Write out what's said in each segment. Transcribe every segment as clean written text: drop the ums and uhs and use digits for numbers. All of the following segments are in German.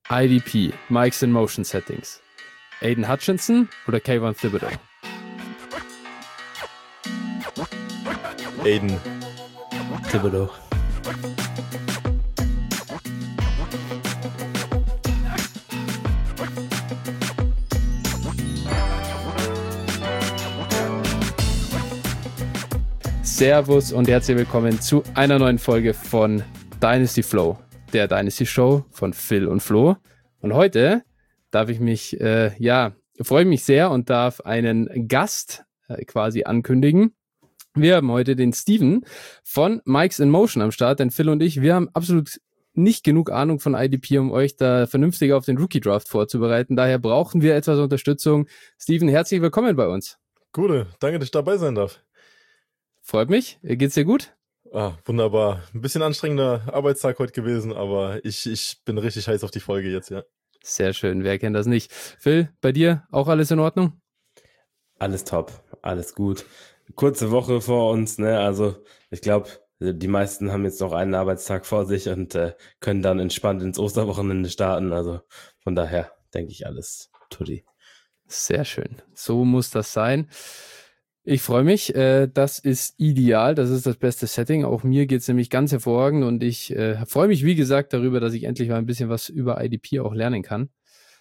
IDP, Mics in Motion Settings. Aiden Hutchinson oder Kayvon Thibodeau? Aiden Thibodeau. Servus und herzlich willkommen zu einer neuen Folge von Dynasty Flow, der Dynasty Show von Phil und Flo. Und heute freue ich mich sehr und darf einen Gast quasi ankündigen. Wir haben heute den Steven von Mics in Motion am Start, denn Phil und ich, wir haben absolut nicht genug Ahnung von IDP, um euch da vernünftig auf den Rookie-Draft vorzubereiten. Daher brauchen wir etwas Unterstützung. Steven, herzlich willkommen bei uns. Gute, danke, dass ich dabei sein darf. Freut mich. Geht's dir gut? Wunderbar. Ein bisschen anstrengender Arbeitstag heute gewesen, aber ich bin richtig heiß auf die Folge jetzt, ja. Sehr schön, wer kennt das nicht? Phil, bei dir auch alles in Ordnung? Alles top, alles gut. Kurze Woche vor uns, ne? Also ich glaube, die meisten haben jetzt noch einen Arbeitstag vor sich und können dann entspannt ins Osterwochenende starten. Also von daher denke ich alles tutti. Sehr schön, so muss das sein. Ich freue mich, das ist ideal, das ist das beste Setting. Auch mir geht es nämlich ganz hervorragend und ich freue mich, wie gesagt, darüber, dass ich endlich mal ein bisschen was über IDP auch lernen kann.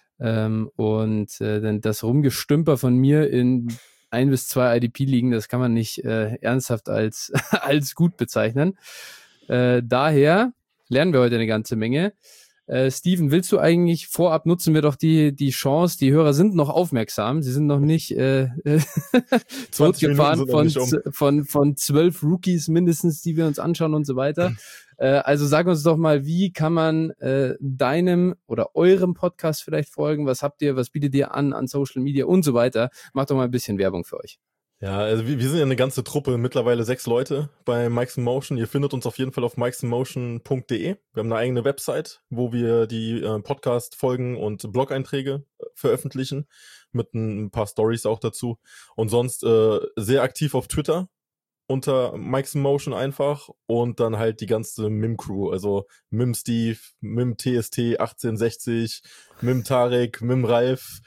Denn das Rumgestümper von mir in 1 bis 2 IDP-Ligen, das kann man nicht ernsthaft als gut bezeichnen. Daher lernen wir heute eine ganze Menge. Steven, willst du eigentlich vorab, nutzen wir doch die Chance, die Hörer sind noch aufmerksam, sie sind noch nicht zurückgefahren von 12 Rookies mindestens, die wir uns anschauen und so weiter. Also sag uns doch mal, wie kann man deinem oder eurem Podcast vielleicht folgen? Was habt ihr, was bietet ihr an Social Media und so weiter? Macht doch mal ein bisschen Werbung für euch. Ja, also wir sind ja eine ganze Truppe, mittlerweile 6 Leute bei Mics in Motion. Ihr findet uns auf jeden Fall auf micsinmotion.de. Wir haben eine eigene Website, wo wir die Podcast-Folgen und Blog-Einträge veröffentlichen, mit ein paar Stories auch dazu. Und sonst sehr aktiv auf Twitter unter Mics in Motion einfach und dann halt die ganze Mim-Crew, also Mim Steve, Mim TST 1860, Mim Tarek, Mim Ralf,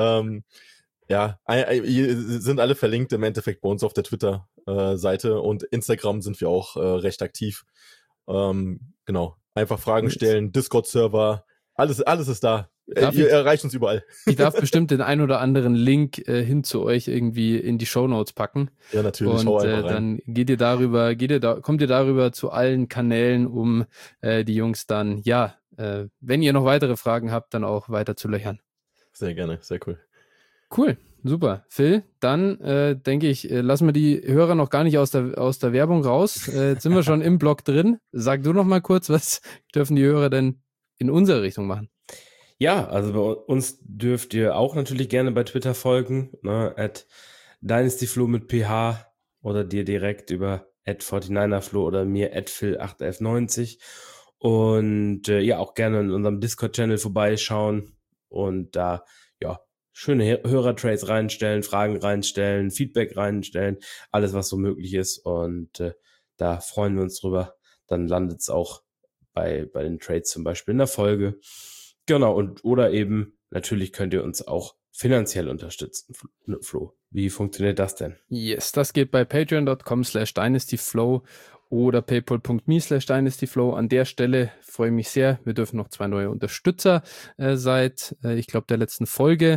ja, sind alle verlinkt im Endeffekt bei uns auf der Twitter-Seite und Instagram sind wir auch recht aktiv. Genau, einfach Fragen stellen, Discord-Server, alles ist da. Ihr erreicht uns überall. Ich darf bestimmt den ein oder anderen Link hin zu euch irgendwie in die Shownotes packen. Ja, natürlich. Und dann kommt ihr darüber zu allen Kanälen, um die Jungs dann, wenn ihr noch weitere Fragen habt, dann auch weiter zu löchern. Sehr gerne, sehr cool. Cool, super. Phil, dann denke ich, lassen wir die Hörer noch gar nicht aus der Werbung raus. Jetzt sind wir schon im Blog drin. Sag du noch mal kurz, was dürfen die Hörer denn in unsere Richtung machen? Ja, also bei uns dürft ihr auch natürlich gerne bei Twitter folgen, ne, @dynastyflo mit PH oder dir direkt über @49erflo oder mir @phil8f90 und auch gerne in unserem Discord-Channel vorbeischauen und da, schöne Hörertrades reinstellen, Fragen reinstellen, Feedback reinstellen, alles, was so möglich ist. Und da freuen wir uns drüber. Dann landet es auch bei den Trades zum Beispiel in der Folge. Genau, oder eben, natürlich könnt ihr uns auch finanziell unterstützen, Flo. Wie funktioniert das denn? Yes, das geht bei patreon.com/dynastyflow oder paypal.me/dynastyflow. An der Stelle freue ich mich sehr. Wir dürfen noch 2 neue Unterstützer seit, ich glaube, der letzten Folge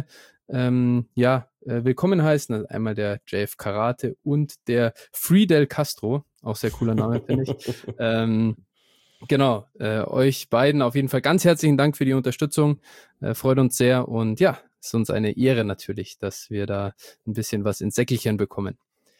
willkommen heißen. Einmal der JF Karate und der Friedel Castro. Auch sehr cooler Name, finde ich. Genau, euch beiden auf jeden Fall ganz herzlichen Dank für die Unterstützung. Freut uns sehr und ja, ist uns eine Ehre natürlich, dass wir da ein bisschen was ins Säckelchen bekommen.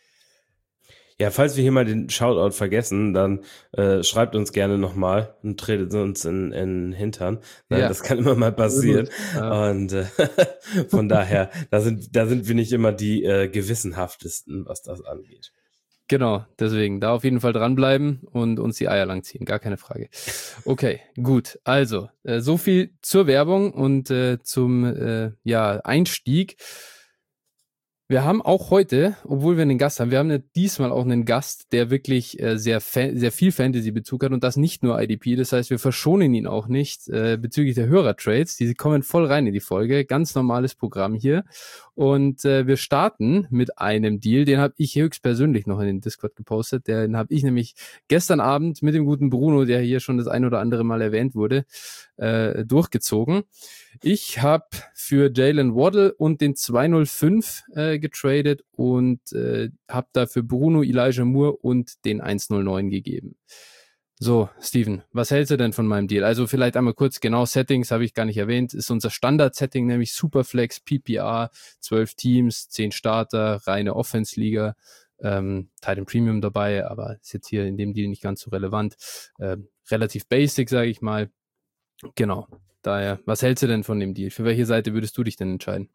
Ja, falls wir hier mal den Shoutout vergessen, dann schreibt uns gerne nochmal und tretet uns in den Hintern. Ja. Das kann immer mal passieren. Und von daher, da sind wir nicht immer die gewissenhaftesten, was das angeht. Genau, deswegen da auf jeden Fall dranbleiben und uns die Eier langziehen, gar keine Frage. Okay, gut, also so viel zur Werbung und zum Einstieg. Wir haben auch heute, obwohl wir einen Gast haben, wir haben diesmal auch einen Gast, der wirklich sehr viel Fantasy-Bezug hat und das nicht nur IDP. Das heißt, wir verschonen ihn auch nicht bezüglich der Hörertrades. Die kommen voll rein in die Folge. Ganz normales Programm hier. Und wir starten mit einem Deal, den habe ich höchstpersönlich noch in den Discord gepostet. Den habe ich nämlich gestern Abend mit dem guten Bruno, der hier schon das ein oder andere Mal erwähnt wurde, durchgezogen. Ich habe für Jalen Waddle und den 205 getradet und habe dafür Bruno, Elijah Moore und den 109 gegeben. So, Steven, was hältst du denn von meinem Deal? Also vielleicht einmal kurz, genau, Settings habe ich gar nicht erwähnt, ist unser Standard-Setting, nämlich Superflex, PPR, 12 Teams, 10 Starter, reine Offense-Liga, Titan Premium dabei, aber ist jetzt hier in dem Deal nicht ganz so relevant. Relativ basic, sage ich mal. Genau, daher, was hältst du denn von dem Deal? Für welche Seite würdest du dich denn entscheiden?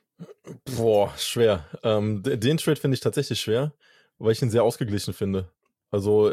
Boah, schwer. Den Trade finde ich tatsächlich schwer, weil ich ihn sehr ausgeglichen finde. Also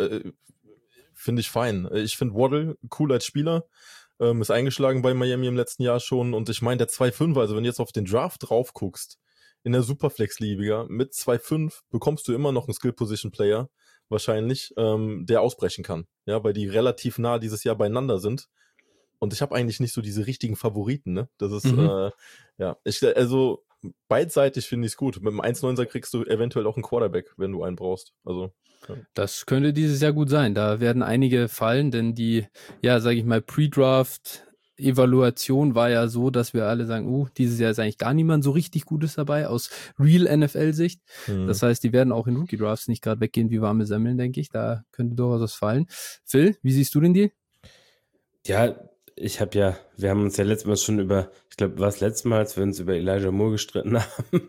finde ich fein. Ich finde Waddle cool als Spieler. Ist eingeschlagen bei Miami im letzten Jahr schon. Und ich meine, der 2,5, also wenn du jetzt auf den Draft drauf guckst, in der Superflex-Liga mit 2,5 bekommst du immer noch einen Skill-Position-Player, wahrscheinlich, der ausbrechen kann. Ja, weil die relativ nah dieses Jahr beieinander sind. Und ich habe eigentlich nicht so diese richtigen Favoriten, ne? Das ist, ja, also beidseitig finde ich es gut. Mit dem 1,9er kriegst du eventuell auch einen Quarterback, wenn du einen brauchst. Also. Ja. Das könnte dieses Jahr gut sein. Da werden einige fallen, denn die, ja, sage ich mal, Pre-Draft-Evaluation war ja so, dass wir alle sagen, dieses Jahr ist eigentlich gar niemand so richtig Gutes dabei aus Real NFL-Sicht. Das heißt, die werden auch in Rookie-Drafts nicht gerade weggehen wie warme Semmeln, denke ich. Da könnte durchaus was fallen. Phil, wie siehst du den Deal? Ja, wir haben uns ja letztes Mal schon ich glaube, war es letztes Mal, als wir uns über Elijah Moore gestritten haben,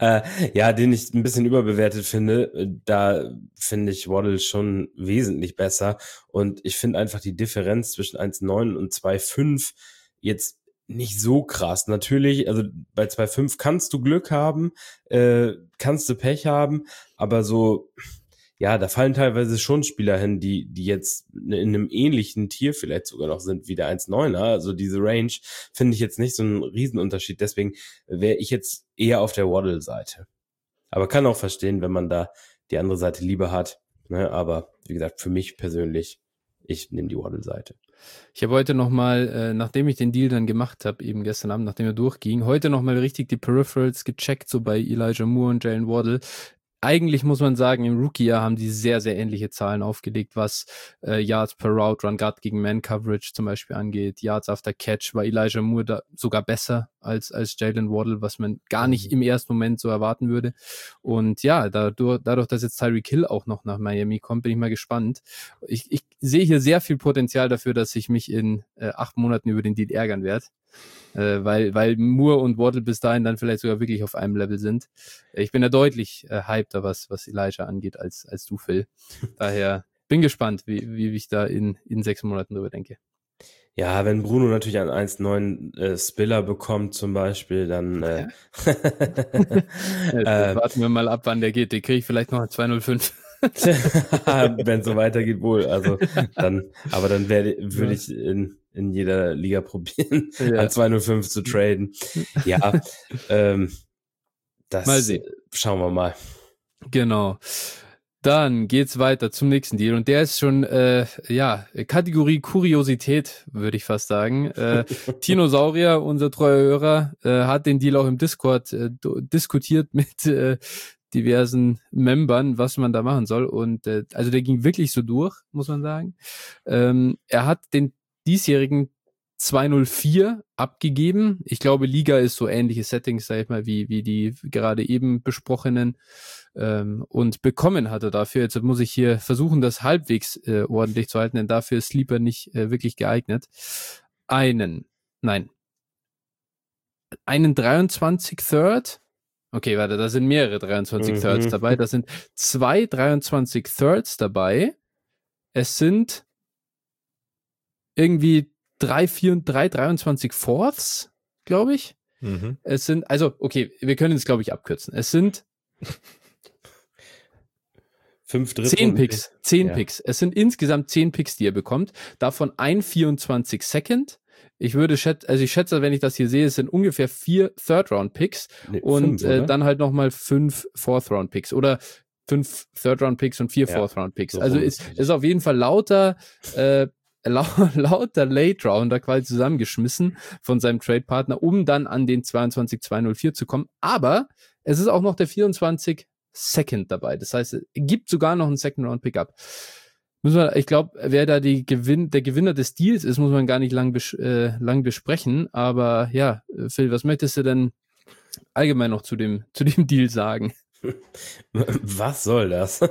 den ich ein bisschen überbewertet finde. Da finde ich Waddle schon wesentlich besser und ich finde einfach die Differenz zwischen 1,9 und 2,5 jetzt nicht so krass. Natürlich, also bei 2,5 kannst du Glück haben, kannst du Pech haben, aber so, ja, da fallen teilweise schon Spieler hin, die jetzt in einem ähnlichen Tier vielleicht sogar noch sind wie der 1,9er. Also diese Range finde ich jetzt nicht so einen Riesenunterschied. Deswegen wäre ich jetzt eher auf der Waddle-Seite. Aber kann auch verstehen, wenn man da die andere Seite lieber hat. Ne? Aber wie gesagt, für mich persönlich, ich nehme die Waddle-Seite. Ich habe heute nochmal, nachdem ich den Deal dann gemacht habe, eben gestern Abend, nachdem er durchging, heute nochmal richtig die Peripherals gecheckt, so bei Elijah Moore und Jalen Waddle. Eigentlich muss man sagen, im Rookie-Jahr haben die sehr, sehr ähnliche Zahlen aufgelegt, was Yards per Route Run gerade gegen Man-Coverage zum Beispiel angeht. Yards after Catch war Elijah Moore da sogar besser als Jalen Waddle, was man gar nicht im ersten Moment so erwarten würde. Und ja, dadurch, dass jetzt Tyreek Hill auch noch nach Miami kommt, bin ich mal gespannt. Ich sehe hier sehr viel Potenzial dafür, dass ich mich in 8 Monaten über den Deal ärgern werde. Weil Moore und Waddle bis dahin dann vielleicht sogar wirklich auf einem Level sind. Ich bin da deutlich hypter, was Elijah angeht, als du, Phil. Daher bin gespannt, wie ich da in 6 Monaten drüber denke. Ja, wenn Bruno natürlich einen 1,9 Spiller bekommt zum Beispiel, dann warten wir mal ab, wann der geht. Den kriege ich vielleicht noch 2,05. Wenn es so weitergeht, wohl. Also dann würde ich in jeder Liga probieren, an 2,05 zu traden. Ja, das mal sehen. Schauen wir mal. Genau. Dann geht's weiter zum nächsten Deal und der ist schon, Kategorie Kuriosität, würde ich fast sagen. Tinosaurier, unser treuer Hörer, hat den Deal auch im Discord diskutiert mit diversen Membern, was man da machen soll und also der ging wirklich so durch, muss man sagen. Er hat den diesjährigen 204 abgegeben. Ich glaube, Liga ist so ähnliche Settings, sag ich mal, wie die gerade eben besprochenen. Und bekommen hat er dafür. Jetzt muss ich hier versuchen, das halbwegs ordentlich zu halten, denn dafür ist Sleeper nicht wirklich geeignet. Einen 23 Third. Okay, warte, da sind mehrere 23 Thirds dabei. Da sind 2 23 Thirds dabei. Es sind irgendwie 3 23 Fourths, glaube ich. Es sind, also, okay, wir können es, glaube ich, abkürzen. Es sind 10 Picks. 10 Picks. Es sind insgesamt 10 Picks, die ihr bekommt. Davon ein 24 Second, Ich schätze, wenn ich das hier sehe, es sind ungefähr 4 Third-Round-Picks und 5, dann halt nochmal 5 Fourth-Round-Picks oder 5 Third-Round-Picks und 4 Ja, Fourth-Round-Picks. so Also rum ist richtig. auf jeden Fall lauter Late-Rounder quasi zusammengeschmissen von seinem Trade-Partner, um dann an den 22-204 zu kommen. Aber es ist auch noch der 24 Second dabei. Das heißt, es gibt sogar noch einen Second-Round-Pick-up. Ich glaube, wer da der Gewinner des Deals ist, muss man gar nicht lang besprechen. Aber ja, Phil, was möchtest du denn allgemein noch zu dem Deal sagen? Was soll das?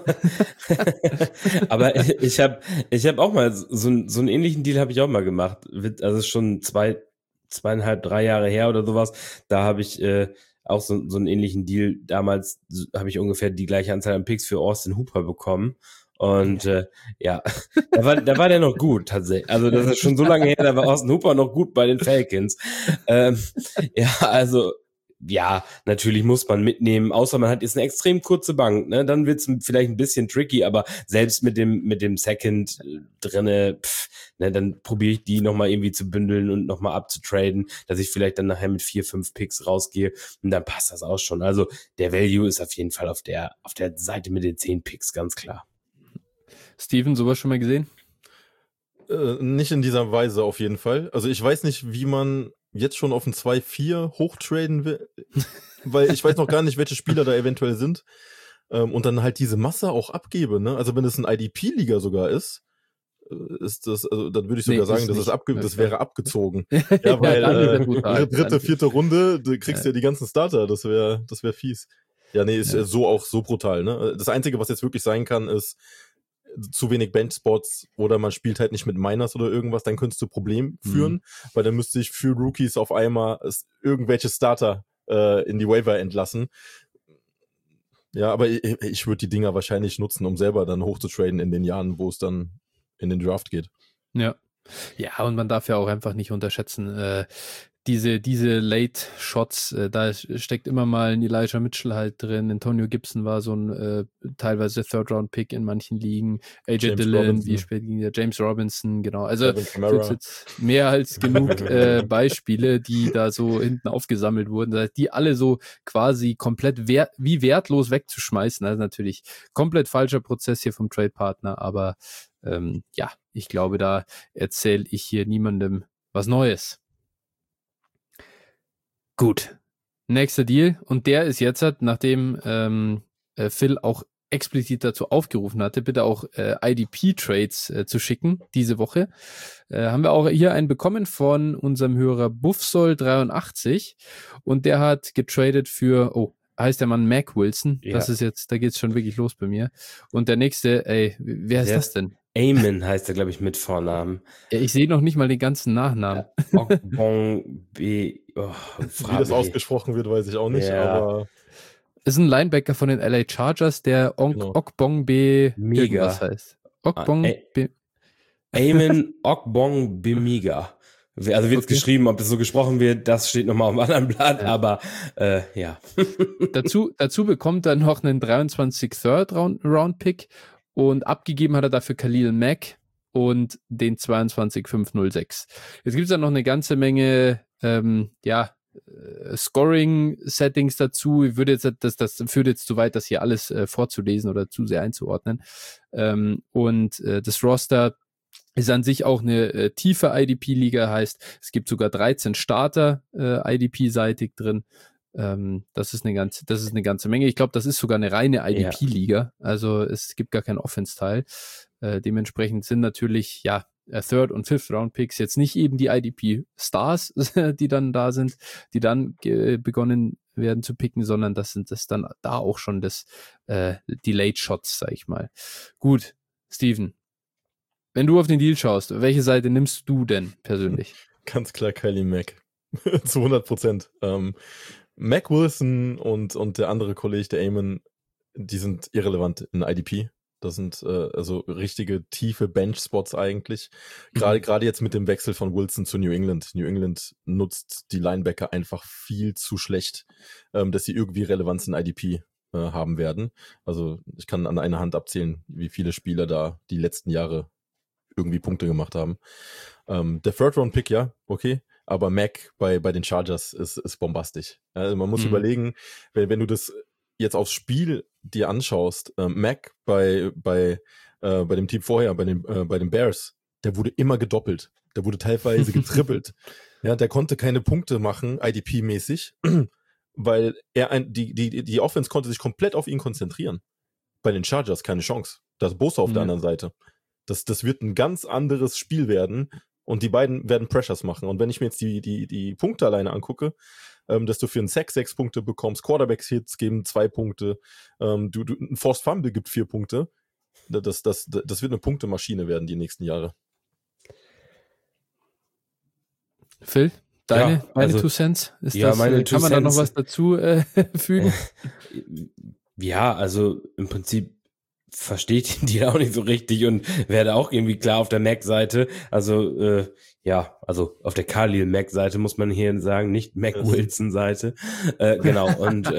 Aber ich hab auch mal so einen ähnlichen Deal habe ich auch mal gemacht. Also schon 2,5, 3 Jahre her oder sowas. Da habe ich auch so einen ähnlichen Deal. Damals habe ich ungefähr die gleiche Anzahl an Picks für Austin Hooper bekommen. Und ja, da war der noch gut tatsächlich. Also das ist schon so lange her, da war Austin Hooper noch gut bei den Falcons. Ja, also ja, natürlich muss man mitnehmen, außer man hat jetzt eine extrem kurze Bank, ne? Dann wird's vielleicht ein bisschen tricky, aber selbst mit dem Second drinne, ne, dann probiere ich die nochmal irgendwie zu bündeln und nochmal abzutraden, dass ich vielleicht dann nachher mit 4, 5 Picks rausgehe und dann passt das auch schon. Also der Value ist auf jeden Fall auf der Seite mit den 10 Picks, ganz klar. Steven, sowas schon mal gesehen? Nicht in dieser Weise auf jeden Fall. Also ich weiß nicht, wie man jetzt schon auf ein 2-4 hochtraden will, weil ich weiß noch gar nicht, welche Spieler da eventuell sind. Und dann halt diese Masse auch abgebe, ne? Also wenn es ein IDP-Liga sogar ist das, also dann würde ich sogar sagen, das wäre abgezogen. Ja, weil dritte, vierte Runde, du kriegst ja die ganzen Starter, das wäre fies. Ja, nee, ist so auch so brutal, ne? Das Einzige, was jetzt wirklich sein kann, ist zu wenig Bench-Spots oder man spielt halt nicht mit Miners oder irgendwas, dann könntest du Problem führen, weil dann müsste ich für Rookies auf einmal irgendwelche Starter in die Waiver entlassen. Ja, aber ich würde die Dinger wahrscheinlich nutzen, um selber dann hochzutraden in den Jahren, wo es dann in den Draft geht. Ja. Ja, und man darf ja auch einfach nicht unterschätzen, diese Late-Shots, da steckt immer mal ein Elijah Mitchell halt drin, Antonio Gibson war so ein teilweise Third-Round-Pick in manchen Ligen, AJ Dillon, wie spät ging der, James Robinson, genau, also jetzt mehr als genug Beispiele, die da so hinten aufgesammelt wurden, das heißt, die alle so quasi komplett wertlos wegzuschmeißen, also natürlich komplett falscher Prozess hier vom Trade-Partner, aber ja, ich glaube, da erzähle ich hier niemandem was Neues. Gut, nächster Deal und der ist jetzt, nachdem Phil auch explizit dazu aufgerufen hatte, bitte auch IDP-Trades zu schicken diese Woche, haben wir auch hier einen bekommen von unserem Hörer Buffsol83 und der hat getradet für, heißt der Mann Mac Wilson, ja. Das ist jetzt, da geht's schon wirklich los bei mir und der nächste, wer ist das denn? Eamon heißt er, glaube ich, mit Vornamen. Ja, ich sehe noch nicht mal den ganzen Nachnamen. Wie das ausgesprochen wird, weiß ich auch nicht, aber ist ein Linebacker von den LA Chargers, der Ogbongbe irgendwas heißt. Eamon Ogbongbemiga. Also wird es geschrieben, ob es so gesprochen wird, das steht nochmal auf einem anderen Blatt, aber ja. Dazu bekommt er noch einen 23 Third-Round-Pick und abgegeben hat er dafür Khalil Mack und den 22-506. Jetzt gibt es dann noch eine ganze Menge Scoring-Settings dazu. Ich würde jetzt, das führt jetzt zu weit, das hier alles vorzulesen oder zu sehr einzuordnen. Und das Roster ist an sich auch eine tiefe IDP-Liga, heißt, es gibt sogar 13 Starter IDP-seitig drin. Das ist eine ganze Menge. Ich glaube, das ist sogar eine reine IDP-Liga. Also es gibt gar keinen Offense-Teil. Dementsprechend sind natürlich, Third- und Fifth-Round-Picks jetzt nicht eben die IDP-Stars, die dann da sind, die dann begonnen werden zu picken, sondern das sind das dann da auch schon die Late-Shots, sag ich mal. Gut, Steven, wenn du auf den Deal schaust, welche Seite nimmst du denn persönlich? Ganz klar Khalil Mack. Zu 100%. Mac Wilson und der andere Kollege, der Eamon, die sind irrelevant in IDP. Das sind also richtige tiefe Bench-Spots eigentlich. Gerade jetzt mit dem Wechsel von Wilson zu New England. New England nutzt die Linebacker einfach viel zu schlecht, dass sie irgendwie Relevanz in IDP haben werden. Also ich kann an einer Hand abzählen, wie viele Spieler da die letzten Jahre irgendwie Punkte gemacht haben. Der Third-Round-Pick, ja, okay, aber Mac bei den Chargers ist bombastisch. Also man muss überlegen, wenn du das jetzt aufs Spiel dir anschaust, Mac bei dem Team vorher, bei den Bears, der wurde immer gedoppelt. Der wurde teilweise getrippelt. Ja, der konnte keine Punkte machen, IDP-mäßig, weil die Offense konnte sich komplett auf ihn konzentrieren. Bei den Chargers keine Chance. Da ist Bosa auf der anderen Seite. Das wird ein ganz anderes Spiel werden und die beiden werden Pressures machen. Und wenn ich mir jetzt die Punkte alleine angucke, dass du für einen Sack 6 Punkte bekommst, Quarterbacks-Hits geben 2 Punkte, ein Forced Fumble gibt 4 Punkte, das wird eine Punktemaschine werden die nächsten Jahre. Phil, deine 2 Cents? Meine kann man da noch was dazu fügen? Ja, also im Prinzip verstehe ich die auch nicht so richtig und werde auch irgendwie klar auf der Mac-Seite. Also also auf der Khalil Mac-Seite muss man hier sagen, nicht Mac-Wilson-Seite. Genau, und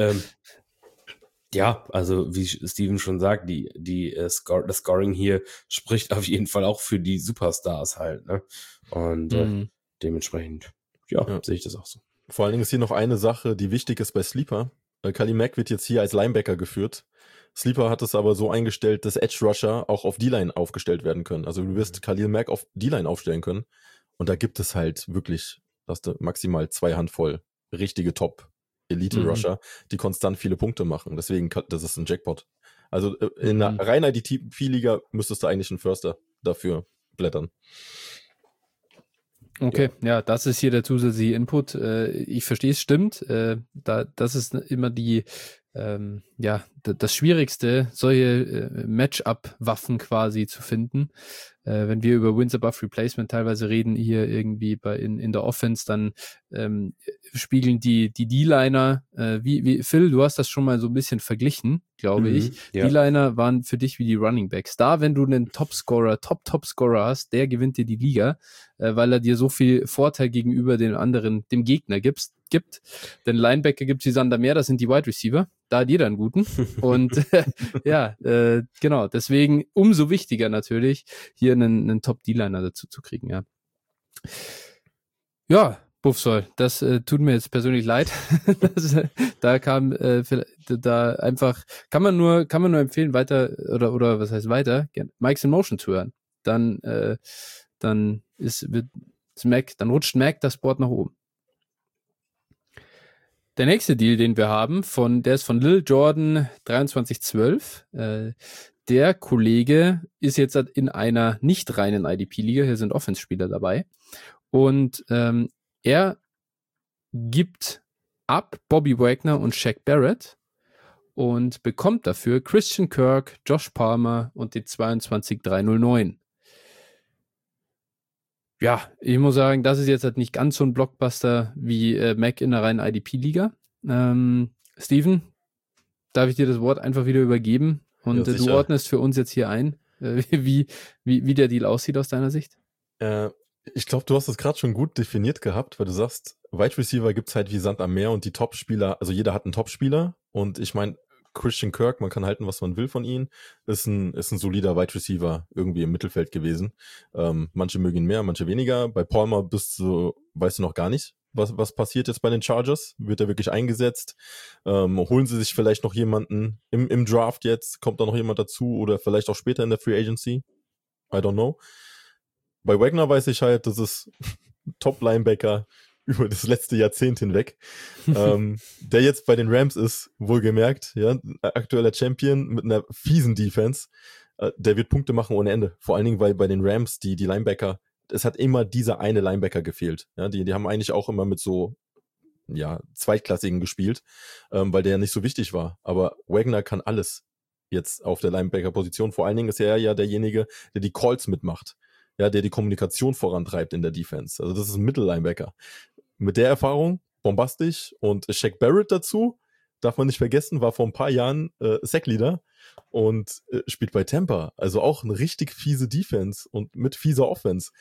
also wie Steven schon sagt, das Scoring hier spricht auf jeden Fall auch für die Superstars halt, ne? Und dementsprechend, sehe ich das auch so. Vor allen Dingen ist hier noch eine Sache, die wichtig ist bei Sleeper. Khalil Mack wird jetzt hier als Linebacker geführt. Sleeper hat es aber so eingestellt, dass Edge Rusher auch auf D-Line aufgestellt werden können. Also du wirst Khalil Mack auf D-Line aufstellen können. Und da gibt es halt wirklich, hast du maximal 2 Handvoll richtige Top-Elite-Rusher, die konstant viele Punkte machen. Deswegen, das ist ein Jackpot. Also in einer rein IDP-Liga müsstest du eigentlich einen Förster dafür blättern. Okay, ja, das ist hier der zusätzliche Input. Ich verstehe es, stimmt. Das ist immer das Schwierigste, solche Matchup-Waffen quasi zu finden. Wenn wir über Wins above Replacement teilweise reden, hier irgendwie in der Offense, dann spiegeln die D-Liner, wie Phil, du hast das schon mal so ein bisschen verglichen, glaube ich. Ja. D-Liner waren für dich wie die Running Backs. Da, wenn du einen Topscorer hast, der gewinnt dir die Liga, weil er dir so viel Vorteil gegenüber dem Gegner gibt. Denn Linebacker gibt es wie Sander mehr, das sind die Wide Receiver. Da hat jeder einen guten. Und genau, deswegen umso wichtiger natürlich, hier einen Top-D-Liner dazu zu kriegen, ja. Ja, Buffsoll, das tut mir jetzt persönlich leid. Da kam da einfach, kann man nur empfehlen, weiter, oder was heißt weiter, Mike's in Motion zu hören. Dann rutscht Mac das Board nach oben. Der nächste Deal, den wir haben, der ist von Lil Jordan 2312. Der Kollege ist jetzt in einer nicht reinen IDP-Liga, hier sind Offense-Spieler dabei. Und er gibt ab Bobby Wagner und Shaq Barrett und bekommt dafür Christian Kirk, Josh Palmer und den 22309. Ja, ich muss sagen, das ist jetzt halt nicht ganz so ein Blockbuster wie Mac in der reinen IDP-Liga. Steven, darf ich dir das Wort einfach wieder übergeben? Und du ordnest für uns jetzt hier ein, wie der Deal aussieht aus deiner Sicht? Ich glaube, du hast es gerade schon gut definiert gehabt, weil du sagst, Wide Receiver gibt es halt wie Sand am Meer und die Top-Spieler, also jeder hat einen Top-Spieler und ich meine, Christian Kirk, man kann halten, was man will von ihm, ist ein solider Wide Receiver irgendwie im Mittelfeld gewesen. Manche mögen ihn mehr, manche weniger. Bei Palmer weißt du noch gar nicht, was passiert jetzt bei den Chargers. Wird er wirklich eingesetzt? Holen sie sich vielleicht noch jemanden im Draft jetzt? Kommt da noch jemand dazu oder vielleicht auch später in der Free Agency? I don't know. Bei Wagner weiß ich halt, das ist Top-Linebacker über das letzte Jahrzehnt hinweg, der jetzt bei den Rams ist, wohlgemerkt, ja, aktueller Champion mit einer fiesen Defense, der wird Punkte machen ohne Ende. Vor allen Dingen, weil bei den Rams die Linebacker, es hat immer dieser eine Linebacker gefehlt. Ja, die haben eigentlich auch immer mit so Zweitklassigen gespielt, weil der ja nicht so wichtig war. Aber Wagner kann alles jetzt auf der Linebacker-Position. Vor allen Dingen ist er ja derjenige, der die Calls mitmacht. Ja, der die Kommunikation vorantreibt in der Defense. Also das ist ein Mittellinebacker. Mit der Erfahrung, bombastisch. Und Shaq Barrett dazu, darf man nicht vergessen, war vor ein paar Jahren Sackleader und spielt bei Tampa. Also auch eine richtig fiese Defense und mit fieser Offense.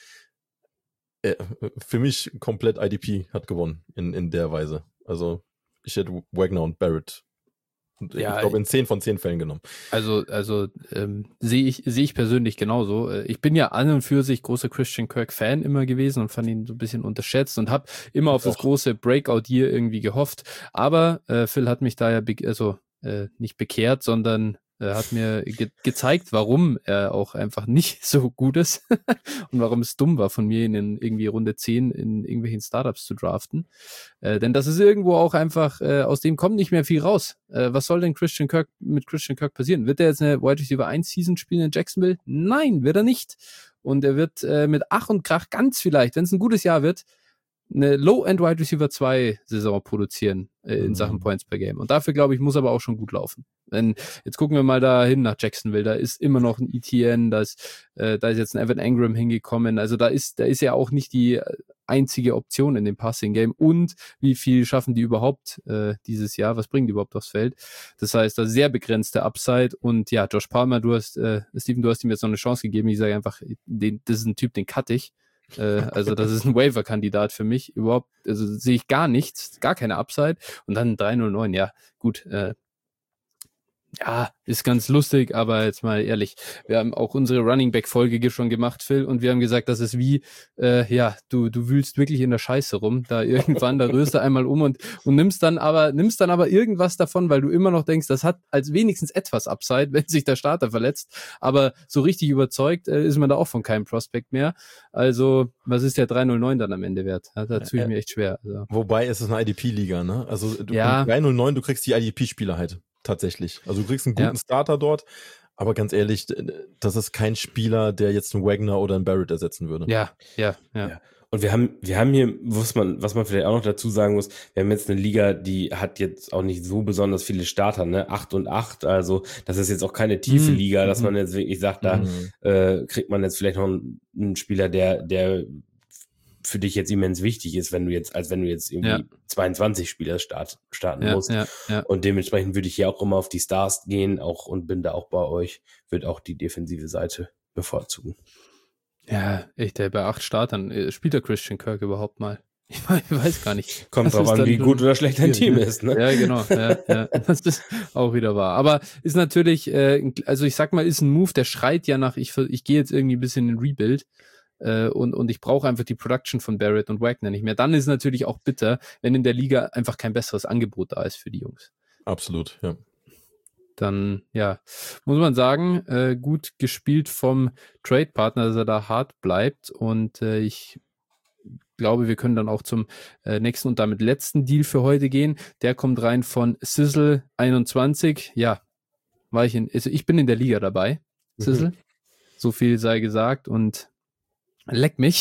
Für mich komplett IDP hat gewonnen in der Weise. Also ich hätte Wagner und Barrett Und Ja, ich glaube, in 10 von 10 Fällen genommen. Also sehe ich persönlich genauso. Ich bin ja an und für sich großer Christian Kirk-Fan immer gewesen und fand ihn so ein bisschen unterschätzt und habe immer auf das große Breakout-Year irgendwie gehofft. Aber Phil hat mich da ja nicht bekehrt, sondern hat mir gezeigt, warum er auch einfach nicht so gut ist und warum es dumm war von mir, ihn in irgendwie Runde 10 in irgendwelchen Startups zu draften. Denn das ist irgendwo auch einfach, aus dem kommt nicht mehr viel raus. Was soll denn mit Christian Kirk passieren? Wird er jetzt eine Wide Receiver 1 Season spielen in Jacksonville? Nein, wird er nicht. Und er wird mit Ach und Krach ganz vielleicht, wenn es ein gutes Jahr wird, eine Low-End Wide Receiver 2 Saison produzieren in Sachen Points per Game. Und dafür, glaube ich, muss aber auch schon gut laufen. Denn jetzt gucken wir mal dahin nach Jacksonville. Da ist immer noch ein ETN, da ist jetzt ein Evan Engram hingekommen. Also da ist ja auch nicht die einzige Option in dem Passing Game. Und wie viel schaffen die überhaupt dieses Jahr? Was bringen die überhaupt aufs Feld? Das heißt, da sehr begrenzte Upside. Und ja, Josh Palmer, Steven, du hast ihm jetzt noch eine Chance gegeben. Ich sage einfach, das ist ein Typ, den cutte ich. Also das ist ein Waiver-Kandidat für mich. Überhaupt, also sehe ich gar nichts, gar keine Upside. Und dann 309, ja, gut, ja, ist ganz lustig, aber jetzt mal ehrlich, wir haben auch unsere Running Back Folge schon gemacht, Phil, und wir haben gesagt, das ist wie, du wühlst wirklich in der Scheiße rum, da irgendwann, da rührst du einmal um und nimmst dann aber irgendwas davon, weil du immer noch denkst, das hat als wenigstens etwas Upside, wenn sich der Starter verletzt, aber so richtig überzeugt ist man da auch von keinem Prospect mehr. Also, was ist der 309 dann am Ende wert? Da tue ich mir echt schwer. Also. Wobei, es ist eine IDP-Liga, ne? Also, ja. 309, du kriegst die IDP-Spieler halt. Tatsächlich. Also du kriegst einen guten Starter dort, aber ganz ehrlich, das ist kein Spieler, der jetzt einen Wagner oder einen Barrett ersetzen würde. Ja. Und wir haben hier, was man vielleicht auch noch dazu sagen muss, wir haben jetzt eine Liga, die hat jetzt auch nicht so besonders viele Starter, ne? 8 und 8, also das ist jetzt auch keine tiefe Liga, dass man jetzt wirklich sagt, da kriegt man jetzt vielleicht noch einen Spieler, der für dich jetzt immens wichtig ist, als wenn du jetzt irgendwie 22 Spieler starten musst. Ja. Und dementsprechend würde ich hier auch immer auf die Stars gehen und bin da auch bei euch, würde auch die defensive Seite bevorzugen. Ja, echt, bei 8 Startern spielt der Christian Kirk überhaupt mal? Ich weiß gar nicht. Kommt drauf an, wie gut oder schlecht dein Team ist, ne? Ja, genau. Ja. Das ist auch wieder wahr. Aber ist natürlich, also ich sag mal, ist ein Move, der schreit ja nach, ich gehe jetzt irgendwie ein bisschen in Rebuild. Und ich brauche einfach die Production von Barrett und Wagner nicht mehr. Dann ist es natürlich auch bitter, wenn in der Liga einfach kein besseres Angebot da ist für die Jungs. Absolut, ja. Dann, ja, muss man sagen, gut gespielt vom Trade-Partner, dass er da hart bleibt. Und ich glaube, wir können dann auch zum nächsten und damit letzten Deal für heute gehen. Der kommt rein von Sizzle21. Ja, ich bin in der Liga dabei, Sizzle. So viel sei gesagt und leck mich.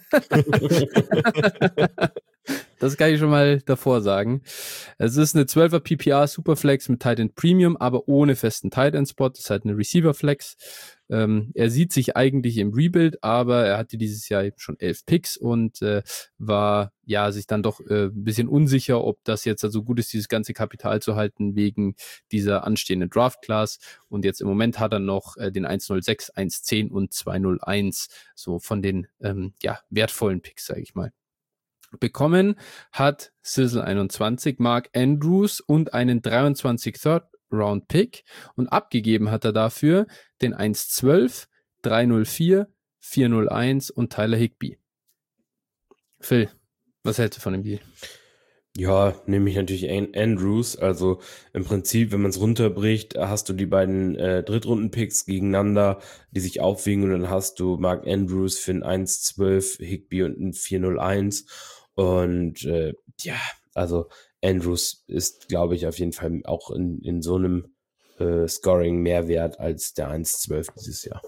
Das kann ich schon mal davor sagen. Es ist eine 12er PPR Superflex mit Tight End Premium, aber ohne festen Tight End Spot. Das ist halt eine Receiver Flex. Er sieht sich eigentlich im Rebuild, aber er hatte dieses Jahr eben schon 11 Picks und war ja sich dann doch ein bisschen unsicher, ob das jetzt also gut ist, dieses ganze Kapital zu halten wegen dieser anstehenden Draft Class. Und jetzt im Moment hat er noch den 106, 110 und 201 so von den wertvollen Picks, sage ich mal. Bekommen hat Sizzle21 Mark Andrews und einen 23 Third-Round-Pick und abgegeben hat er dafür den 112, 304, 401 und Tyler Higbee. Phil, was hältst du von dem Deal? Ja, nehme ich natürlich Andrews. Also im Prinzip, wenn man es runterbricht, hast du die beiden Drittrunden-Picks gegeneinander, die sich aufwiegen und dann hast du Mark Andrews für einen 112, Higbee und einen 401. Und also Andrews ist, glaube ich, auf jeden Fall auch in so einem Scoring mehr wert als der 112 dieses Jahr.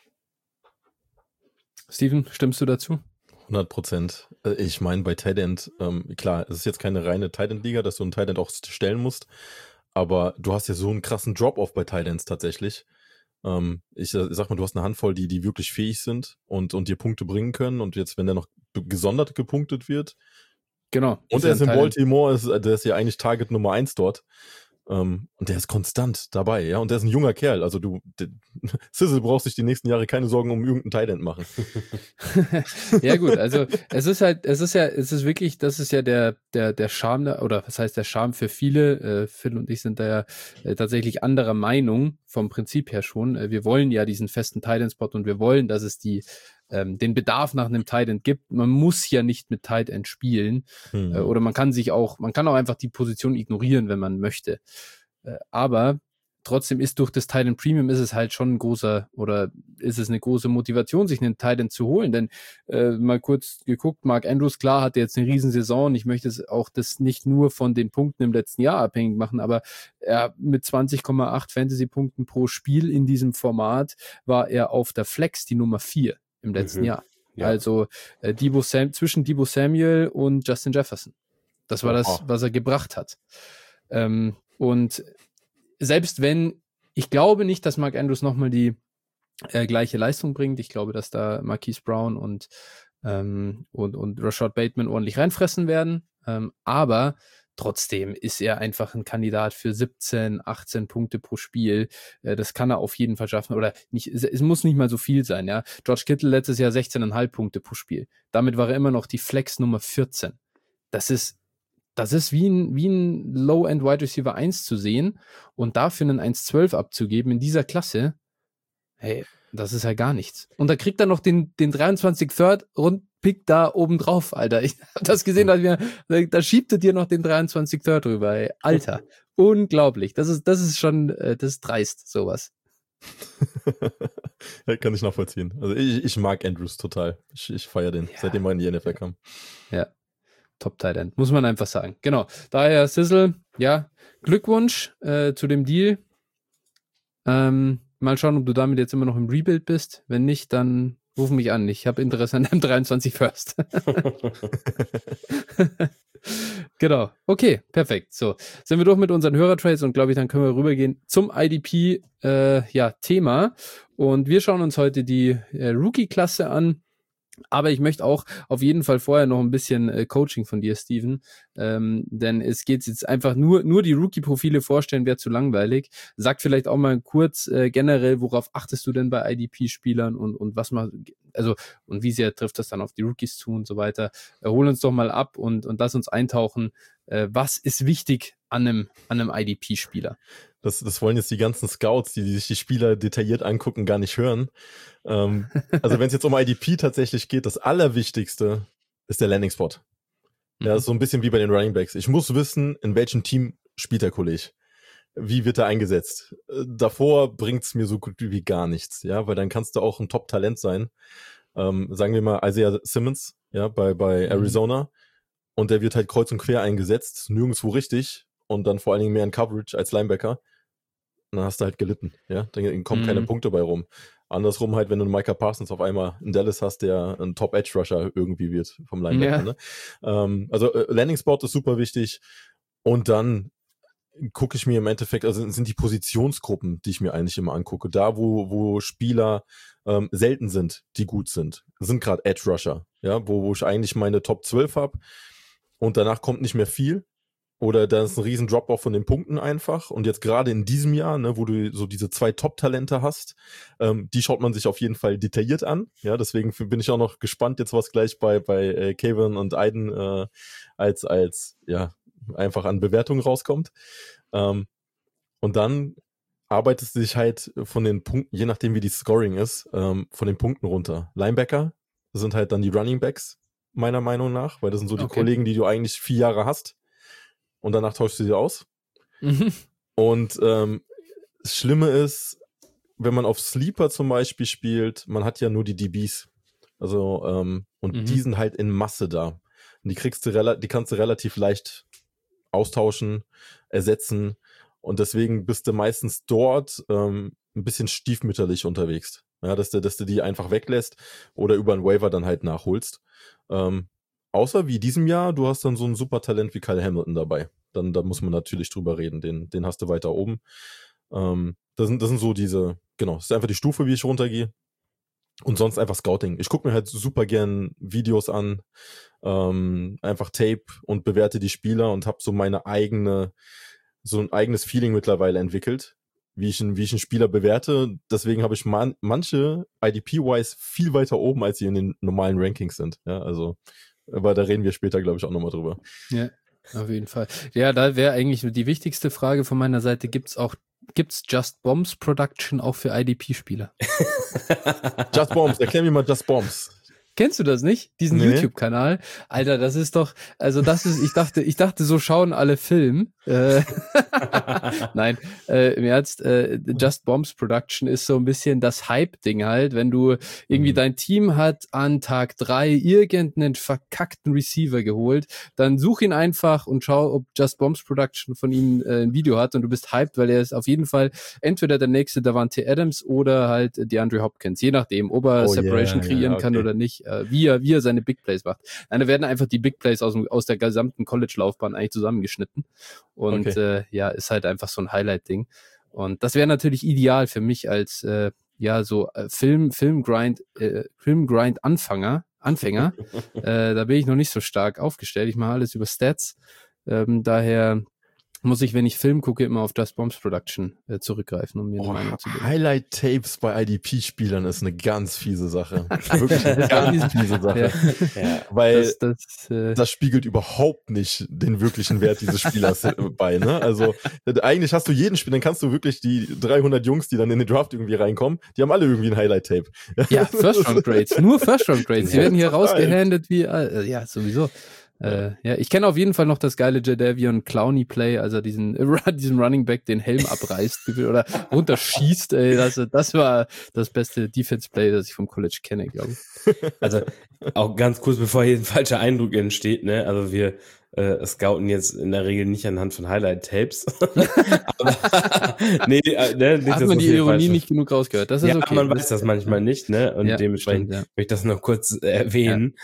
Steven, stimmst du dazu? 100%. Ich meine, bei Tight End, klar, es ist jetzt keine reine Tight End-Liga, dass du einen Tight End auch stellen musst, aber du hast ja so einen krassen Drop-Off bei Tight Ends tatsächlich. Ich sag mal, du hast eine Handvoll, die wirklich fähig sind und dir Punkte bringen können und jetzt, wenn der noch gesondert gepunktet wird. Genau. Und er ist in Baltimore, der ist ja eigentlich Target Nummer 1 dort. Und der ist konstant dabei, ja. Und der ist ein junger Kerl. Also Sizzle braucht sich die nächsten Jahre keine Sorgen um irgendeinen Tight End machen. Ja gut, also es ist wirklich, das ist ja der Charme, oder was heißt der Charme für viele, Phil und ich sind da ja tatsächlich anderer Meinung vom Prinzip her schon. Wir wollen ja diesen festen Tight End Spot und wir wollen, dass es den Bedarf nach einem Tight End gibt. Man muss ja nicht mit Tight End spielen oder man kann auch einfach die Position ignorieren, wenn man möchte. Aber trotzdem ist durch das Tight End Premium ist es halt schon ist es eine große Motivation, sich einen Tight End zu holen, denn mal kurz geguckt, Mark Andrews, klar, hatte jetzt eine Riesensaison, ich möchte das nicht nur von den Punkten im letzten Jahr abhängig machen, aber mit 20,8 Fantasy-Punkten pro Spiel in diesem Format war er auf der Flex die Nummer 4 im letzten Jahr. Ja. Also zwischen Deebo Samuel und Justin Jefferson. Das war das, was er gebracht hat. Und selbst wenn, ich glaube nicht, dass Mark Andrews nochmal die gleiche Leistung bringt. Ich glaube, dass da Marquise Brown und Rashad Bateman ordentlich reinfressen werden. Aber trotzdem ist er einfach ein Kandidat für 17, 18 Punkte pro Spiel. Das kann er auf jeden Fall schaffen. Oder nicht, es muss nicht mal so viel sein. Ja? George Kittle letztes Jahr 16,5 Punkte pro Spiel. Damit war er immer noch die Flex Nummer 14. Das ist wie ein Low-End Wide Receiver 1 zu sehen und dafür einen 1,12 abzugeben in dieser Klasse. Hey, das ist halt gar nichts. Und da kriegt er noch den 23 Third Pick da oben drauf, Alter. Ich hab das gesehen, da schiebt er dir noch den 23 Third rüber, ey. Alter. Unglaublich. Das ist schon, das ist dreist, sowas. Ja, kann ich nachvollziehen. Also ich mag Andrews total. Ich feiere den, seitdem er in die NFL kam. Ja. Top-Tight End, muss man einfach sagen. Genau, daher Sizzle, ja, Glückwunsch zu dem Deal. Mal schauen, ob du damit jetzt immer noch im Rebuild bist. Wenn nicht, dann ruf mich an. Ich habe Interesse an dem 23 First. Genau, okay, perfekt. So, sind wir durch mit unseren Hörertrades und glaube ich, dann können wir rübergehen zum IDP-Thema. Und wir schauen uns heute die Rookie-Klasse an. Aber ich möchte auch auf jeden Fall vorher noch ein bisschen Coaching von dir, Steven, denn es geht jetzt einfach nur die Rookie-Profile vorstellen, wäre zu langweilig. Sag vielleicht auch mal kurz generell, worauf achtest du denn bei IDP-Spielern und was mal, also und wie sehr trifft das dann auf die Rookies zu und so weiter. Hol uns doch mal ab und lass uns eintauchen. Was ist wichtig an einem IDP-Spieler? Das wollen jetzt die ganzen Scouts, die sich die Spieler detailliert angucken, gar nicht hören. Also wenn es jetzt um IDP tatsächlich geht, das Allerwichtigste ist der Landing-Spot. Ja, ist so ein bisschen wie bei den Running Backs. Ich muss wissen, in welchem Team spielt der Kollege. Wie wird er eingesetzt? Davor bringt's mir so gut wie gar nichts, ja, weil dann kannst du auch ein Top-Talent sein. Sagen wir mal Isaiah Simmons, ja, bei Arizona. Und der wird halt kreuz und quer eingesetzt, nirgendwo richtig und dann vor allen Dingen mehr in Coverage als Linebacker. Dann hast du halt gelitten, ja. Dann kommen keine Punkte bei rum. Andersrum halt, wenn du einen Micah Parsons auf einmal in Dallas hast, der ein Top-Edge-Rusher irgendwie wird vom Linebacker, ne? Also Landing-Spot ist super wichtig. Und dann gucke ich mir im Endeffekt, also sind die Positionsgruppen, die ich mir eigentlich immer angucke, da wo Spieler selten sind, die gut sind gerade Edge-Rusher, ja, wo ich eigentlich meine Top 12 habe und danach kommt nicht mehr viel. Oder da ist ein riesen Drop-off von den Punkten einfach. Und jetzt gerade in diesem Jahr, ne, wo du so diese 2 Top-Talente hast, die schaut man sich auf jeden Fall detailliert an. Ja, deswegen bin ich auch noch gespannt, jetzt was gleich bei Kevin und Aiden als einfach an Bewertungen rauskommt. Und dann arbeitest du dich halt von den Punkten, je nachdem wie die Scoring ist, von den Punkten runter. Linebacker sind halt dann die Running Backs, meiner Meinung nach, weil das sind so die Kollegen, die du eigentlich 4 Jahre hast. Und danach tauschst du sie aus. Und das Schlimme ist, wenn man auf Sleeper zum Beispiel spielt, man hat ja nur die DBs. Also, und die sind halt in Masse da. Und die kannst du relativ leicht austauschen, ersetzen. Und deswegen bist du meistens dort ein bisschen stiefmütterlich unterwegs. Ja, dass du die einfach weglässt oder über einen Waiver dann halt nachholst. Außer wie diesem Jahr, du hast dann so ein super Talent wie Kyle Hamilton dabei. Da muss man natürlich drüber reden. Den hast du weiter oben. Das sind so diese, genau, das ist einfach die Stufe, wie ich runtergehe. Und sonst einfach Scouting. Ich gucke mir halt super gern Videos an, einfach Tape und bewerte die Spieler und habe so meine eigene so ein eigenes Feeling mittlerweile entwickelt, wie ich einen Spieler bewerte. Deswegen habe ich manche IDP-wise viel weiter oben, als sie in den normalen Rankings sind. Ja, also, aber da reden wir später, glaube ich, auch nochmal drüber. Ja, auf jeden Fall. Ja, da wäre eigentlich die wichtigste Frage von meiner Seite, gibt's Just Bombs Production auch für IDP-Spieler? Just Bombs, erklär mir mal Just Bombs. Kennst du das nicht? Diesen YouTube-Kanal? Alter, das ist doch, ich dachte, so schauen alle Film. Nein, im Ernst, Just Bombs Production ist so ein bisschen das Hype-Ding halt, wenn du irgendwie dein Team hat an Tag 3 irgendeinen verkackten Receiver geholt, dann such ihn einfach und schau, ob Just Bombs Production von ihm ein Video hat und du bist hyped, weil er ist auf jeden Fall entweder der nächste Davante Adams oder halt DeAndre Hopkins, je nachdem, ob er Separation kreieren kann oder nicht. Wie er seine Big Plays macht. Nein, da werden einfach die Big Plays aus der gesamten College-Laufbahn eigentlich zusammengeschnitten. Und ist halt einfach so ein Highlight-Ding. Und das wäre natürlich ideal für mich als Film-Grind-Anfänger. Da bin ich noch nicht so stark aufgestellt. Ich mache alles über Stats. Daher muss ich, wenn ich Film gucke, immer auf Just Bombs Production zurückgreifen, um mir eine Meinung zu bilden. Highlight-Tapes bei IDP-Spielern ist eine ganz fiese Sache. Wirklich eine ganz fiese Sache. Ja. Weil das spiegelt überhaupt nicht den wirklichen Wert dieses Spielers bei. Ne? Also eigentlich hast du jeden Spieler, dann kannst du wirklich die 300 Jungs, die dann in den Draft irgendwie reinkommen, die haben alle irgendwie ein Highlight-Tape. Ja, First-Round-Grades, nur First-Round-Grades. Die werden hier rausgehandelt wie, sowieso. Ich kenne auf jeden Fall noch das geile Jadeveon Clowney Play, als er diesen Running Back den Helm abreißt oder runterschießt. Das war das beste Defense Play, das ich vom College kenne, glaube ich. Also auch ganz kurz, bevor hier ein falscher Eindruck entsteht, ne? Also wir scouten jetzt in der Regel nicht anhand von Highlight-Tapes. Hat man die Ironie nicht genug rausgehört. Das ist okay. Man weiß das manchmal nicht, ne? Und dementsprechend möchte ich das noch kurz erwähnen.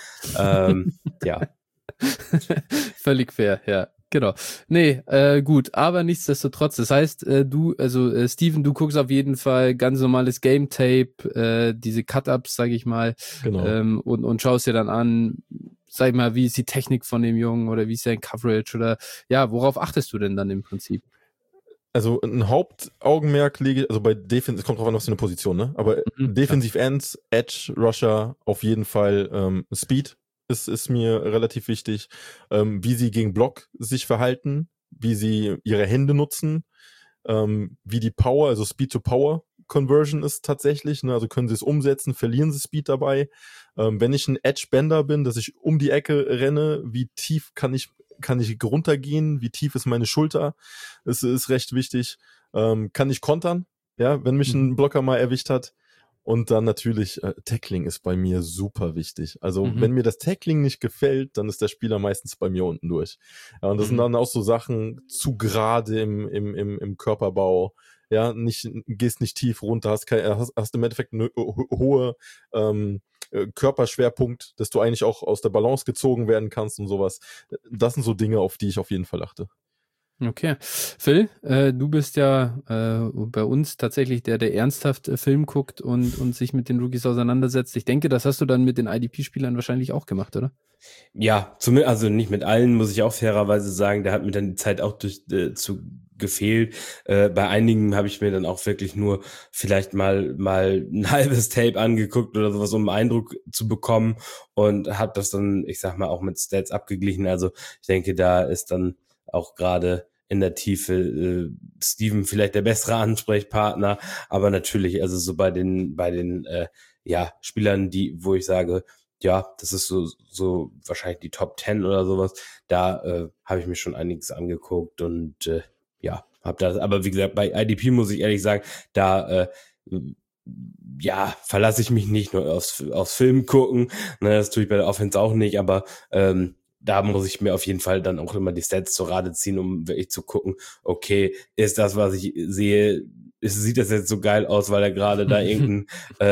Völlig fair, ja, genau. Nee, gut, aber nichtsdestotrotz, das heißt, Steven, du guckst auf jeden Fall ganz normales Game-Tape, diese Cut-Ups, sag ich mal, genau. Und schaust dir dann an, sag ich mal, wie ist die Technik von dem Jungen oder wie ist sein Coverage oder worauf achtest du denn dann im Prinzip? Also ein Hauptaugenmerk lege ich, also bei Defensive, kommt drauf an, was für eine Position, ne? Aber Defensive Ends, Edge, Rusher, auf jeden Fall Speed. Ist mir relativ wichtig, wie sie gegen Block sich verhalten, wie sie ihre Hände nutzen, wie die Power, also Speed-to-Power-Conversion ist tatsächlich, ne? Also können sie es umsetzen, verlieren sie Speed dabei. Wenn ich ein Edge-Bender bin, dass ich um die Ecke renne, wie tief kann ich runtergehen, wie tief ist meine Schulter, das ist recht wichtig. Kann ich kontern, ja, wenn mich ein Blocker mal erwischt hat. Und dann natürlich, Tackling ist bei mir super wichtig. Also wenn mir das Tackling nicht gefällt, dann ist der Spieler meistens bei mir unten durch. Ja, und das sind dann auch so Sachen zu gerade im Körperbau. Ja, gehst nicht tief runter, hast im Endeffekt eine hohe Körperschwerpunkt, dass du eigentlich auch aus der Balance gezogen werden kannst und sowas. Das sind so Dinge, auf die ich auf jeden Fall achte. Okay. Phil, du bist ja bei uns tatsächlich der ernsthaft Film guckt und sich mit den Rookies auseinandersetzt. Ich denke, das hast du dann mit den IDP-Spielern wahrscheinlich auch gemacht, oder? Ja, also nicht mit allen, muss ich auch fairerweise sagen. Da hat mir dann die Zeit auch zu gefehlt. Bei einigen habe ich mir dann auch wirklich nur vielleicht mal ein halbes Tape angeguckt oder sowas, um einen Eindruck zu bekommen und habe das dann, ich sag mal, auch mit Stats abgeglichen. Also ich denke, da ist dann auch gerade in der Tiefe Steven vielleicht der bessere Ansprechpartner, aber natürlich, also so bei den Spielern, wo ich sage, ja, das ist so wahrscheinlich die Top 10 oder sowas, da habe ich mir schon einiges angeguckt und habe das, aber wie gesagt, bei IDP muss ich ehrlich sagen, da verlasse ich mich nicht nur aufs Film gucken, ne, das tue ich bei der Offense auch nicht, aber da muss ich mir auf jeden Fall dann auch immer die Stats zur Rate ziehen, um wirklich zu gucken, okay, ist das, was ich sehe, sieht das jetzt so geil aus, weil er gerade da irgendein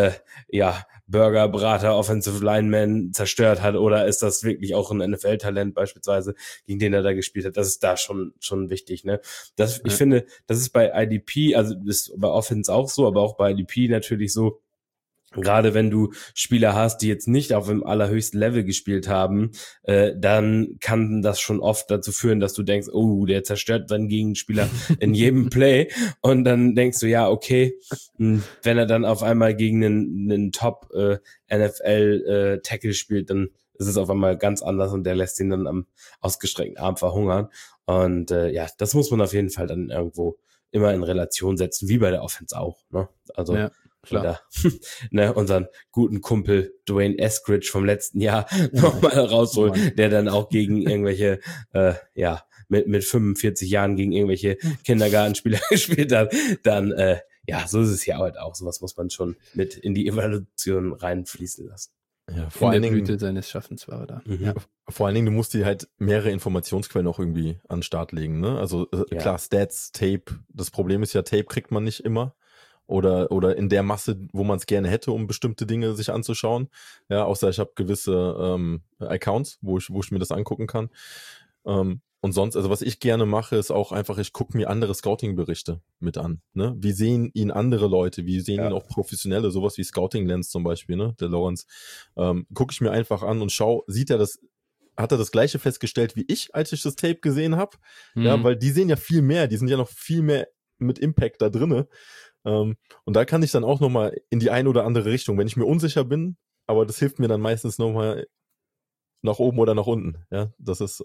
Burger, Brater, Offensive Lineman zerstört hat, oder ist das wirklich auch ein NFL-Talent beispielsweise, gegen den er da gespielt hat? Das ist da schon wichtig, ne? Ich finde, das ist bei IDP, also ist bei Offense auch so, aber auch bei IDP natürlich so, Gerade wenn du Spieler hast, die jetzt nicht auf dem allerhöchsten Level gespielt haben, dann kann das schon oft dazu führen, dass du denkst, oh, der zerstört seinen Gegenspieler in jedem Play. Und dann denkst du, ja, okay, wenn er dann auf einmal gegen einen Top-NFL-Tackle spielt, dann ist es auf einmal ganz anders und der lässt ihn dann am ausgestreckten Arm verhungern. Und das muss man auf jeden Fall dann irgendwo immer in Relation setzen, wie bei der Offense auch. Ne? Also Ja, klar. Oder unseren guten Kumpel Dwayne Eskridge vom letzten Jahr nochmal rausholen, der dann auch gegen irgendwelche, mit 45 Jahren gegen irgendwelche Kindergartenspieler gespielt hat, dann, so ist es ja halt auch. Sowas muss man schon mit in die Evaluation reinfließen lassen. Ja, vor allen Dingen seines Schaffens war er da. Ja. Vor allen Dingen, du musst dir halt mehrere Informationsquellen auch irgendwie an den Start legen, ne? Also klar, Stats, Tape, das Problem ist ja, Tape kriegt man nicht immer. Oder in der Masse, wo man es gerne hätte, um bestimmte Dinge sich anzuschauen. Ja, außer ich habe gewisse Accounts, wo ich mir das angucken kann. Und sonst, also was ich gerne mache, ist auch einfach, ich gucke mir andere Scouting-Berichte mit an. Ne? Wie sehen ihn andere Leute? Wie sehen ihn auch Professionelle? Sowas wie Scouting Lens zum Beispiel, ne? Der Lawrence. Gucke ich mir einfach an und schaue, hat er das Gleiche festgestellt wie ich, als ich das Tape gesehen habe? Ja, weil die sehen ja viel mehr, die sind ja noch viel mehr mit Impact da drinne. Und da kann ich dann auch nochmal in die eine oder andere Richtung, wenn ich mir unsicher bin, aber das hilft mir dann meistens nochmal nach oben oder nach unten. Ja, das ist,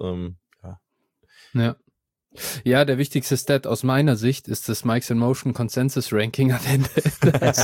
Ja, der wichtigste Stat aus meiner Sicht ist das Mics in Motion Consensus Ranking am Ende. Das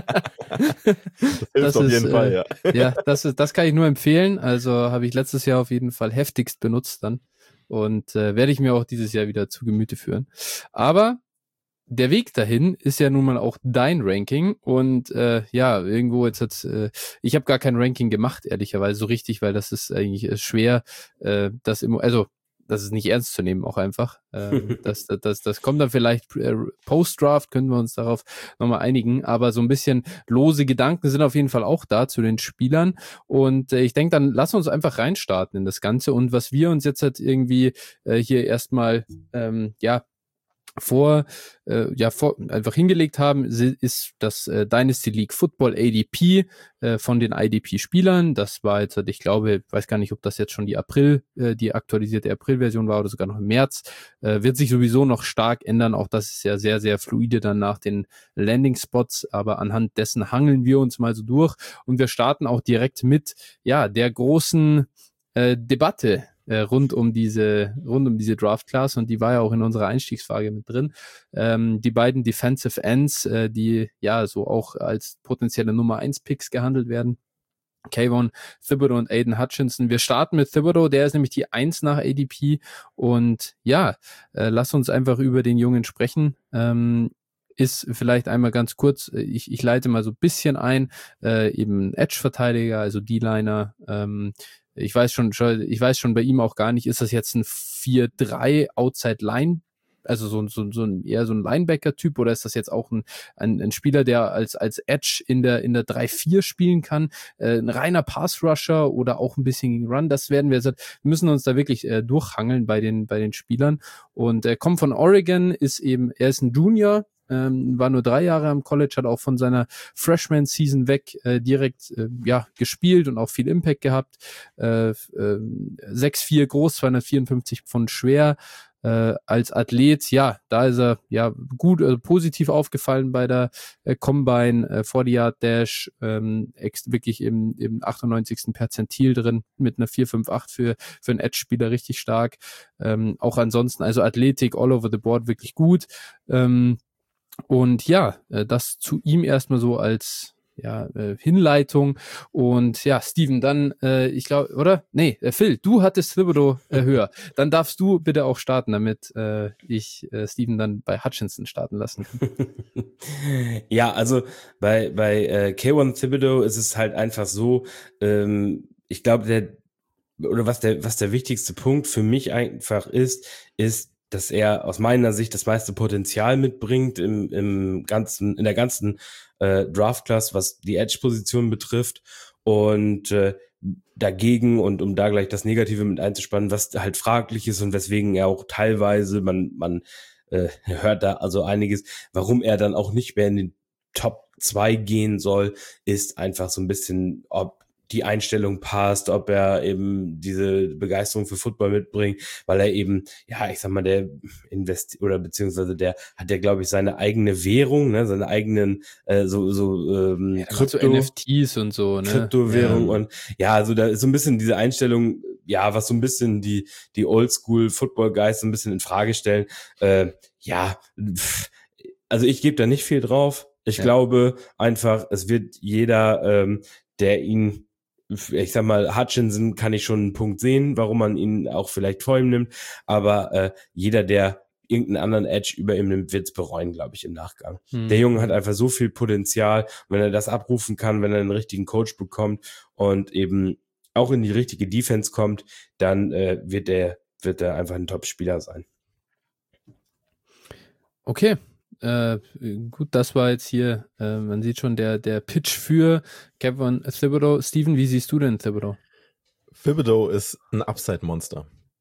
hilft auf jeden Fall, ja. Ja, das kann ich nur empfehlen. Also habe ich letztes Jahr auf jeden Fall heftigst benutzt dann und werde ich mir auch dieses Jahr wieder zu Gemüte führen. Aber der Weg dahin ist ja nun mal auch dein Ranking und irgendwo jetzt ich habe gar kein Ranking gemacht, ehrlicherweise so richtig, weil das ist eigentlich schwer, das ist nicht ernst zu nehmen, auch einfach. Das kommt dann vielleicht Post-Draft, können wir uns darauf nochmal einigen, aber so ein bisschen lose Gedanken sind auf jeden Fall auch da zu den Spielern und ich denke, dann lass uns einfach reinstarten in das Ganze und was wir uns jetzt halt irgendwie hier erstmal einfach hingelegt haben, ist das Dynasty League Football ADP von den IDP-Spielern. Das war jetzt, ich glaube, ich weiß gar nicht, ob das jetzt schon die aktualisierte April-Version war oder sogar noch im März. Wird sich sowieso noch stark ändern. Auch das ist ja sehr, sehr fluide dann nach den Landing-Spots. Aber anhand dessen hangeln wir uns mal so durch. Und wir starten auch direkt mit, der großen Debatte rund um diese Draft-Class und die war ja auch in unserer Einstiegsfrage mit drin. Die beiden Defensive Ends, die so auch als potenzielle Nummer 1 Picks gehandelt werden. Kayvon Thibodeaux und Aiden Hutchinson. Wir starten mit Thibodeaux, der ist nämlich die 1 nach ADP und lass uns einfach über den Jungen sprechen. Ist vielleicht einmal ganz kurz, ich leite mal so ein bisschen ein, eben Edge-Verteidiger, also D-Liner, ich weiß schon bei ihm auch gar nicht, ist das jetzt ein 4-3 Outside Line, also so ein eher so ein Linebacker-Typ oder ist das jetzt auch ein Spieler, der als Edge in der 3-4 spielen kann, ein reiner Pass-Rusher oder auch ein bisschen gegen Run, wir müssen uns da wirklich durchhangeln bei den Spielern und er kommt von Oregon, er ist ein Junior, war nur 3 Jahre am College, hat auch von seiner Freshman-Season weg direkt gespielt und auch viel Impact gehabt. 6'4 groß, 254 Pfund schwer. Als Athlet, da ist er gut, positiv aufgefallen bei der Combine, 40-Yard-Dash, wirklich im 98. Perzentil drin, mit einer 4,58 für einen Edge-Spieler richtig stark. Auch ansonsten, also Athletik all over the board wirklich gut. Und das zu ihm erstmal so als Hinleitung. Und Steven, dann, ich glaube, oder? Nee, Phil, du hattest Thibodeaux höher. Dann darfst du bitte auch starten, damit ich Steven dann bei Hutchinson starten lassen kann. Ja, also bei Kayvon Thibodeaux ist es halt einfach so, ich glaube, was der wichtigste Punkt für mich einfach ist, dass er aus meiner Sicht das meiste Potenzial mitbringt in der ganzen Draft-Class, was die Edge-Position betrifft und dagegen und um da gleich das Negative mit einzuspannen, was halt fraglich ist und weswegen er auch teilweise, man hört da also einiges, warum er dann auch nicht mehr in den Top 2 gehen soll, ist einfach so ein bisschen, ob die Einstellung passt, ob er eben diese Begeisterung für Football mitbringt, weil er eben, ja, ich sag mal, der beziehungsweise der hat ja, glaube ich, seine eigene Währung, ne, seine eigenen so NFTs und so, ne? Kryptowährung und ja, also da ist so ein bisschen diese Einstellung, ja, was so ein bisschen die Oldschool-Football-Guys so ein bisschen in Frage stellen. Also ich gebe da nicht viel drauf. Ich glaube einfach, es wird jeder, der ihn, ich sag mal, Hutchinson kann ich schon einen Punkt sehen, warum man ihn auch vielleicht vor ihm nimmt, aber jeder, der irgendeinen anderen Edge über ihm nimmt, wird es bereuen, glaube ich, im Nachgang. Der Junge hat einfach so viel Potenzial, wenn er das abrufen kann, wenn er einen richtigen Coach bekommt und eben auch in die richtige Defense kommt, dann wird er einfach ein Top-Spieler sein. Okay. Gut, das war jetzt hier, man sieht schon der Pitch für Kevin Thibodeau. Steven, wie siehst du denn Thibodeau? Thibodeau ist ein Upside-Monster.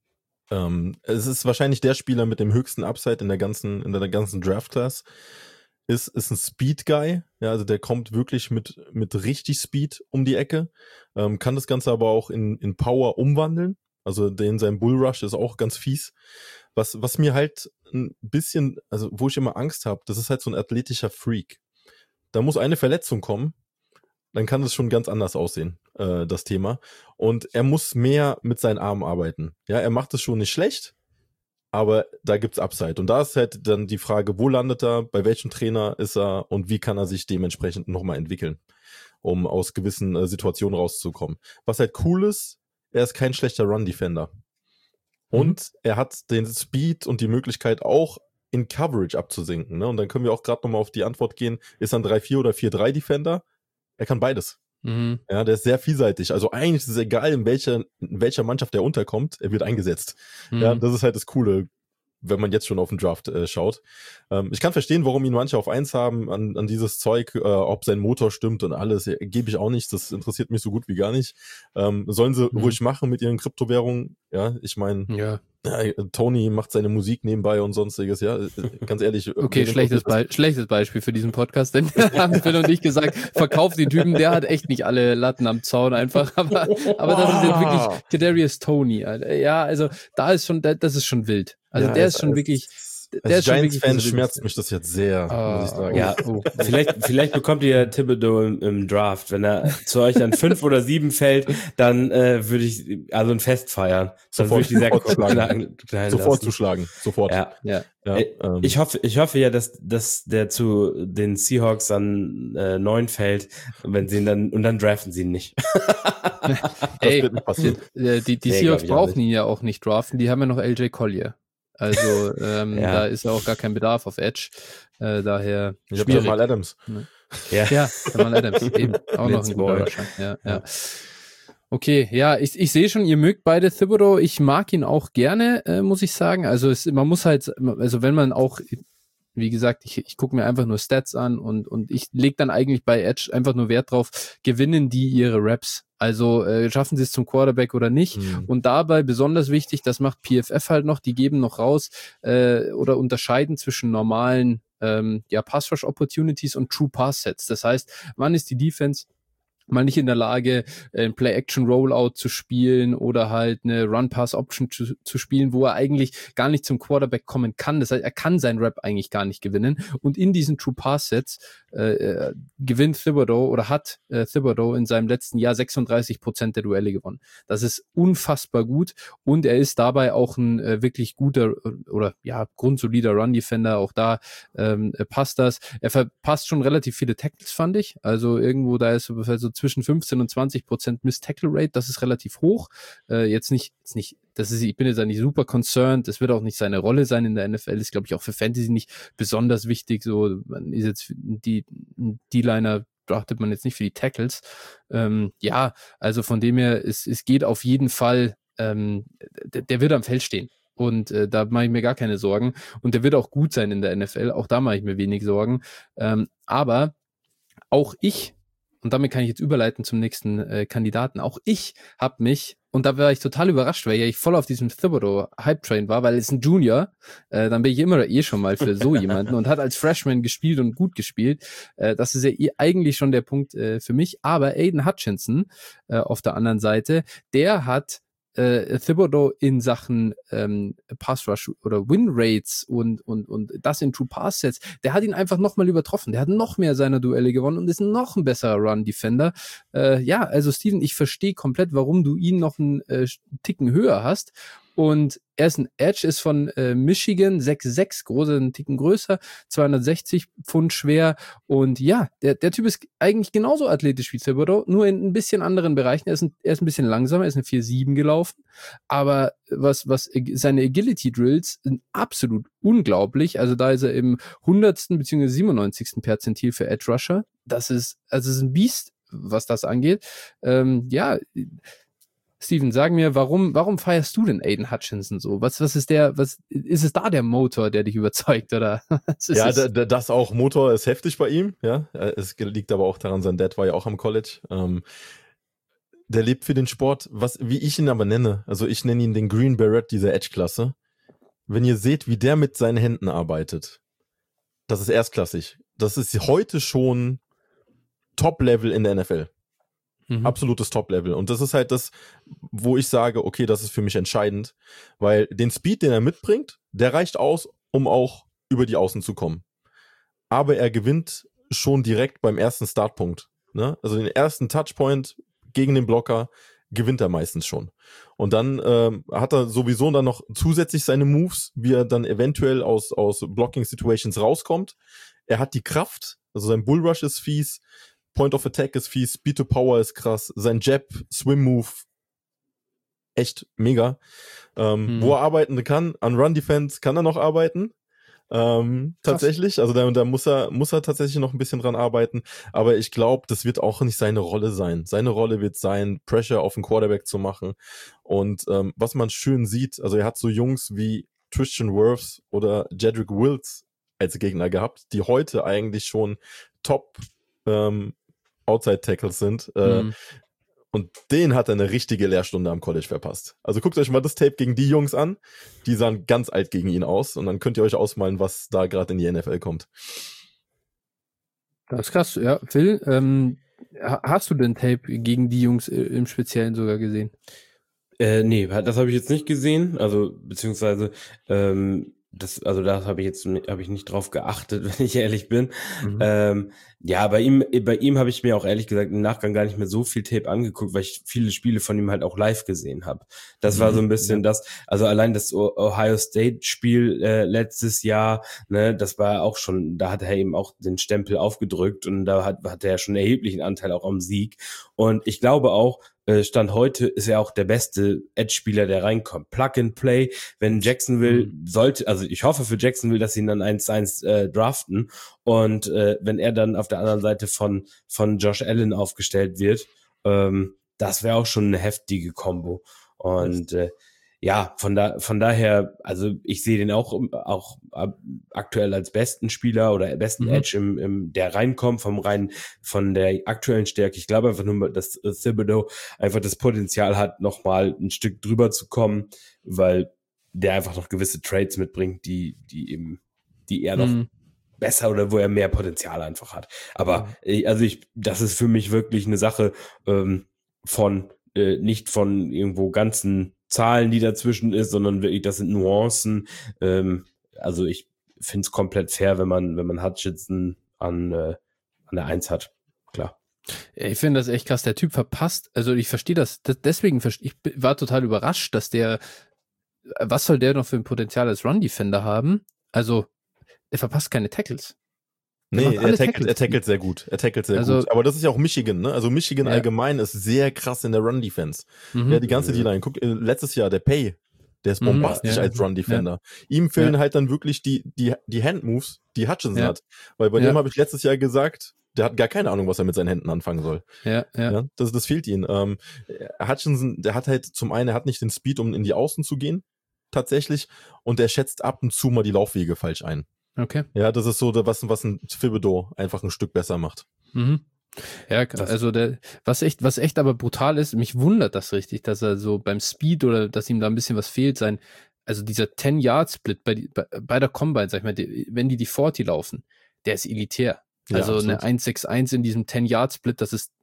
Es ist wahrscheinlich der Spieler mit dem höchsten Upside in der ganzen Draft-Class. Ist ein Speed-Guy, ja, also der kommt wirklich mit richtig Speed um die Ecke, kann das Ganze aber auch in Power umwandeln. Also sein Bullrush ist auch ganz fies. Was mir halt ein bisschen, also wo ich immer Angst habe, das ist halt so ein athletischer Freak. Da muss eine Verletzung kommen, dann kann das schon ganz anders aussehen, das Thema. Und er muss mehr mit seinen Armen arbeiten. Ja, er macht es schon nicht schlecht, aber da gibt's Upside. Und da ist halt dann die Frage, wo landet er, bei welchem Trainer ist er und wie kann er sich dementsprechend nochmal entwickeln, um aus gewissen Situationen rauszukommen. Was halt cool ist, er ist kein schlechter Run-Defender. Und er hat den Speed und die Möglichkeit auch in Coverage abzusinken. Ne? Und dann können wir auch gerade nochmal auf die Antwort gehen, ist er ein 3-4 oder 4-3 Defender? Er kann beides. Ja, der ist sehr vielseitig. Also eigentlich ist es egal, in welcher Mannschaft er unterkommt, er wird eingesetzt. Ja, das ist halt das Coole, wenn man jetzt schon auf den Draft schaut. Ich kann verstehen, warum ihn manche auf 1 haben an dieses Zeug, ob sein Motor stimmt und alles, gebe ich auch nicht, das interessiert mich so gut wie gar nicht. Sollen sie ruhig machen mit ihren Kryptowährungen, ja, ich meine, Tony macht seine Musik nebenbei und sonstiges, ja, ganz ehrlich. Okay, schlechtes Beispiel für diesen Podcast, denn haben Phil und ich gesagt, verkauft den Typen, der hat echt nicht alle Latten am Zaun einfach, aber das ist jetzt wirklich Kadarius Toney, Alter. Ja, also da ist schon, das ist schon wild. Also der ist schon wirklich... Als Giants-Fan schmerzt mich das jetzt sehr, muss ich sagen. Ja, vielleicht bekommt ihr Thibodeau im Draft. Wenn er zu euch dann 5 oder 7 fällt, dann würde ich also ein Fest feiern. Sofort zuschlagen. Sofort. Ja. Ich hoffe ja, dass der zu den Seahawks an 9 fällt, wenn sie ihn dann draften sie ihn nicht. Das wird nicht passieren. Die Seahawks brauchen ihn ja auch nicht draften, die haben ja noch LJ Collier. Also da ist ja auch gar kein Bedarf auf Edge. Daher ich habe Jamal Adams. Ja, Jamal Adams eben. Auch noch ein guter wahrscheinlich. Ja. Okay, ja, ich sehe schon, ihr mögt beide Thibodeau. Ich mag ihn auch gerne, muss ich sagen. Also man muss halt, also wenn man auch, wie gesagt, ich gucke mir einfach nur Stats an und ich lege dann eigentlich bei Edge einfach nur Wert drauf, gewinnen die ihre Reps. Also schaffen sie es zum Quarterback oder nicht. Und dabei besonders wichtig, das macht PFF halt noch, die geben noch raus oder unterscheiden zwischen normalen Pass-Rush-Opportunities und True Pass-Sets. Das heißt, wann ist die Defense mal nicht in der Lage, ein Play-Action-Rollout zu spielen oder halt eine Run-Pass-Option zu spielen, wo er eigentlich gar nicht zum Quarterback kommen kann. Das heißt, er kann sein Rep eigentlich gar nicht gewinnen. Und in diesen True-Pass-Sets gewinnt Thibodeau oder hat Thibodeau in seinem letzten Jahr 36% der Duelle gewonnen. Das ist unfassbar gut und er ist dabei auch ein wirklich guter oder grundsolider Run-Defender. Auch da passt das. Er verpasst schon relativ viele Tackles, fand ich. Also irgendwo da ist so zwischen 15 und 20% Miss-Tackle-Rate. Das ist relativ hoch. Jetzt nicht, ich bin jetzt nicht super concerned. Das wird auch nicht seine Rolle sein in der NFL. Ist, glaube ich, auch für Fantasy nicht besonders wichtig. So, man ist jetzt die D-Liner draftet man jetzt nicht für die Tackles. Also von dem her, es geht auf jeden Fall, der wird am Feld stehen. Und da mache ich mir gar keine Sorgen. Und der wird auch gut sein in der NFL. Auch da mache ich mir wenig Sorgen. Aber auch ich, und damit kann ich jetzt überleiten zum nächsten Kandidaten, auch ich habe mich, und da war ich total überrascht, weil ich voll auf diesem Thibodeau-Hype-Train war, weil es ein Junior, dann bin ich immer schon mal für so jemanden und hat als Freshman gespielt und gut gespielt. Das ist ja eigentlich schon der Punkt für mich. Aber Aiden Hutchinson auf der anderen Seite, der hat Thibodeau in Sachen Pass Rush oder Win Rates und das in True Pass Sets, der hat ihn einfach nochmal übertroffen. Der hat noch mehr seiner Duelle gewonnen und ist noch ein besserer Run Defender. Ja, also Steven, ich verstehe komplett, warum du ihn noch einen Ticken höher hast. Und er ist ein Edge, ist von Michigan, 6'6", groß, einen Ticken größer, 260 Pfund schwer. Und ja, der Typ ist eigentlich genauso athletisch wie Thibodeau, nur in ein bisschen anderen Bereichen. Er ist ein bisschen langsamer, er ist eine 4'7" gelaufen. Aber was seine Agility Drills sind absolut unglaublich. Also da ist er im 100. bzw. 97. Perzentil für Edge Rusher. Das ist ein Biest, was das angeht. Ja, Steven, sag mir, warum feierst du denn Aiden Hutchinson so? Was ist es da der Motor, der dich überzeugt, oder? Ja, das auch. Motor ist heftig bei ihm, ja. Es liegt aber auch daran, sein Dad war ja auch am College. Der lebt für den Sport, wie ich ihn aber nenne. Also ich nenne ihn den Green Beret dieser Edge-Klasse. Wenn ihr seht, wie der mit seinen Händen arbeitet, das ist erstklassig. Das ist heute schon Top-Level in der NFL. Absolutes Top-Level. Und das ist halt das, wo ich sage, okay, das ist für mich entscheidend, weil den Speed, den er mitbringt, der reicht aus, um auch über die Außen zu kommen. Aber er gewinnt schon direkt beim ersten Startpunkt. Ne? Also den ersten Touchpoint gegen den Blocker gewinnt er meistens schon. Und dann hat er sowieso dann noch zusätzlich seine Moves, wie er dann eventuell aus Blocking-Situations rauskommt. Er hat die Kraft, also sein Bullrush ist fies, Point of Attack ist fies, Speed to Power ist krass, sein Jab, Swim Move, echt mega. Wo er arbeiten kann, an Run Defense kann er noch arbeiten. Tatsächlich, also da muss er tatsächlich noch ein bisschen dran arbeiten, aber ich glaube, das wird auch nicht seine Rolle sein. Seine Rolle wird sein, Pressure auf den Quarterback zu machen. Und was man schön sieht, also er hat so Jungs wie Tristan Wirfs oder Jedrick Wills als Gegner gehabt, die heute eigentlich schon Top Outside-Tackles sind. Und den hat er eine richtige Lehrstunde am College verpasst. Also guckt euch mal das Tape gegen die Jungs an. Die sahen ganz alt gegen ihn aus. Und dann könnt ihr euch ausmalen, was da gerade in die NFL kommt. Das ist krass. Ja, Phil, hast du denn Tape gegen die Jungs im Speziellen sogar gesehen? Nee, das habe ich jetzt nicht gesehen. Also, beziehungsweise, da habe ich nicht drauf geachtet, wenn ich ehrlich bin. Ja, bei ihm habe ich mir auch ehrlich gesagt im Nachgang gar nicht mehr so viel Tape angeguckt, weil ich viele Spiele von ihm halt auch live gesehen habe. Das war so ein bisschen das, also allein das Ohio State Spiel letztes Jahr, ne, das war auch schon, da hat er eben auch den Stempel aufgedrückt und da hat er schon erheblichen Anteil auch am Sieg. Und ich glaube auch, Stand heute ist er auch der beste Edge-Spieler, der reinkommt. Plug and Play, wenn Jacksonville ich hoffe für Jacksonville, dass sie ihn dann 1-1 draften und wenn er dann auf der anderen Seite von Josh Allen aufgestellt wird, das wäre auch schon eine heftige Kombo. Und ja, von daher, also ich sehe den auch aktuell als besten Spieler oder besten Edge der reinkommt von der aktuellen Stärke. Ich glaube einfach nur, dass Thibodeau einfach das Potenzial hat, nochmal ein Stück drüber zu kommen, weil der einfach noch gewisse Traits mitbringt, die er noch besser oder wo er mehr Potenzial einfach hat. Aber das ist für mich wirklich eine Sache nicht von irgendwo ganzen Zahlen, die dazwischen ist, sondern wirklich, das sind Nuancen. Also ich finde es komplett fair, wenn man Hutchinson an der 1 hat. Klar. Ich finde das echt krass. Der Typ verpasst, also ich verstehe das, deswegen, ich war total überrascht, dass was soll der noch für ein Potenzial als Run-Defender haben? Also, er verpasst keine Tackles. Nee, er tackelt sehr gut. Gut. Aber das ist ja auch Michigan, ne? Also Michigan allgemein ist sehr krass in der Run-Defense. Ja, die ganze D-Line. Guck, letztes Jahr der Pay, der ist bombastisch als Run-Defender. Ihm fehlen halt dann wirklich die Hand-Moves, die Hutchinson hat. Weil bei dem habe ich letztes Jahr gesagt, der hat gar keine Ahnung, was er mit seinen Händen anfangen soll. Ja. Das fehlt ihm. Hutchinson, der hat halt zum einen, er hat nicht den Speed, um in die Außen zu gehen, tatsächlich, und er schätzt ab und zu mal die Laufwege falsch ein. Okay. Ja, das ist so, was ein Thibodeau einfach ein Stück besser macht. Ja, also was echt aber brutal ist, mich wundert das richtig, dass er so beim Speed oder dass ihm da ein bisschen was fehlt, also dieser 10-Yard-Split bei der Combine, sag ich mal, wenn die 40 laufen, der ist elitär. Also eine 1,61 in diesem 10-Yard-Split, das ist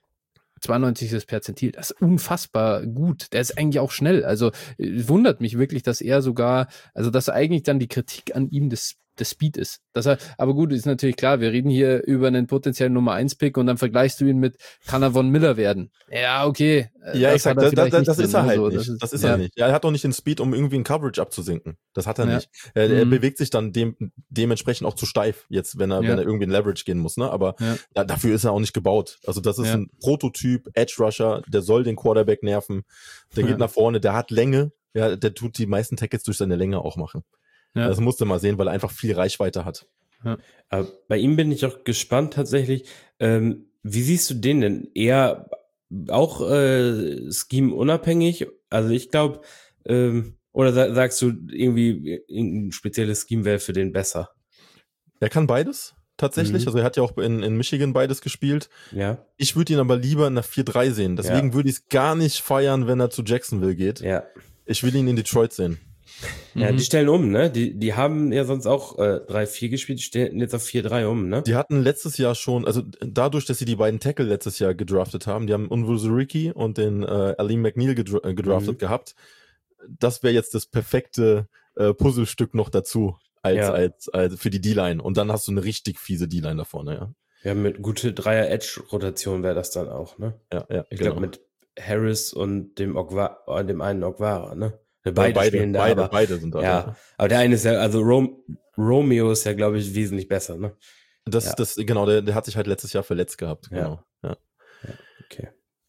92. Perzentil. Das ist unfassbar gut. Der ist eigentlich auch schnell. Also wundert mich wirklich, dass er dass eigentlich dann die Kritik an ihm des Speed ist. Aber gut, ist natürlich klar, wir reden hier über einen potenziellen Nummer 1-Pick und dann vergleichst du ihn mit, kann er Von Miller werden? Ja, okay. Ja, exakt, das ist er halt nicht. Das ist er nicht. Ja, er hat doch nicht den Speed, um irgendwie in Coverage abzusinken. Das hat er nicht. Er bewegt sich dann dementsprechend auch zu steif, jetzt, wenn er irgendwie in Leverage gehen muss, ne? Aber dafür ist er auch nicht gebaut. Also das ist ein Prototyp, Edge Rusher, der soll den Quarterback nerven, der geht nach vorne, der hat Länge, der tut die meisten Tackles durch seine Länge auch machen. Ja. Das musst du mal sehen, weil er einfach viel Reichweite hat. Ja. Aber bei ihm bin ich auch gespannt tatsächlich. Wie siehst du den denn? Eher auch Scheme unabhängig? Also ich glaube, oder sagst du irgendwie ein spezielles Scheme wäre für den besser? Er kann beides tatsächlich. Also er hat ja auch in Michigan beides gespielt. Ja. Ich würde ihn aber lieber in der 4-3 sehen. Deswegen würde ich es gar nicht feiern, wenn er zu Jacksonville geht. Ja. Ich will ihn in Detroit sehen. Ja, die stellen um, ne? Die haben ja sonst auch 3-4 gespielt, die stellen jetzt auf 4-3 um, ne? Die hatten letztes Jahr schon, also dadurch, dass sie die beiden Tackle letztes Jahr gedraftet haben, die haben Unwuzurike und den Aleem McNeil gedraftet gehabt. Das wäre jetzt das perfekte Puzzlestück noch dazu als für die D-Line. Und dann hast du eine richtig fiese D-Line da vorne, ja. Ja, mit gute Dreier-Edge-Rotation wäre das dann auch, ne? Ja, ich glaube mit Harris und dem einen Okwara, ne? Beide spielen da, beide sind da. Ja, aber der eine ist ja, also Romeo ist ja, glaube ich, wesentlich besser, ne? Genau, der hat sich halt letztes Jahr verletzt gehabt, genau. Ja. Okay.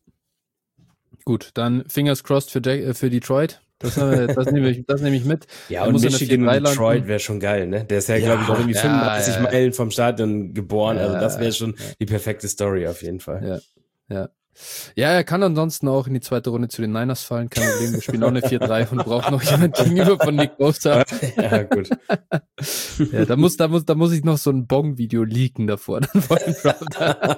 Gut, dann Fingers crossed für Detroit. Das nehme ich mit. Ja, und Michigan und Detroit wäre schon geil, ne? Der ist ja, glaube ich, auch irgendwie 35 Meilen vom Stadion geboren. Also das wäre schon die perfekte Story auf jeden Fall. Ja, er kann ansonsten auch in die zweite Runde zu den Niners fallen. Kein Problem, wir spielen auch eine 4-3 und brauchen noch jemanden gegenüber von Nick Bosa. Ja, gut. Ja, da muss ich noch so ein Bong-Video leaken davor. Dann vor dem Draft.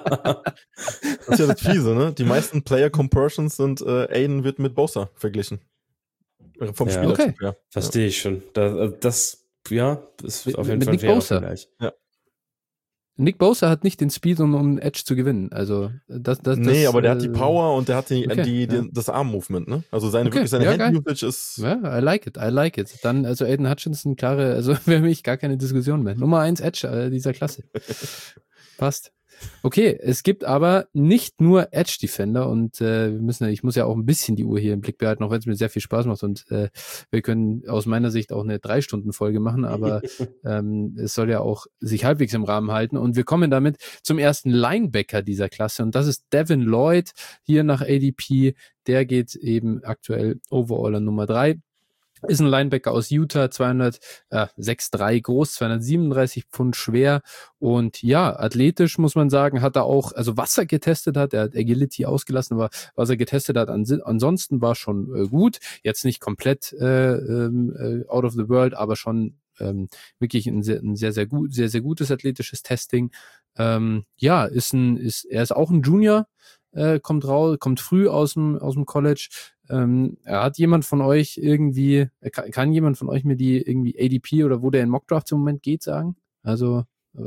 Das ist ja das Fiese, ne? Die meisten Player-Compressions sind Aiden wird mit Bosa verglichen. Vom Spielertyp her. Verstehe ich schon. Das ist auf jeden Fall ein fairer Vergleich. Ja. Nick Bosa hat nicht den Speed, um Edge zu gewinnen. Also nee, aber der hat die Power und der hat das Arm-Movement, ne? Also seine Hand-Usage ist. Ja, I like it. Dann, also Aiden Hutchinson, für mich gar keine Diskussion mehr. Nummer 1 Edge dieser Klasse. Passt. Okay, es gibt aber nicht nur Edge-Defender und ich muss ja auch ein bisschen die Uhr hier im Blick behalten, auch wenn es mir sehr viel Spaß macht und wir können aus meiner Sicht auch eine 3-Stunden-Folge machen, aber es soll ja auch sich halbwegs im Rahmen halten und wir kommen damit zum ersten Linebacker dieser Klasse und das ist Devin Lloyd, hier nach ADP, der geht eben aktuell Overaller Nummer 3. Ist ein Linebacker aus Utah, 6'3 groß, 237 Pfund schwer und ja, athletisch muss man sagen, hat er auch, also was er getestet hat, er hat Agility ausgelassen, aber was er getestet hat, ansonsten war schon gut, jetzt nicht komplett out of the world, aber schon wirklich ein sehr, sehr gutes athletisches Testing. Er ist auch ein Junior, kommt früh aus dem College. Hat jemand von euch kann jemand von euch mir die irgendwie ADP oder wo der in Mockdraft im Moment geht sagen? Also,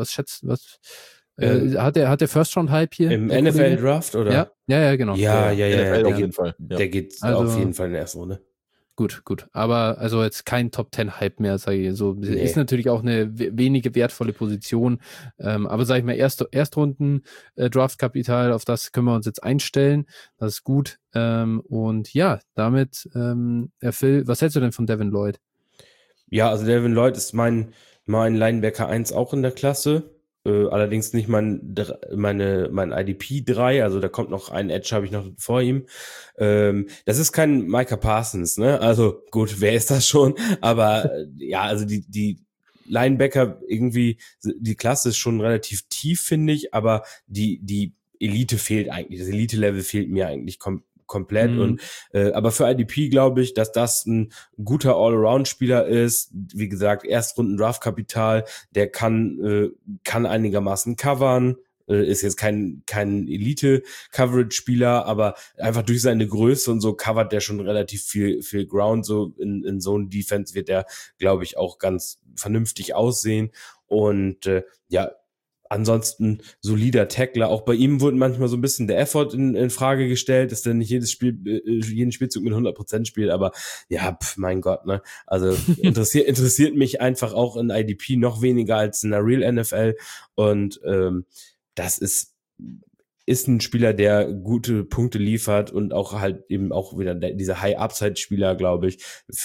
hat der First-Round-Hype hier? Im NFL-Draft, oder? Ja, genau. Ja. Auf jeden Fall. Der geht auf jeden Fall in der ersten Runde. Gut. Aber also jetzt kein Top-10-Hype mehr, sage ich so. Nee. Ist natürlich auch eine wenige wertvolle Position. Aber sage ich mal, Erstrunden Draftkapital, auf das können wir uns jetzt einstellen. Das ist gut. Und ja, damit, Phil, was hältst du denn von Devin Lloyd? Ja, also Devin Lloyd ist mein Linebacker 1 auch in der Klasse. Allerdings nicht mein IDP 3, also da kommt noch ein Edge, habe ich noch vor ihm. Das ist kein Micah Parsons, ne? Also gut, wer ist das schon? Aber ja, also die Linebacker irgendwie, die Klasse ist schon relativ tief, finde ich, aber die Elite fehlt eigentlich, das Elite-Level fehlt mir eigentlich komplett und aber für IDP glaube ich, dass das ein guter All-Around-Spieler ist. Wie gesagt, Erstrunden-Draft-Kapital, der kann einigermaßen covern, ist jetzt kein Elite-Coverage-Spieler, aber einfach durch seine Größe und so covert der schon relativ viel Ground. So in so einem Defense wird der, glaube ich, auch ganz vernünftig aussehen. Und ansonsten solider Tackler. Auch bei ihm wurde manchmal so ein bisschen der Effort in Frage gestellt, dass der nicht jeden Spielzug mit 100% spielt, aber mein Gott, ne? Also interessiert mich einfach auch in IDP noch weniger als in der Real NFL und das ist ein Spieler, der gute Punkte liefert und auch halt eben auch wieder dieser High-Upside-Spieler, glaube ich,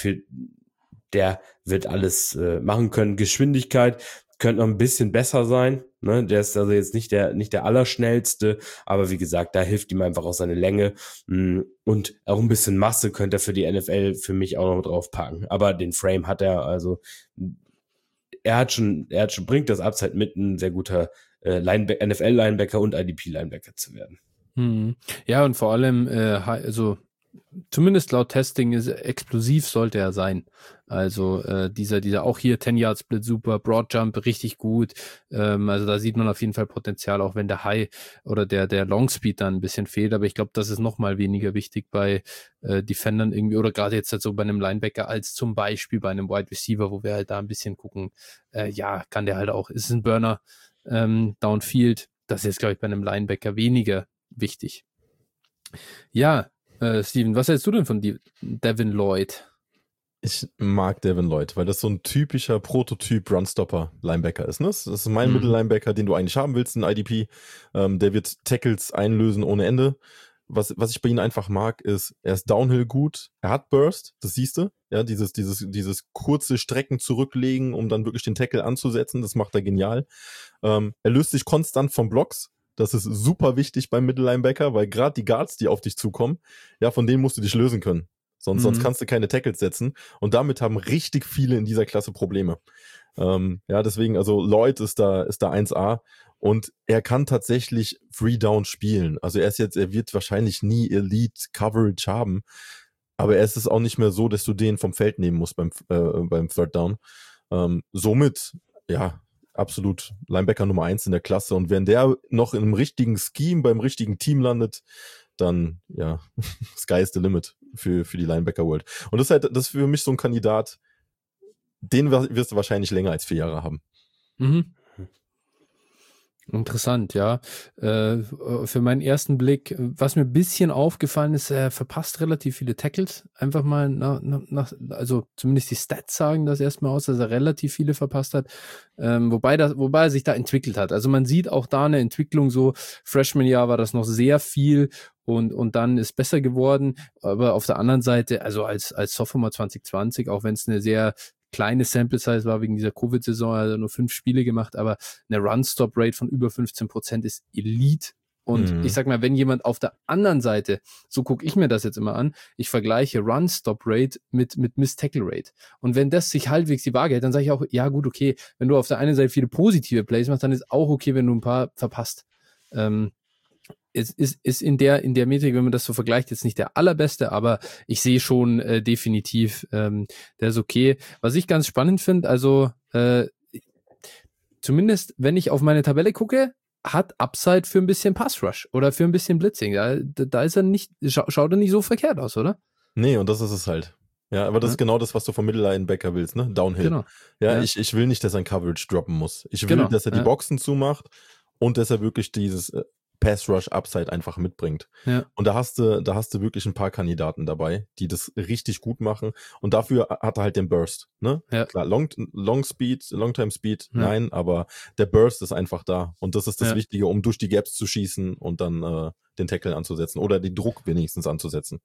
der wird alles machen können. Geschwindigkeit könnte noch ein bisschen besser sein, ne? Der ist also jetzt nicht der Allerschnellste, aber wie gesagt, da hilft ihm einfach auch seine Länge und auch ein bisschen Masse könnte er für die NFL für mich auch noch drauf packen. Aber den Frame hat er, also er bringt das Upside mit, ein sehr guter NFL-Linebacker und IDP-Linebacker zu werden. Ja, und vor allem, also zumindest laut Testing ist explosiv sollte er sein. Also dieser auch hier 10-Yard-Split super, Broad Jump richtig gut. Also da sieht man auf jeden Fall Potenzial, auch wenn der High oder der Long Speed dann ein bisschen fehlt. Aber ich glaube, das ist noch mal weniger wichtig bei Defendern irgendwie oder gerade jetzt halt so bei einem Linebacker als zum Beispiel bei einem Wide Receiver, wo wir halt da ein bisschen gucken, kann der halt auch, ist es ein Burner Downfield. Das ist jetzt, glaube ich, bei einem Linebacker weniger wichtig. Ja, Steven, was hältst du denn von Devin Lloyd? Ich mag Devin Lloyd, weil das so ein typischer Prototyp Runstopper-Linebacker ist. Ne? Das ist mein Mittellinebacker, den du eigentlich haben willst in IDP. Der wird Tackles einlösen ohne Ende. Was ich bei ihm einfach mag, ist, er ist Downhill gut, er hat Burst, das siehst du. Ja, dieses kurze Strecken zurücklegen, um dann wirklich den Tackle anzusetzen, das macht er genial. Er löst sich konstant von Blocks. Das ist super wichtig beim Mittellinebacker, weil gerade die Guards, die auf dich zukommen, ja, von denen musst du dich lösen können. Sonst kannst du keine Tackles setzen. Und damit haben richtig viele in dieser Klasse Probleme. Deswegen, also Lloyd ist da 1A. Und er kann tatsächlich Free Down spielen. Also er wird wahrscheinlich nie Elite Coverage haben. Aber er ist es auch nicht mehr so, dass du den vom Feld nehmen musst beim Third Down. Somit, ja, absolut Linebacker Nummer 1 in der Klasse. Und wenn der noch in einem richtigen Scheme beim richtigen Team landet, dann, ja, sky is the limit für die Linebacker-World. Und das ist für mich so ein Kandidat, den wirst du wahrscheinlich länger als 4 Jahre haben. Interessant, ja. Für meinen ersten Blick, was mir ein bisschen aufgefallen ist, er verpasst relativ viele Tackles. Einfach mal also zumindest die Stats sagen das erstmal aus, dass er relativ viele verpasst hat. Wobei er sich da entwickelt hat. Also man sieht auch da eine Entwicklung so. Freshman-Jahr war das noch sehr viel und dann ist besser geworden. Aber auf der anderen Seite, also als Sophomore 2020, auch wenn es eine sehr kleine Sample-Size war wegen dieser Covid-Saison, also nur 5 Spiele gemacht, aber eine Run-Stop-Rate von über 15% ist Elite. Und ich sag mal, wenn jemand auf der anderen Seite, so gucke ich mir das jetzt immer an, ich vergleiche Run-Stop-Rate mit Miss-Tackle-Rate. Und wenn das sich halbwegs die Waage hält, dann sage ich auch, ja gut, okay, wenn du auf der einen Seite viele positive Plays machst, dann ist auch okay, wenn du ein paar verpasst. Es ist in der Metrik, wenn man das so vergleicht, jetzt nicht der allerbeste, aber ich sehe schon definitiv, der ist okay. Was ich ganz spannend finde, also zumindest wenn ich auf meine Tabelle gucke, hat Upside für ein bisschen Pass-Rush oder für ein bisschen Blitzing. Da ist er nicht, schaut er nicht so verkehrt aus, oder? Nee, und das ist es halt. Ja, aber das ist genau das, was du vom Mittellinebacker willst, ne? Downhill. Genau. Ja. Ich will nicht, dass er ein Coverage droppen muss. Ich will, dass er die Boxen zumacht und dass er wirklich dieses Pass-Rush-Upside einfach mitbringt. Ja. Und da hast du wirklich ein paar Kandidaten dabei, die das richtig gut machen. Und dafür hat er halt den Burst. Ne? Ja. Klar, Long-Time Speed, nein, aber der Burst ist einfach da. Und das ist das Wichtige, um durch die Gaps zu schießen und dann den Tackle anzusetzen oder den Druck wenigstens anzusetzen.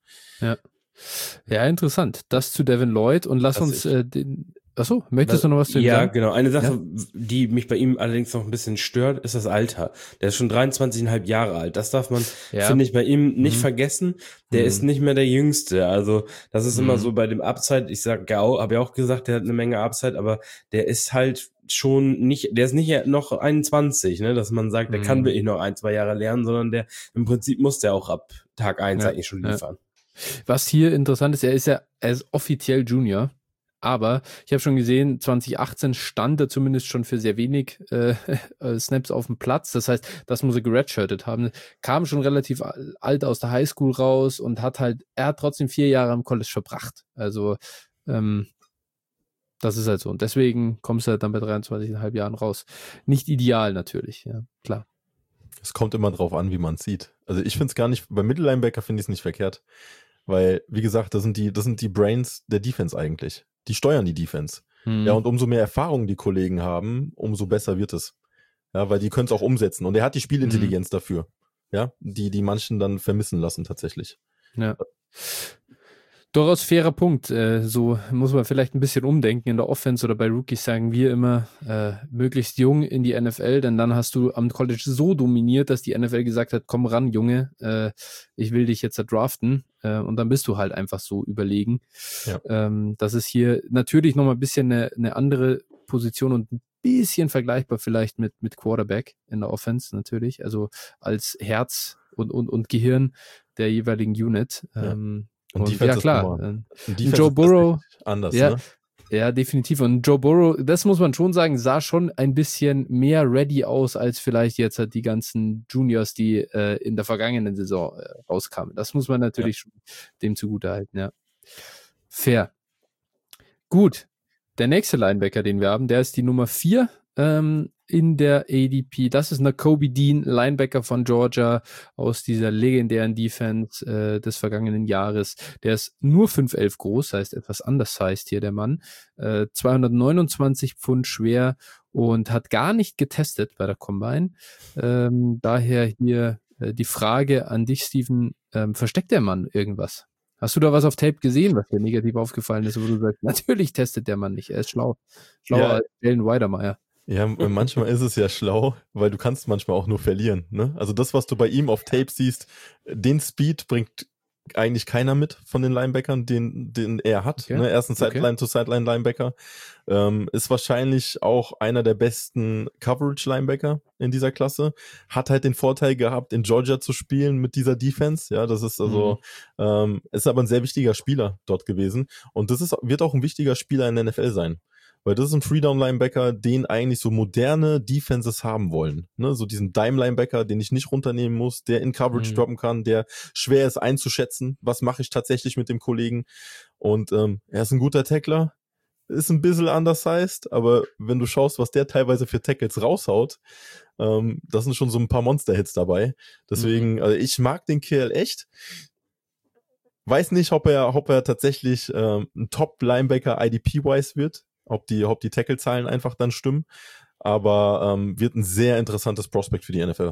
Ja, interessant. Das zu Devin Lloyd und lass uns Achso, möchtest du noch was zu ihm sagen? Ja, genau. Eine Sache, die mich bei ihm allerdings noch ein bisschen stört, ist das Alter. Der ist schon 23,5 Jahre alt. Das darf man, finde ich, bei ihm nicht vergessen. Der ist nicht mehr der Jüngste. Also das ist immer so bei dem Upside. Ich habe ja auch gesagt, der hat eine Menge Upside, aber der ist halt schon nicht, der ist nicht noch 21, ne, dass man sagt, der kann wirklich noch 1-2 Jahre lernen, sondern im Prinzip muss der auch ab Tag 1 eigentlich schon liefern. Was hier interessant ist, er ist offiziell Junior. Aber ich habe schon gesehen, 2018 stand er zumindest schon für sehr wenig Snaps auf dem Platz. Das heißt, das muss er geredshirtet haben. Kam schon relativ alt aus der Highschool raus und er hat trotzdem 4 Jahre am College verbracht. Also das ist halt so. Und deswegen kommst du halt dann bei 23,5 Jahren raus. Nicht ideal natürlich, ja, klar. Es kommt immer drauf an, wie man es sieht. Also ich finde es gar nicht, bei Mittellinebacker finde ich es nicht verkehrt. Weil, wie gesagt, das sind die Brains der Defense eigentlich. Die steuern die Defense. Ja, und umso mehr Erfahrung die Kollegen haben, umso besser wird es. Ja, weil die können es auch umsetzen. Und er hat die Spielintelligenz dafür. Ja, die manchen dann vermissen lassen tatsächlich. Ja. Durchaus fairer Punkt. So muss man vielleicht ein bisschen umdenken in der Offense oder bei Rookies sagen wir immer, möglichst jung in die NFL, denn dann hast du am College so dominiert, dass die NFL gesagt hat, komm ran, Junge, ich will dich jetzt draften und dann bist du halt einfach so überlegen. Ja. Das ist hier natürlich nochmal ein bisschen eine andere Position und ein bisschen vergleichbar vielleicht mit Quarterback in der Offense natürlich, also als Herz und Gehirn der jeweiligen Unit. Ja. Und ja, klar. Joe Burrow anders, ja, ne? Ja, definitiv. Und Joe Burrow, das muss man schon sagen, sah schon ein bisschen mehr ready aus, als vielleicht jetzt die ganzen Juniors, die in der vergangenen Saison rauskamen. Das muss man natürlich schon dem zugutehalten, ja. Fair. Gut. Der nächste Linebacker, den wir haben, der ist die Nummer 4 in der ADP. Das ist Nakobe Dean, Linebacker von Georgia aus dieser legendären Defense des vergangenen Jahres. Der ist nur 5'11 groß, heißt etwas undersized hier der Mann. 229 Pfund schwer und hat gar nicht getestet bei der Combine. Daher hier die Frage an dich, Steven, versteckt der Mann irgendwas? Hast du da was auf Tape gesehen, was dir negativ aufgefallen ist, wo du sagst, natürlich testet der Mann nicht, er ist schlau. Schlauer als Jalen Weidermeyer. Ja, manchmal ist es ja schlau, weil du kannst manchmal auch nur verlieren. Ne? Also das, was du bei ihm auf Tape siehst, den Speed bringt eigentlich keiner mit von den Linebackern, den er hat. Okay. Ne? Er ist ein Sideline-to-Sideline-Linebacker. Ist wahrscheinlich auch einer der besten Coverage-Linebacker in dieser Klasse. Hat halt den Vorteil gehabt, in Georgia zu spielen mit dieser Defense. Ja, das ist also, ist aber ein sehr wichtiger Spieler dort gewesen. Und das wird auch ein wichtiger Spieler in der NFL sein. Weil das ist ein Three-Down-Linebacker, den eigentlich so moderne Defenses haben wollen. Ne? So diesen Dime-Linebacker, den ich nicht runternehmen muss, der in Coverage droppen kann, der schwer ist einzuschätzen, was mache ich tatsächlich mit dem Kollegen. Und er ist ein guter Tackler, ist ein bisschen undersized, aber wenn du schaust, was der teilweise für Tackles raushaut, das sind schon so ein paar Monster-Hits dabei. Deswegen, also ich mag den Kerl echt. Weiß nicht, ob er tatsächlich ein Top-Linebacker IDP-wise wird. Ob die Tackle-Zahlen einfach dann stimmen. Aber wird ein sehr interessantes Prospect für die NFL.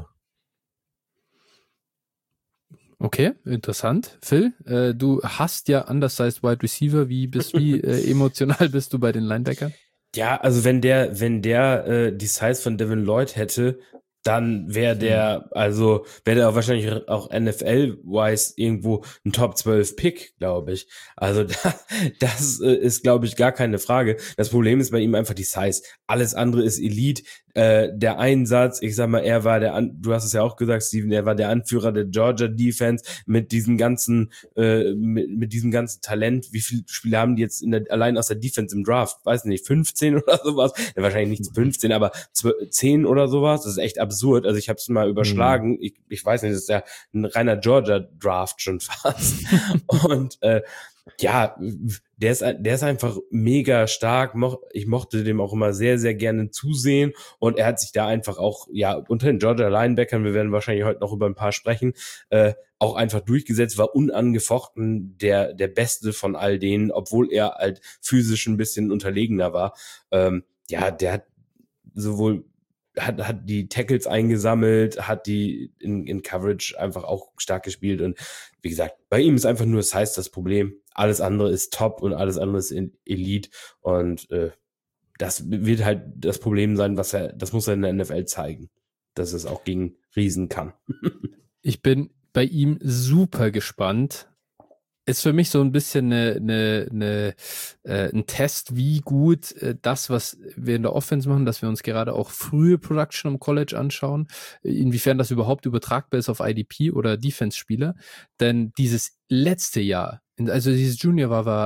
Okay, interessant. Phil, du hast ja undersized Wide Receiver. Wie emotional bist du bei den Linebackern? Ja, also wenn der die Size von Devin Lloyd hätte, dann wäre der wahrscheinlich auch NFL-wise irgendwo ein Top 12 Pick, glaube ich. Also das ist, glaube ich, gar keine Frage. Das Problem ist bei ihm einfach die Size. Alles andere ist Elite. Der Einsatz, ich sag mal, du hast es ja auch gesagt, Steven, er war der Anführer der Georgia Defense mit diesem ganzen Talent. Wie viele Spiele haben die jetzt allein aus der Defense im Draft? Weiß nicht, 15 oder sowas? Ja, wahrscheinlich nicht 15, aber 10 oder sowas. Das ist echt absurd. Also ich habe es mal überschlagen. Ich weiß nicht, das ist ja ein reiner Georgia Draft schon fast. Und ja, der ist einfach mega stark. Ich mochte dem auch immer sehr, sehr gerne zusehen. Und er hat sich da einfach auch, ja, unter den Georgia Linebackern, wir werden wahrscheinlich heute noch über ein paar sprechen, auch einfach durchgesetzt, war unangefochten der Beste von all denen, obwohl er halt physisch ein bisschen unterlegener war. Ja, der hat sowohl hat die Tackles eingesammelt, hat die in Coverage einfach auch stark gespielt und wie gesagt, bei ihm ist einfach nur Size das Problem. Alles andere ist top und alles andere ist Elite und das wird halt das Problem sein, das muss er in der NFL zeigen, dass es auch gegen Riesen kann. Ich bin bei ihm super gespannt. Ist für mich so ein bisschen ein Test, wie gut das, was wir in der Offense machen, dass wir uns gerade auch frühe Production am College anschauen, inwiefern das überhaupt übertragbar ist auf IDP oder Defense-Spieler. Denn dieses letzte Jahr, also dieses Junior war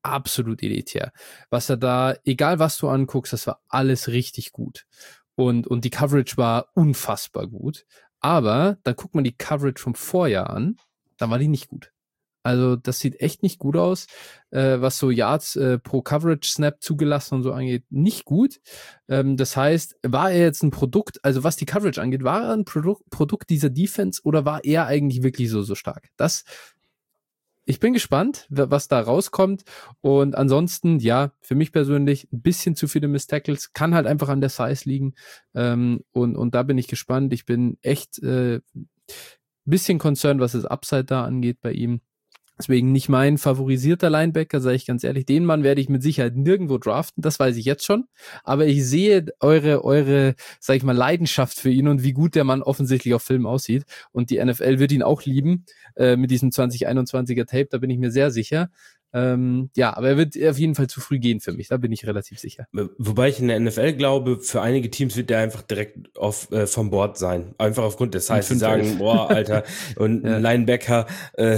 absolut elitär. Was er da, egal was du anguckst, das war alles richtig gut. Und die Coverage war unfassbar gut. Aber dann guckt man die Coverage vom Vorjahr an, dann war die nicht gut. Also das sieht echt nicht gut aus, was so Yards pro Coverage Snap zugelassen und so angeht, nicht gut. Das heißt, war er jetzt ein Produkt, also was die Coverage angeht, war er ein Produkt dieser Defense oder war er eigentlich wirklich so stark? Ich bin gespannt, was da rauskommt. Und ansonsten, ja, für mich persönlich ein bisschen zu viele Missed Tackles, kann halt einfach an der Size liegen. Und da bin ich gespannt. Ich bin echt bisschen concerned, was das Upside da angeht bei ihm. Deswegen nicht mein favorisierter Linebacker, sage ich ganz ehrlich. Den Mann werde ich mit Sicherheit nirgendwo draften, das weiß ich jetzt schon. Aber ich sehe eure, sag ich mal, Leidenschaft für ihn und wie gut der Mann offensichtlich auf Film aussieht. Und die NFL wird ihn auch lieben mit diesem 2021er Tape, da bin ich mir sehr sicher. Ja, aber er wird auf jeden Fall zu früh gehen für mich, da bin ich relativ sicher. Wobei ich in der NFL glaube, für einige Teams wird der einfach direkt vom Board sein. Einfach aufgrund des Size. Die sagen, boah, Alter, und ein Linebacker,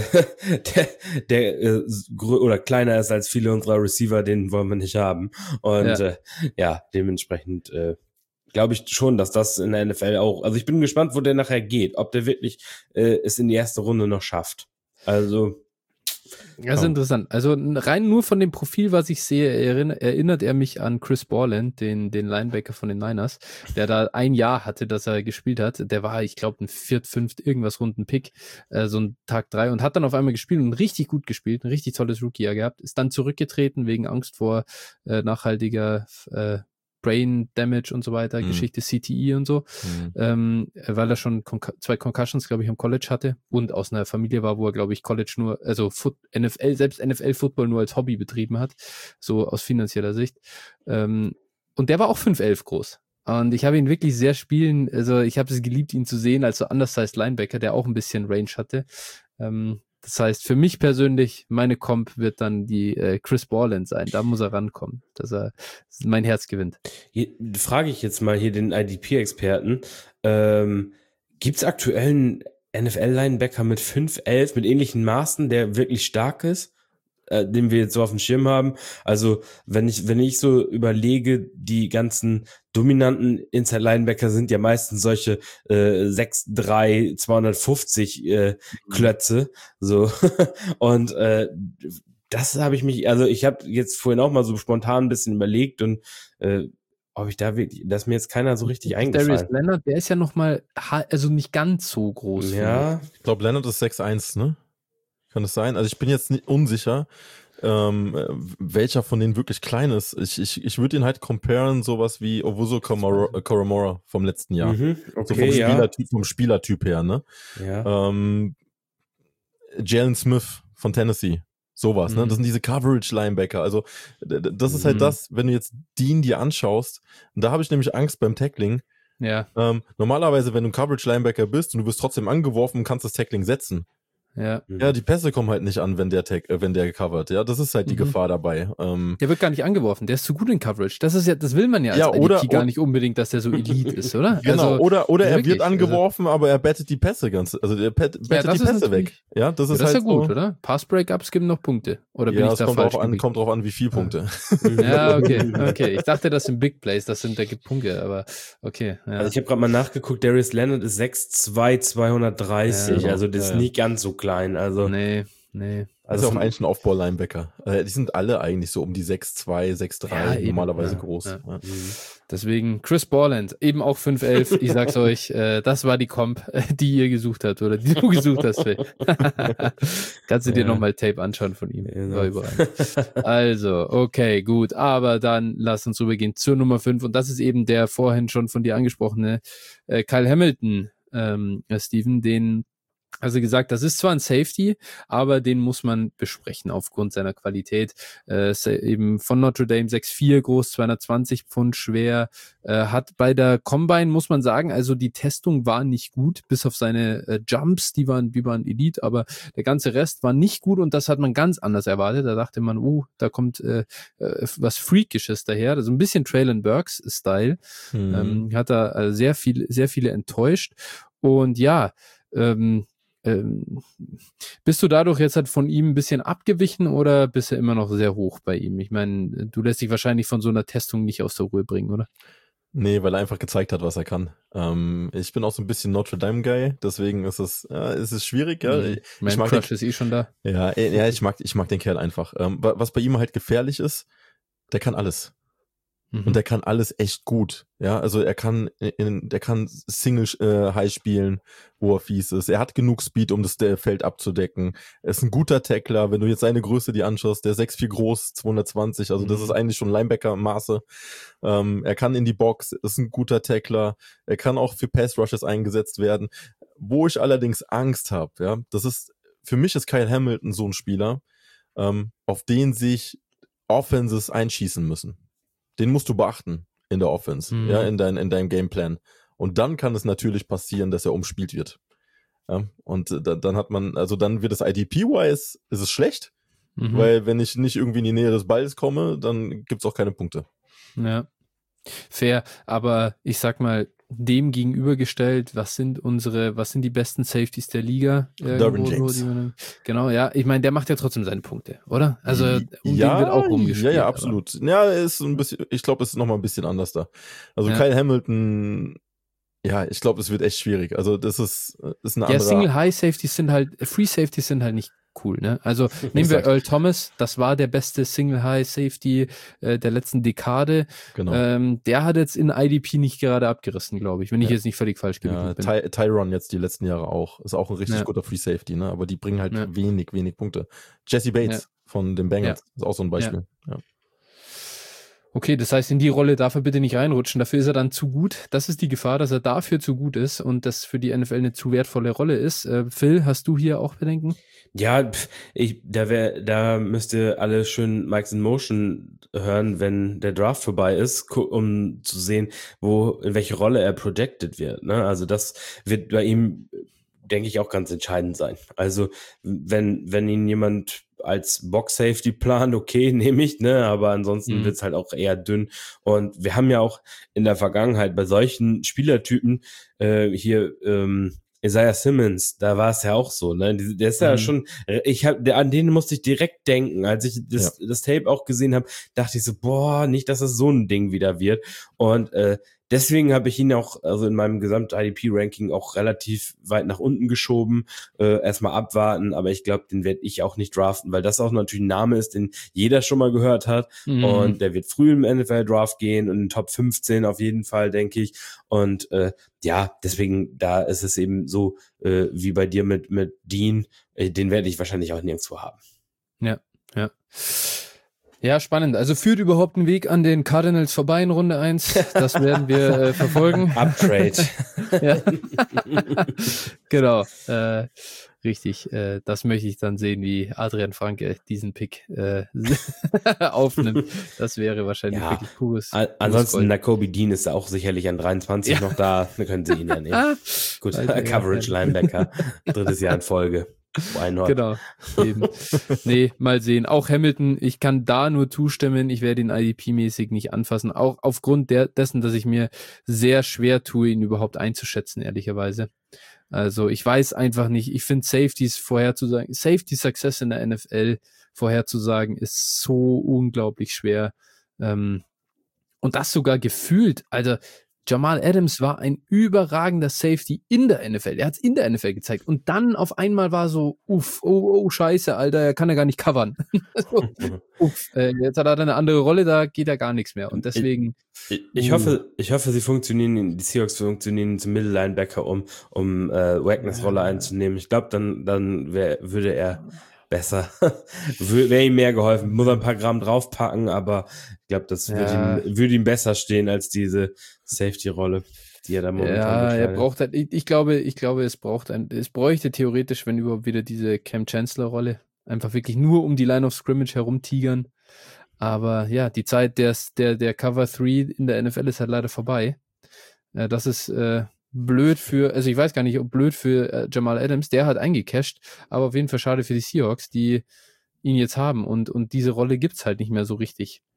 der oder kleiner ist als viele unserer Receiver, den wollen wir nicht haben. Und dementsprechend glaube ich schon, dass das in der NFL auch, also ich bin gespannt, wo der nachher geht, ob der wirklich es in die erste Runde noch schafft. Also das ist interessant. Also rein nur von dem Profil, was ich sehe, erinnert er mich an Chris Borland, den Linebacker von den Niners, der da ein Jahr hatte, dass er gespielt hat. Der war, ich glaube, ein 4., 5. irgendwas runden Pick, so ein Tag 3 und hat dann auf einmal gespielt und richtig gut gespielt, ein richtig tolles Rookie-Jahr gehabt, ist dann zurückgetreten wegen Angst vor nachhaltiger Brain Damage und so weiter, Geschichte CTE und so, weil er schon 2 Concussions, glaube ich, am College hatte und aus einer Familie war, wo er, glaube ich, College nur, also selbst NFL-Football nur als Hobby betrieben hat, so aus finanzieller Sicht. Und der war auch 5'11 groß. Und ich habe ihn wirklich sehr spielen, also ich habe es geliebt, ihn zu sehen als so undersized Linebacker, der auch ein bisschen Range hatte. Das heißt, für mich persönlich, meine Comp wird dann die Chris Borland sein. Da muss er rankommen, dass er mein Herz gewinnt. Hier frage ich jetzt mal hier den IDP-Experten. Gibt es aktuell einen NFL-Linebacker mit 5'11", mit ähnlichen Maßen, der wirklich stark ist, den wir jetzt so auf dem Schirm haben? Also wenn ich so überlege, die ganzen dominanten Inside-Linebacker sind ja meistens solche 6'3", 250 Klötze, so. Und das habe ich habe jetzt vorhin auch mal so spontan ein bisschen überlegt und ob ich da wirklich, da ist mir jetzt keiner so richtig eingefallen. Darius Leonard, der ist ja nochmal, also nicht ganz so groß. Ja. Ich glaube, Leonard ist 6'1", ne? Kann das sein? Also ich bin jetzt nicht unsicher, welcher von denen wirklich klein ist. Ich würde ihn halt comparen, sowas wie Owusu Koromora vom letzten Jahr. Okay, so vom Spielertyp her, ne? Ja. Jalen Smith von Tennessee. Sowas, ne? Das sind diese Coverage-Linebacker. Also, das ist halt das, wenn du jetzt Dean dir anschaust, und da habe ich nämlich Angst beim Tackling. Ja. Normalerweise, wenn du ein Coverage-Linebacker bist und du wirst trotzdem angeworfen und kannst das Tackling setzen. Ja. Ja, die Pässe kommen halt nicht an, wenn der gecovert. Ja, das ist halt die Gefahr dabei. Der wird gar nicht angeworfen, der ist zu gut in Coverage. Das will man ja als IDP gar nicht unbedingt, dass der so Elite ist, oder? Genau, also, oder er wird anggeworfen, aber er bettet die Pässe der bettet die Pässe weg. Ja, das ist das halt ist ja gut, so, oder? Pass-Breakups geben noch Punkte. Oder bin ja, ich da kommt falsch? kommt drauf an, wie viel Punkte. Ja, okay. Ich dachte, das sind Big Plays, da gibt Punkte, aber okay. Ja. Also ich habe gerade mal nachgeguckt, Darius Leonard ist 6'2", 230, Ja, also das ist nicht ganz so klein. Also Nee. Also auch eigentlich ein Aufbau-Linebacker. Die sind alle eigentlich so um die 6'2", 6'3", normalerweise groß. Ja. Deswegen Chris Borland, eben auch 5'11", ich sag's euch, das war die Comp, die ihr gesucht habt oder die du gesucht hast, Phil. Kannst du dir nochmal Tape anschauen von ihm. War überall. Also, okay, gut, aber dann lass uns rübergehen zur Nummer 5 und das ist eben der vorhin schon von dir angesprochene Kyle Hamilton, Steven, also gesagt, das ist zwar ein Safety, aber den muss man besprechen aufgrund seiner Qualität. Eben von Notre Dame 6'4 groß, 220 Pfund schwer, hat bei der Combine, muss man sagen, also die Testung war nicht gut, bis auf seine Jumps, die waren Elite, aber der ganze Rest war nicht gut und das hat man ganz anders erwartet. Da dachte man, da kommt was Freakisches daher, also ein bisschen Traylon Burks-Style. Hat er sehr viele enttäuscht und ja, bist du dadurch jetzt halt von ihm ein bisschen abgewichen oder bist du immer noch sehr hoch bei ihm? Ich meine, du lässt dich wahrscheinlich von so einer Testung nicht aus der Ruhe bringen, oder? Nee, weil er einfach gezeigt hat, was er kann. Ich bin auch so ein bisschen Notre Dame-Guy, deswegen ist es schwierig. Ja. Mein Crush ist schon da. Ja, ich mag den Kerl einfach. Was bei ihm halt gefährlich ist, der kann alles. Und der kann alles echt gut. Ja, also der kann Single High spielen, wo er fies ist. Er hat genug Speed, um das Feld abzudecken. Er ist ein guter Tackler. Wenn du jetzt seine Größe dir anschaust, der ist 6'4 groß, 220. Also das ist eigentlich schon Linebacker-Maße. Er kann in die Box, ist ein guter Tackler. Er kann auch für Pass-Rushes eingesetzt werden. Wo ich allerdings Angst habe, ja, für mich ist Kyle Hamilton so ein Spieler, auf den sich Offenses einschießen müssen. Den musst du beachten in der Offense, ja, in deinem Gameplan. Und dann kann es natürlich passieren, dass er umspielt wird. Ja, und dann hat man, also dann wird es IDP-wise, ist es schlecht, weil wenn ich nicht irgendwie in die Nähe des Balls komme, dann gibt's auch keine Punkte. Ja, fair, aber ich sag mal, dem gegenübergestellt, was sind die besten Safeties der Liga? Derwin James. Genau, ja. Ich meine, der macht ja trotzdem seine Punkte, oder? Also, den wird auch rumgespielt. Ja, absolut. Aber. Ja, ist ein bisschen, ich glaube, es ist nochmal ein bisschen anders da. Also, Kyle Hamilton, ja, ich glaube, es wird echt schwierig. Also, das ist eine andere. Ja, Single High Safeties Free Safeties sind halt nicht cool, ne? Also nehmen wir Earl Thomas, das war der beste Single High Safety der letzten Dekade. Genau. Der hat jetzt in IDP nicht gerade abgerissen, glaube ich, wenn ich jetzt nicht völlig falsch bin. Tyron jetzt die letzten Jahre auch. Ist auch ein richtig guter Free Safety, ne? Aber die bringen halt wenig Punkte. Jesse Bates von den Bengals ist auch so ein Beispiel. Ja. Okay, das heißt, in die Rolle darf er bitte nicht reinrutschen. Dafür ist er dann zu gut. Das ist die Gefahr, dass er dafür zu gut ist und das für die NFL eine zu wertvolle Rolle ist. Phil, hast du hier auch Bedenken? Ja, da müsst ihr alle schön Mike's in Motion hören, wenn der Draft vorbei ist, um zu sehen, in welche Rolle er projected wird. Ne? Also das wird bei ihm, denke ich, auch ganz entscheidend sein. Also wenn ihn jemand als Box-Safety plant, okay, nehme ich, ne, aber ansonsten wird's halt auch eher dünn. Und wir haben ja auch in der Vergangenheit bei solchen Spielertypen Isaiah Simmons, da war es ja auch so, ne? Der ist ja schon, an den musste ich direkt denken. Als ich das Tape auch gesehen habe, dachte ich so, boah, nicht, dass es so ein Ding wieder wird. Und deswegen habe ich ihn auch, also in meinem Gesamt-IDP-Ranking auch relativ weit nach unten geschoben. Erstmal abwarten, aber ich glaube, den werde ich auch nicht draften, weil das auch natürlich ein Name ist, den jeder schon mal gehört hat. Und der wird früh im NFL-Draft gehen und in Top 15 auf jeden Fall, denke ich. Und deswegen, da ist es eben so wie bei dir mit Dean, den werde ich wahrscheinlich auch nirgendwo haben. Ja. Ja, spannend. Also führt überhaupt ein Weg an den Cardinals vorbei in Runde 1? Das werden wir verfolgen. Upgrade. Ja. Genau. Richtig. Das möchte ich dann sehen, wie Adrian Franke diesen Pick aufnimmt. Das wäre wahrscheinlich wirklich pures. Ansonsten, Nakobe Dean ist auch sicherlich an 23 noch da. Da können sie ihn ja nehmen. Gut, Coverage Linebacker. 3. Jahr in Folge. Genau, eben. Nee, mal sehen. Auch Hamilton, ich kann da nur zustimmen, ich werde ihn IDP-mäßig nicht anfassen, auch aufgrund dessen, dass ich mir sehr schwer tue, ihn überhaupt einzuschätzen, ehrlicherweise. Also ich weiß einfach nicht, ich finde Safety Success in der NFL vorherzusagen, ist so unglaublich schwer. Und das sogar gefühlt, also Jamal Adams war ein überragender Safety in der NFL. Er hat es in der NFL gezeigt. Und dann auf einmal war so, scheiße, Alter, er kann ja gar nicht covern. Jetzt hat er eine andere Rolle, da geht ja gar nichts mehr. Und deswegen. Ich hoffe, die Seahawks funktionieren zum Middle-Linebacker, um Wagners Rolle einzunehmen. Ich glaube, dann würde er besser. Wäre ihm mehr geholfen. Muss ein paar Gramm draufpacken, aber ich glaube, das würde ihm besser stehen als diese Safety-Rolle, die er da momentan er braucht halt, ich glaube, es bräuchte theoretisch, wenn überhaupt, wieder diese Cam Chancellor-Rolle. Einfach wirklich nur um die Line of Scrimmage herumtigern. Aber ja, die Zeit der Cover 3 in der NFL ist halt leider vorbei. Das ist blöd also ich weiß gar nicht, ob blöd für Jamal Adams, der hat eingecasht, aber auf jeden Fall schade für die Seahawks, die ihn jetzt haben und diese Rolle gibt's halt nicht mehr so richtig.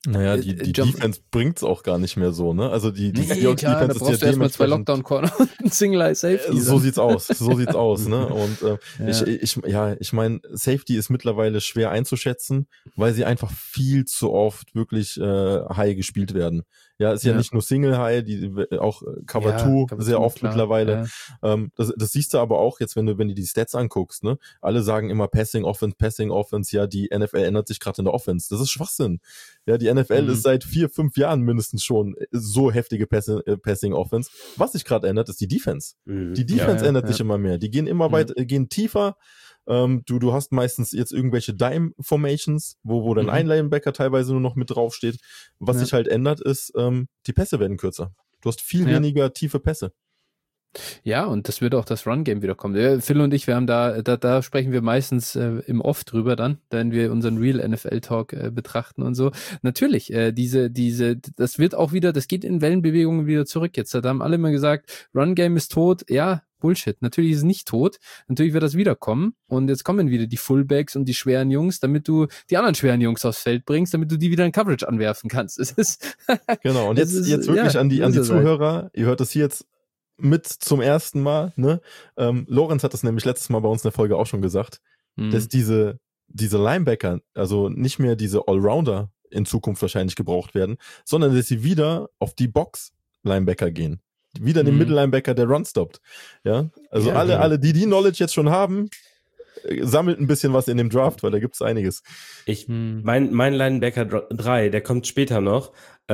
Naja, die Defense bringt's auch gar nicht mehr so, ne? Also die Seahawks klar, Defense da brauchst du erstmal 2 Lockdown-Corner und ein Single-Eye-Safety. So sieht's aus, ne? Und ich meine, Safety ist mittlerweile schwer einzuschätzen, weil sie einfach viel zu oft wirklich High gespielt werden. Ja, ist ja nicht nur Single High, die auch Cover 2 sehr oft klar, mittlerweile. Ja. Das siehst du aber auch jetzt, wenn du die Stats anguckst, ne? Alle sagen immer Passing Offense, ja, die NFL ändert sich gerade in der Offense. Das ist Schwachsinn. Ja, die NFL ist seit 4-5 Jahren mindestens schon so heftige Passing Offense. Was sich gerade ändert, ist die Defense. Die Defense ändert sich immer mehr. Die gehen immer gehen tiefer. Du hast meistens jetzt irgendwelche Dime-Formations, wo dann ein Linebacker teilweise nur noch mit draufsteht. Was sich halt ändert, ist, die Pässe werden kürzer. Du hast viel weniger tiefe Pässe. Ja, und das wird auch das Run-Game wiederkommen. Phil und ich, wir haben da sprechen wir meistens im Off drüber dann, wenn wir unseren Real NFL-Talk betrachten und so. Natürlich, das wird auch wieder, das geht in Wellenbewegungen wieder zurück jetzt. Da haben alle immer gesagt, Run-Game ist tot. Ja, Bullshit. Natürlich ist es nicht tot. Natürlich wird das wiederkommen. Und jetzt kommen wieder die Fullbacks und die schweren Jungs, damit du die anderen schweren Jungs aufs Feld bringst, damit du die wieder in Coverage anwerfen kannst. Es ist genau, und jetzt wirklich an die Zuhörer, ihr hört das hier jetzt mit zum ersten Mal, ne? Lorenz hat das nämlich letztes Mal bei uns in der Folge auch schon gesagt, dass diese Linebacker, also nicht mehr diese Allrounder in Zukunft wahrscheinlich gebraucht werden, sondern dass sie wieder auf die Box-Linebacker gehen. Wieder den Mittellinebacker, der Run stoppt. Ja, also alle, die Knowledge jetzt schon haben, sammelt ein bisschen was in dem Draft, weil da gibt's einiges. Mein Linebacker 3, der kommt später noch,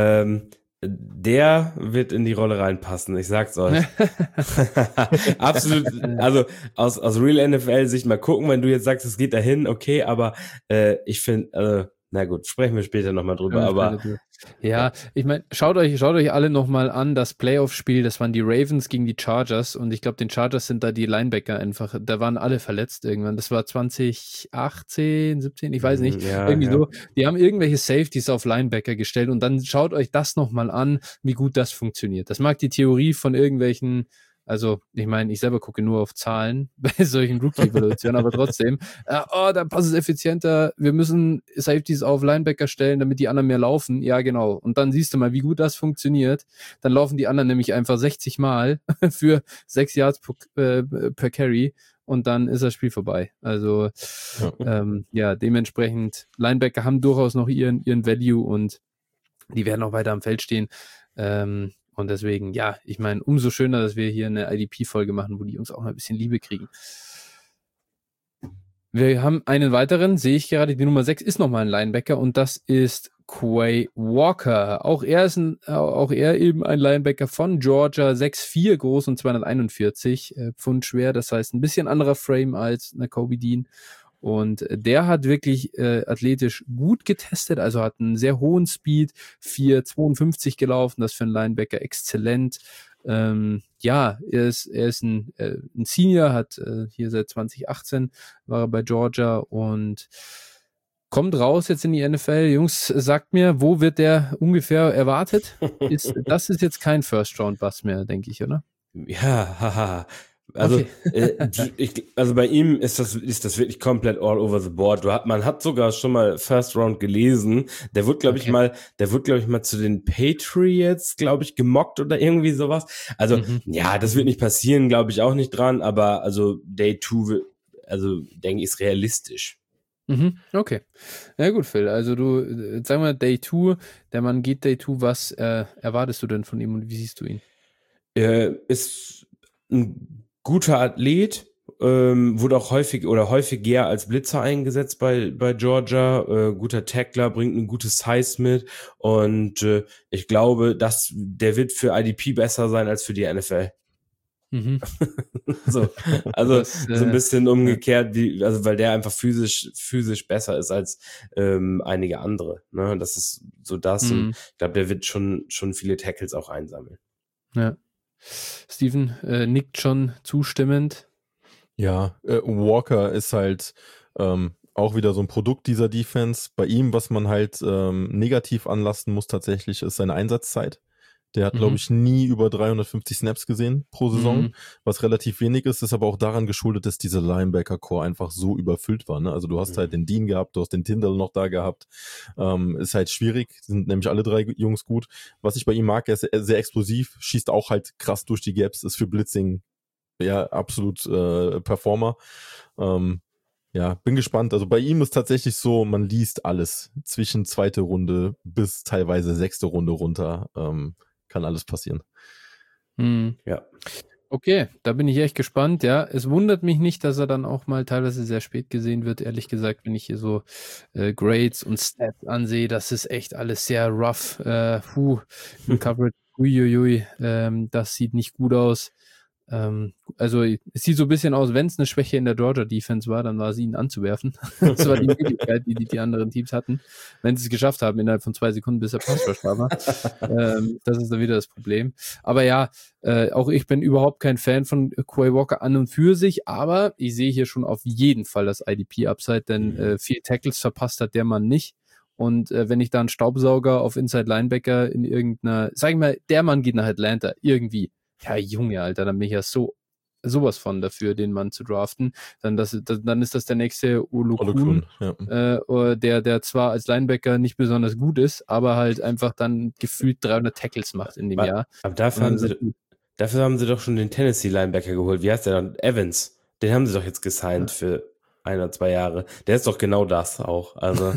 der wird in die Rolle reinpassen, ich sag's euch. Absolut, also aus Real NFL-Sicht mal gucken, wenn du jetzt sagst, es geht dahin, okay, aber ich finde, na gut, sprechen wir später nochmal drüber, aber ja, ich meine, schaut euch alle nochmal an, das Playoff-Spiel, das waren die Ravens gegen die Chargers und ich glaube, den Chargers sind da die Linebacker einfach, da waren alle verletzt irgendwann, das war 2018, 17, ich weiß nicht, irgendwie so, die haben irgendwelche Safeties auf Linebacker gestellt und dann schaut euch das nochmal an, wie gut das funktioniert. Das mag die Theorie von irgendwelchen, also, ich meine, ich selber gucke nur auf Zahlen bei solchen Rookie-Evaluationen, aber trotzdem, da passt es effizienter, wir müssen Safeties auf Linebacker stellen, damit die anderen mehr laufen. Ja, genau. Und dann siehst du mal, wie gut das funktioniert. Dann laufen die anderen nämlich einfach 60 Mal für 6 Yards per Carry und dann ist das Spiel vorbei. Also, dementsprechend, Linebacker haben durchaus noch ihren Value und die werden auch weiter am Feld stehen. Und deswegen, ja, ich meine, umso schöner, dass wir hier eine IDP-Folge machen, wo die Jungs auch mal ein bisschen Liebe kriegen. Wir haben einen weiteren, sehe ich gerade, die Nummer 6 ist nochmal ein Linebacker und das ist Quay Walker. Auch er eben ein Linebacker von Georgia, 6'4 groß und 241 Pfund schwer. Das heißt, ein bisschen anderer Frame als Nakobe Dean. Und der hat wirklich athletisch gut getestet, also hat einen sehr hohen Speed, 4,52 gelaufen, das für einen Linebacker exzellent. Er ist ein Senior, hat hier seit 2018 war er bei Georgia und kommt raus jetzt in die NFL. Jungs, sagt mir, wo wird der ungefähr erwartet? Das ist jetzt kein First-Round-Bust mehr, denke ich, oder? Ja, haha. Also, also bei ihm ist das wirklich komplett all over the board. Man hat sogar schon mal First Round gelesen. Der wird, glaube ich mal zu den Patriots, glaube ich, gemockt oder irgendwie sowas. Also, das wird nicht passieren, glaube ich auch nicht dran, aber also Day 2, also denke ich, ist realistisch. Okay. Ja gut, Phil, also du, sagen wir Day 2, der Mann geht Day 2, was erwartest du denn von ihm und wie siehst du ihn? Ist ein guter Athlet, wurde auch häufiger als Blitzer eingesetzt bei Georgia, guter Tackler, bringt ein gutes Size mit und ich glaube, der wird für IDP besser sein als für die NFL. So ein bisschen umgekehrt, weil der einfach physisch besser ist als einige andere. Ne? Das ist so das. Und ich glaube, der wird schon viele Tackles auch einsammeln. Ja. Steven nickt schon zustimmend. Ja, Walker ist halt auch wieder so ein Produkt dieser Defense. Bei ihm, was man halt negativ anlasten muss tatsächlich, ist seine Einsatzzeit. Der hat, glaube ich, nie über 350 Snaps gesehen pro Saison, was relativ wenig ist aber auch daran geschuldet, dass diese Linebacker-Core einfach so überfüllt war. Ne? Also du hast halt den Dean gehabt, du hast den Tindall noch da gehabt. Ist halt schwierig, sind nämlich alle 3 Jungs gut. Was ich bei ihm mag, er ist sehr explosiv, schießt auch halt krass durch die Gaps, ist für Blitzing ja absolut Performer. Ja, bin gespannt. Also bei ihm ist tatsächlich so, man liest alles zwischen 2. Runde bis teilweise 6. Runde runter. Kann alles passieren. Ja. Okay, da bin ich echt gespannt, ja. Es wundert mich nicht, dass er dann auch mal teilweise sehr spät gesehen wird, ehrlich gesagt, wenn ich hier so Grades und Stats ansehe, das ist echt alles sehr rough. Im Coverage, uiuiui, das sieht nicht gut aus. Also es sieht so ein bisschen aus, wenn es eine Schwäche in der Georgia Defense war, dann war es ihn anzuwerfen. Das war die Möglichkeit, die anderen Teams hatten, wenn sie es geschafft haben, innerhalb von 2 Sekunden, bis er Pass-Rush war. Das ist dann wieder das Problem. Aber ja, auch ich bin überhaupt kein Fan von Quay Walker an und für sich, aber ich sehe hier schon auf jeden Fall das IDP-Upside, denn 4 Tackles verpasst hat der Mann nicht. Und wenn ich da einen Staubsauger auf Inside Linebacker in irgendeiner, sag ich mal, der Mann geht nach Atlanta, irgendwie. Ja, Junge, Alter, dann bin ich ja sowas von dafür, den Mann zu draften. Dann ist das der nächste Olokun, ja. Der zwar als Linebacker nicht besonders gut ist, aber halt einfach dann gefühlt 300 Tackles macht in dem Jahr. Aber dafür haben sie doch schon den Tennessee-Linebacker geholt. Wie heißt der dann? Evans. Den haben sie doch jetzt gesigned für 1 oder 2 Jahre. Der ist doch genau das auch. Also,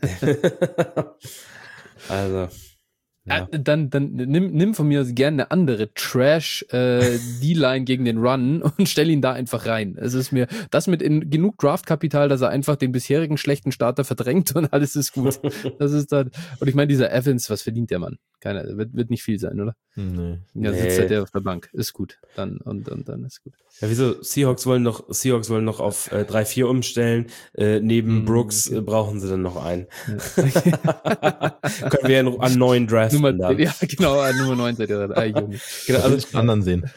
ja. Dann nimm von mir gerne eine andere Trash D-Line gegen den Run und stell ihn da einfach rein. Es ist mir das mit genug Draftkapital, dass er einfach den bisherigen schlechten Starter verdrängt und alles ist gut. Das ist dann, und ich meine, dieser Evans, was verdient der Mann? Keiner, wird nicht viel sein, oder? Nee. Ja, sitzt halt der auf der Bank. Ist gut. Dann ist gut. Ja, wieso? Seahawks wollen noch auf 3-4 umstellen. Neben Brooks brauchen sie dann noch einen. Ja. Können wir ja noch an 9 draften. Ja, genau, an Nummer 9 seid ihr dann. Junge. Genau, also ich anderen sehen.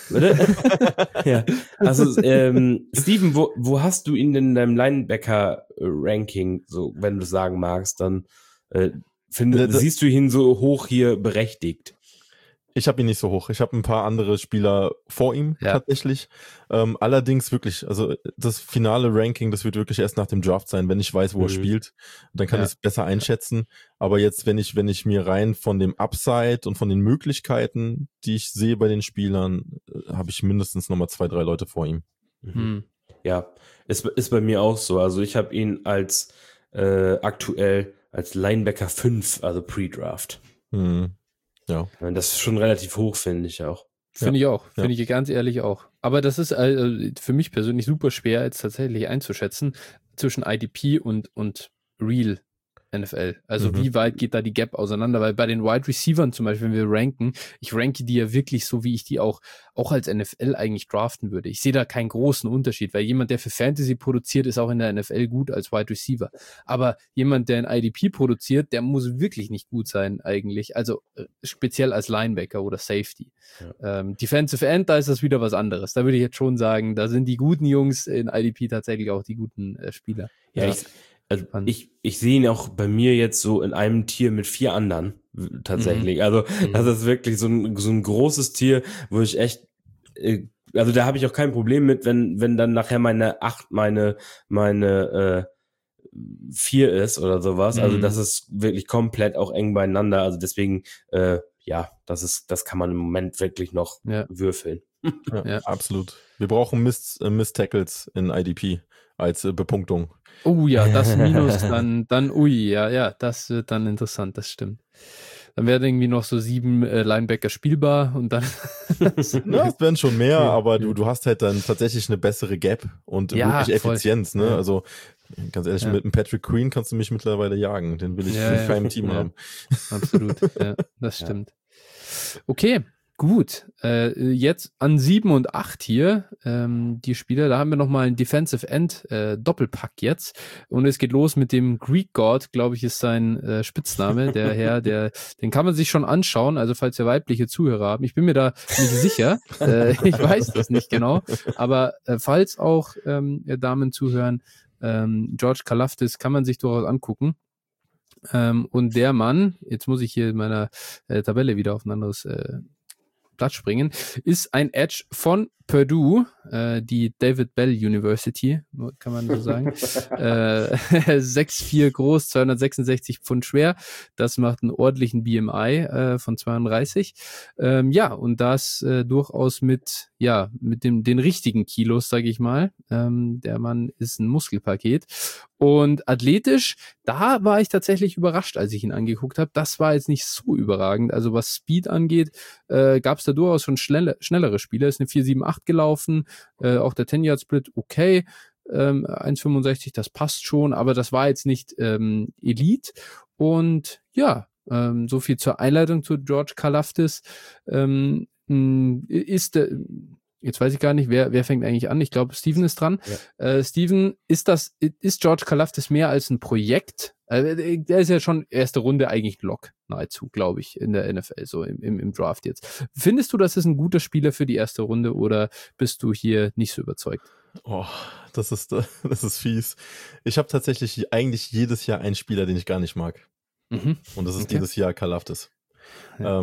Ja. Also, Steven, wo hast du ihn denn in deinem Linebacker-Ranking, so, wenn du sagen magst, dann siehst du ihn so hoch hier berechtigt? Ich habe ihn nicht so hoch. Ich habe ein paar andere Spieler vor ihm tatsächlich. Allerdings wirklich, also das finale Ranking, das wird wirklich erst nach dem Draft sein, wenn ich weiß, wo er spielt. Dann kann ich es besser einschätzen. Aber jetzt, wenn ich mir rein von dem Upside und von den Möglichkeiten, die ich sehe bei den Spielern, habe ich mindestens nochmal 2, 3 Leute vor ihm. Ja, ist bei mir auch so. Also ich habe ihn als aktuell als Linebacker 5, also Pre-Draft. Ja. Das ist schon relativ hoch, finde ich auch. Finde ich auch. Finde ich ganz ehrlich auch. Aber das ist für mich persönlich super schwer, jetzt tatsächlich einzuschätzen zwischen IDP und Real NFL. Also wie weit geht da die Gap auseinander? Weil bei den Wide Receivern zum Beispiel, wenn wir ranken, ich ranke die ja wirklich so, wie ich die auch als NFL eigentlich draften würde. Ich sehe da keinen großen Unterschied, weil jemand, der für Fantasy produziert, ist auch in der NFL gut als Wide Receiver. Aber jemand, der ein IDP produziert, der muss wirklich nicht gut sein eigentlich. Also speziell als Linebacker oder Safety. Ja. Defensive End, da ist das wieder was anderes. Da würde ich jetzt schon sagen, da sind die guten Jungs in IDP tatsächlich auch die guten Spieler. Ja, ich sehe ihn auch bei mir jetzt so in einem Tier mit 4 anderen tatsächlich. Also das ist wirklich so ein großes Tier, wo ich echt, also da habe ich auch kein Problem mit, wenn dann nachher meine 8 meine 4 ist oder sowas. Also das ist wirklich komplett auch eng beieinander. Also deswegen, das kann man im Moment wirklich noch würfeln. Ja, absolut. Wir brauchen Miss-Tackles in IDP als Bepunktung. Oh ja, das Minus dann ui, ja, das wird dann interessant, das stimmt. Dann werden irgendwie noch so 7 Linebacker spielbar und dann es werden schon mehr, aber du hast halt dann tatsächlich eine bessere Gap und wirklich Effizienz, ne? Ja. Also ganz ehrlich, mit einem Patrick Queen kannst du mich mittlerweile jagen, den will ich in keinem Team haben. Absolut, ja, das stimmt. Okay. Gut, jetzt an 7 und 8 hier, die Spieler, da haben wir nochmal einen Defensive End Doppelpack jetzt und es geht los mit dem Greek God, glaube ich, ist sein Spitzname, der Herr, den kann man sich schon anschauen, also falls ihr weibliche Zuhörer haben, ich bin mir da nicht sicher, ich weiß das nicht genau, aber falls auch Damen zuhören, George Karlaftis kann man sich durchaus angucken. Und der Mann, jetzt muss ich hier in meiner Tabelle wieder auf ein anderes Blatt springen, ist ein Edge von Purdue, die David Bell University, kann man so sagen. 6'4 groß, 266 Pfund schwer. Das macht einen ordentlichen BMI von 32. Und das durchaus mit den richtigen Kilos, sage ich mal. Der Mann ist ein Muskelpaket. Und athletisch, da war ich tatsächlich überrascht, als ich ihn angeguckt habe. Das war jetzt nicht so überragend. Also was Speed angeht, gab es da durchaus schon schnellere Spieler. Ist eine 4,78 gelaufen, auch der 10-Yard-Split okay, 1,65, das passt schon, aber das war jetzt nicht Elite. Und so viel zur Einleitung zu George Karlaftis. Jetzt weiß ich gar nicht, wer fängt eigentlich an? Ich glaube, Steven ist dran. Ja. Steven, ist George Karlaftis mehr als ein Projekt? Der ist ja schon erste Runde eigentlich Lock, nahezu, glaube ich, in der NFL, so im Draft jetzt. Findest du, das ist ein guter Spieler für die erste Runde oder bist du hier nicht so überzeugt? Oh, das ist fies. Ich habe tatsächlich eigentlich jedes Jahr einen Spieler, den ich gar nicht mag. Und das ist dieses Jahr Karlaftis. Ja.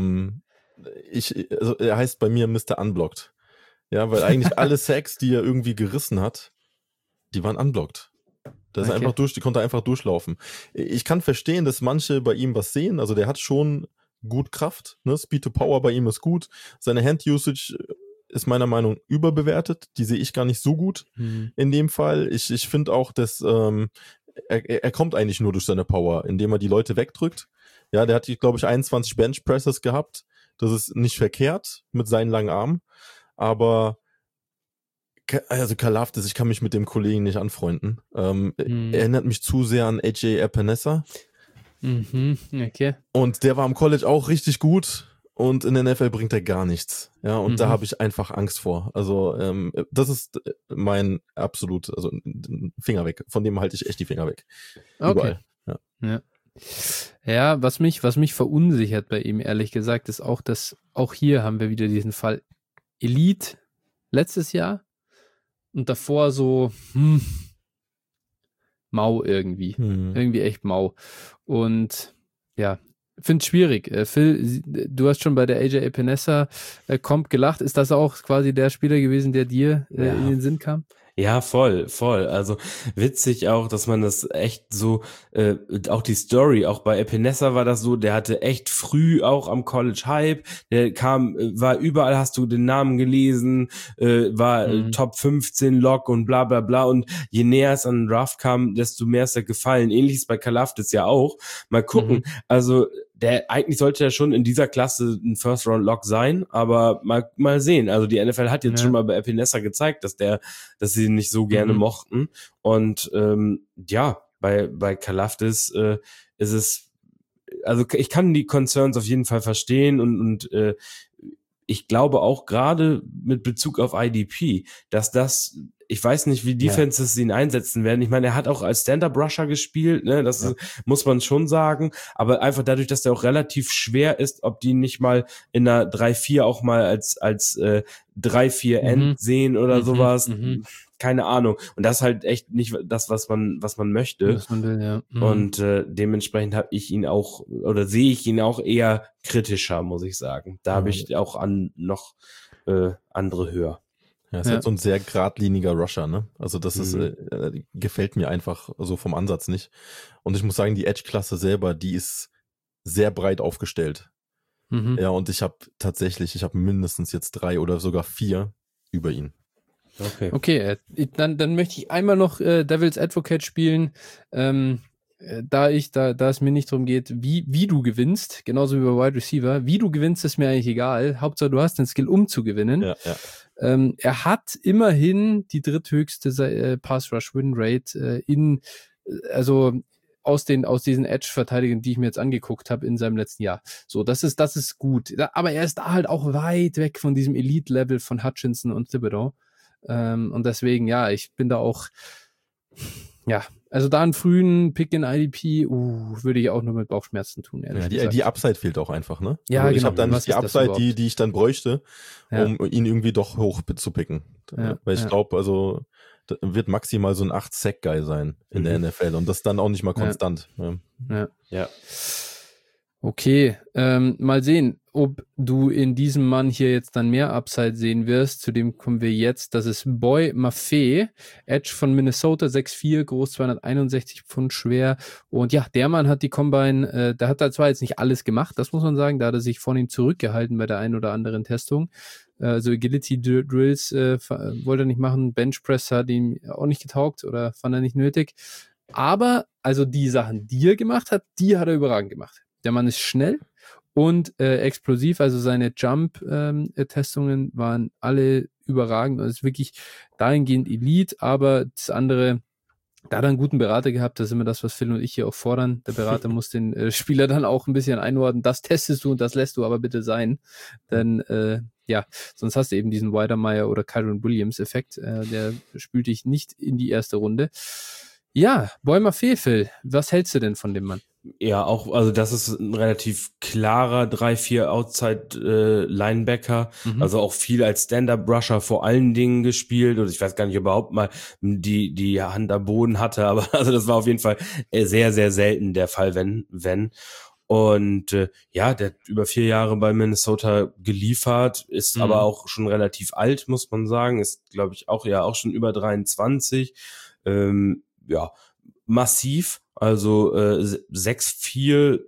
Er heißt bei mir Mr. Unblocked. Ja, weil eigentlich alle Sacks, die er irgendwie gerissen hat, die waren unblocked. Die konnte einfach durchlaufen. Ich kann verstehen, dass manche bei ihm was sehen. Also der hat schon gut Kraft. Ne? Speed to Power bei ihm ist gut. Seine Hand-Usage ist meiner Meinung nach überbewertet. Die sehe ich gar nicht so gut in dem Fall. Ich finde auch, dass er kommt eigentlich nur durch seine Power, indem er die Leute wegdrückt. Ja, der hat, glaube ich, 21 Bench Presses gehabt. Das ist nicht verkehrt mit seinen langen Armen. Aber also Karlaftis, ich kann mich mit dem Kollegen nicht anfreunden. Erinnert mich zu sehr an AJ Epinesa. Okay. Und der war am College auch richtig gut und in der NFL bringt er gar nichts. Ja, und da habe ich einfach Angst vor. Also das ist mein Finger weg. Von dem halte ich echt die Finger weg. Okay. Überall. Ja. Ja, was mich verunsichert bei ihm, ehrlich gesagt, ist auch, dass auch hier haben wir wieder diesen Fall Elite letztes Jahr und davor so mau irgendwie. Irgendwie echt mau. Und ja, finde es schwierig. Phil, du hast schon bei der AJ Epinesa Comp gelacht. Ist das auch quasi der Spieler gewesen, der dir in den Sinn kam? Ja, voll. Also witzig auch, dass man das echt so, auch die Story, auch bei Epinesa war das so, der hatte echt früh auch am College Hype, der war überall, hast du den Namen gelesen, war Top 15 Lock und bla bla bla und je näher es an den Draft kam, desto mehr ist er gefallen. Ähnliches bei Karlaftis ja auch. Mal gucken, also eigentlich sollte er schon in dieser Klasse ein First-Round-Lock sein, aber mal sehen. Also die NFL hat jetzt schon mal bei Epinesa gezeigt, dass sie ihn nicht so gerne mochten. Und bei Karlaftis ist es, also ich kann die Concerns auf jeden Fall verstehen und ich glaube auch gerade mit Bezug auf IDP, dass das, ich weiß nicht, wie Defenses ihn einsetzen werden. Ich meine, er hat auch als Stand-Up-Rusher gespielt, ne? Das muss man schon sagen. Aber einfach dadurch, dass er auch relativ schwer ist, ob die nicht mal in einer 3-4 auch mal als 3-4 End sehen oder sowas. Keine Ahnung. Und das ist halt echt nicht das, was man möchte. Was man will, ja. Und dementsprechend habe ich ihn auch, oder sehe ich ihn auch eher kritischer, muss ich sagen. Da habe ich auch noch andere höher. Ja, ist halt so ein sehr geradliniger Rusher, ne? Also das ist gefällt mir einfach so vom Ansatz nicht. Und ich muss sagen, die Edge-Klasse selber, die ist sehr breit aufgestellt. Ja, und ich habe mindestens jetzt 3 oder sogar 4 über ihn. Okay, dann möchte ich einmal noch Devil's Advocate spielen. Da es mir nicht darum geht, wie du gewinnst, genauso wie bei Wide Receiver, wie du gewinnst, ist mir eigentlich egal. Hauptsache, du hast den Skill, um zu gewinnen. Ja. Er hat immerhin die dritthöchste Pass-Rush-Win-Rate aus diesen Edge-Verteidigern, die ich mir jetzt angeguckt habe in seinem letzten Jahr. So, das ist gut. Aber er ist da halt auch weit weg von diesem Elite-Level von Hutchinson und Thibodeau. Und deswegen, ich bin da auch, also da einen frühen Pick in IDP, würde ich auch nur mit Bauchschmerzen tun, ehrlich gesagt. Die Upside fehlt auch einfach, ne? Ja, also genau. Ich habe dann nicht die Upside, die ich dann bräuchte, um ihn irgendwie doch hoch zu picken. Weil ich glaube, also wird maximal so ein 8-Sack-Guy sein in der NFL und das dann auch nicht mal konstant. Ja. Okay, mal sehen, ob du in diesem Mann hier jetzt dann mehr Upside sehen wirst. Zu dem kommen wir jetzt. Das ist Boy Maffei, Edge von Minnesota, 6'4", groß, 261 Pfund schwer. Und ja, der Mann hat die Combine, der hat da zwar jetzt nicht alles gemacht, das muss man sagen, da hat er sich vorhin zurückgehalten bei der einen oder anderen Testung. Also Agility Drills wollte er nicht machen, Bench Press hat ihm auch nicht getaugt oder fand er nicht nötig. Aber also die Sachen, die er gemacht hat, die hat er überragend gemacht. Der Mann ist schnell und explosiv, also seine Jump-Testungen waren alle überragend und ist wirklich dahingehend Elite, aber das andere, da hat er einen guten Berater gehabt, das ist immer das, was Phil und ich hier auch fordern. Der Berater muss den Spieler dann auch ein bisschen einordnen, das testest du und das lässt du aber bitte sein, denn sonst hast du eben diesen Weidermeyer oder Kyron Williams-Effekt, der spült dich nicht in die erste Runde. Ja, Boy Maffei, Phil, was hältst du denn von dem Mann? Ja, auch, also das ist ein relativ klarer 3-4 Outside-Linebacker, also auch viel als Stand-Up-Rusher vor allen Dingen gespielt und ich weiß gar nicht, ob er überhaupt mal die Hand am Boden hatte, aber also das war auf jeden Fall sehr, sehr selten der Fall, wenn. Und der hat über 4 Jahre bei Minnesota geliefert, ist aber auch schon relativ alt, muss man sagen, ist, glaube ich, auch schon über 23, massiv, also 6'4",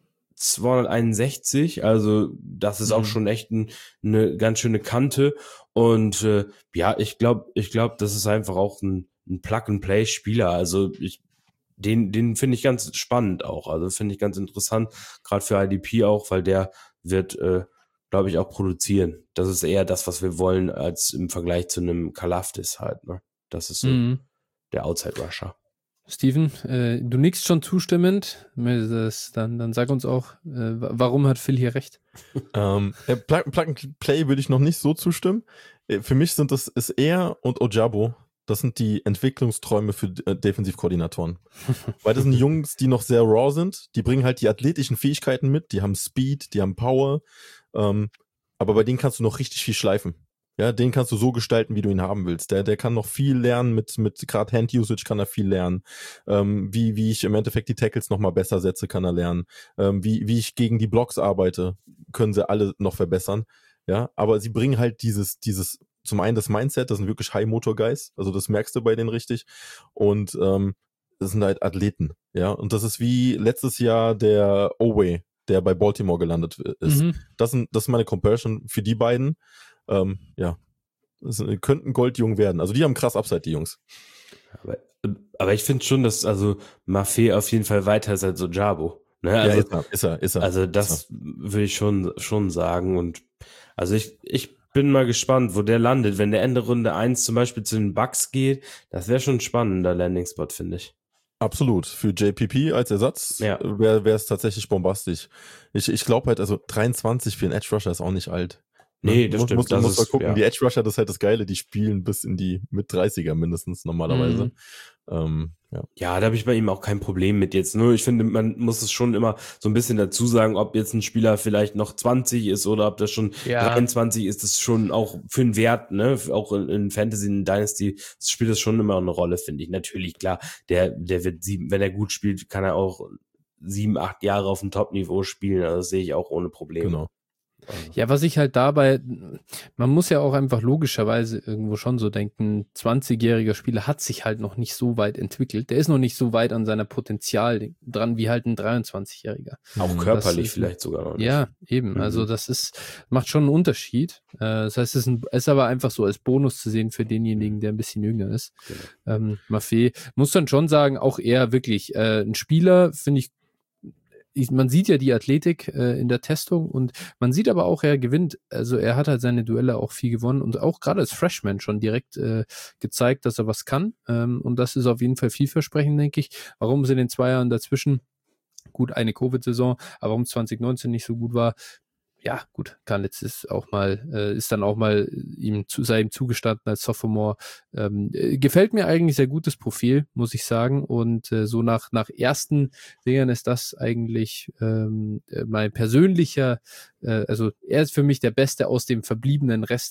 261, also das ist auch schon echt eine ganz schöne Kante und ich glaube, das ist einfach auch ein Plug-and-Play-Spieler, also den finde ich ganz spannend auch, also finde ich ganz interessant, gerade für IDP auch, weil der wird, glaube ich, auch produzieren. Das ist eher das, was wir wollen, als im Vergleich zu einem Kalafdis halt, ne? Das ist so der Outside-Rusher. Steven, du nickst schon zustimmend. Dann sag uns auch, warum hat Phil hier recht? Plug and Play würde ich noch nicht so zustimmen. Für mich ist er und Ojabo, das sind die Entwicklungsträume für Defensivkoordinatoren. Weil das sind Jungs, die noch sehr raw sind. Die bringen halt die athletischen Fähigkeiten mit. Die haben Speed, die haben Power. Aber bei denen kannst du noch richtig viel schleifen. Ja, den kannst du so gestalten, wie du ihn haben willst. Der kann noch viel lernen mit gerade Hand-Usage kann er viel lernen. Wie ich im Endeffekt die Tackles noch mal besser setze, kann er lernen. Wie ich gegen die Blocks arbeite, können sie alle noch verbessern. Ja, aber sie bringen halt dieses zum einen das Mindset, das sind wirklich High-Motor-Guys, also das merkst du bei denen richtig. Und das sind halt Athleten. Ja, und das ist wie letztes Jahr der Oweh, der bei Baltimore gelandet ist. Das ist meine Comparison für die beiden. Könnten Goldjung werden. Also die haben krass Upside, die Jungs. Aber ich finde schon, dass also Maffei auf jeden Fall weiter ist als Ojabo. Ne? Also, ist er. Also das würde ich schon sagen. Und also ich bin mal gespannt, wo der landet. Wenn der Ende Runde 1 zum Beispiel zu den Bucks geht, das wäre schon ein spannender Landing-Spot, finde ich. Absolut. Für JPP als Ersatz wäre es tatsächlich bombastisch. Ich glaube halt, also 23 für einen Edge Rusher ist auch nicht alt. Nee, das stimmt. Du musst mal gucken, die Edge Rusher, das ist halt das Geile, die spielen bis in die Mit-30er mindestens normalerweise. Ja, da habe ich bei ihm auch kein Problem mit jetzt. Nur ich finde, man muss es schon immer so ein bisschen dazu sagen, ob jetzt ein Spieler vielleicht noch 20 ist oder ob das schon 23 ist, das schon auch für einen Wert, ne? Auch in Fantasy, in Dynasty spielt das schon immer eine Rolle, finde ich. Natürlich, klar, der wird wenn er gut spielt, kann er auch 7, 8 Jahre auf dem Top-Niveau spielen. Also das sehe ich auch ohne Probleme. Genau. Ja, was ich halt dabei, man muss ja auch einfach logischerweise irgendwo schon so denken, 20-jähriger Spieler hat sich halt noch nicht so weit entwickelt. Der ist noch nicht so weit an seiner Potenzial dran wie halt ein 23-Jähriger. Auch körperlich vielleicht sogar noch nicht. Ja, eben. Also das macht schon einen Unterschied. Das heißt, es ist aber einfach so als Bonus zu sehen für denjenigen, der ein bisschen jünger ist. Genau. Maffei muss dann schon sagen, auch er wirklich ein Spieler, finde ich, man sieht ja die Athletik in der Testung und man sieht aber auch, er gewinnt, also er hat halt seine Duelle auch viel gewonnen und auch gerade als Freshman schon direkt gezeigt, dass er was kann und das ist auf jeden Fall vielversprechend, denke ich. Warum es in den 2 Jahren dazwischen, gut, eine Covid-Saison, aber warum 2019 nicht so gut war, ja, gut, kann letztes auch mal, ist dann auch mal sei ihm zugestanden als Sophomore. Gefällt mir eigentlich sehr gutes Profil, muss ich sagen. Und so nach ersten Dingern ist das eigentlich mein persönlicher, also er ist für mich der Beste aus dem verbliebenen Rest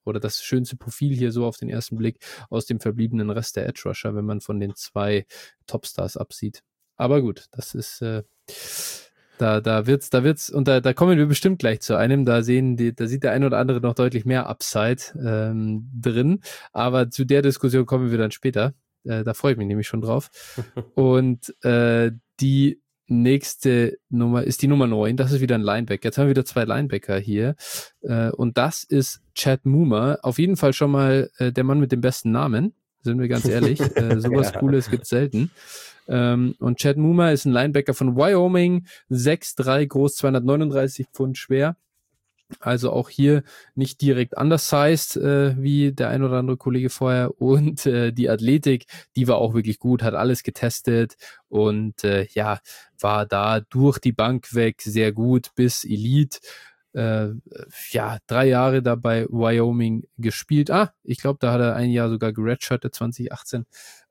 oder das schönste Profil hier so auf den ersten Blick aus dem verbliebenen Rest der Edge Rusher, wenn man von den 2 Topstars absieht. Aber gut, das ist da wird's, und da kommen wir bestimmt gleich zu einem, da sieht der ein oder andere noch deutlich mehr Upside drin, aber zu der Diskussion kommen wir dann später. Da freue ich mich nämlich schon drauf. Und die nächste Nummer ist die Nummer 9. Das ist wieder ein Linebacker. Jetzt haben wir wieder 2 Linebacker hier. Und das ist Chad Muma. Auf jeden Fall schon mal der Mann mit dem besten Namen. Sind wir ganz ehrlich. Sowas Cooles gibt's selten. Und Chad Muma ist ein Linebacker von Wyoming. 6'3 groß, 239 Pfund schwer. Also auch hier nicht direkt undersized, wie der ein oder andere Kollege vorher. Und die Athletik, die war auch wirklich gut, hat alles getestet und war da durch die Bank weg sehr gut bis Elite. 3 Jahre da bei Wyoming gespielt. Ich glaube, da hat er ein Jahr sogar geredshirtet, 2018.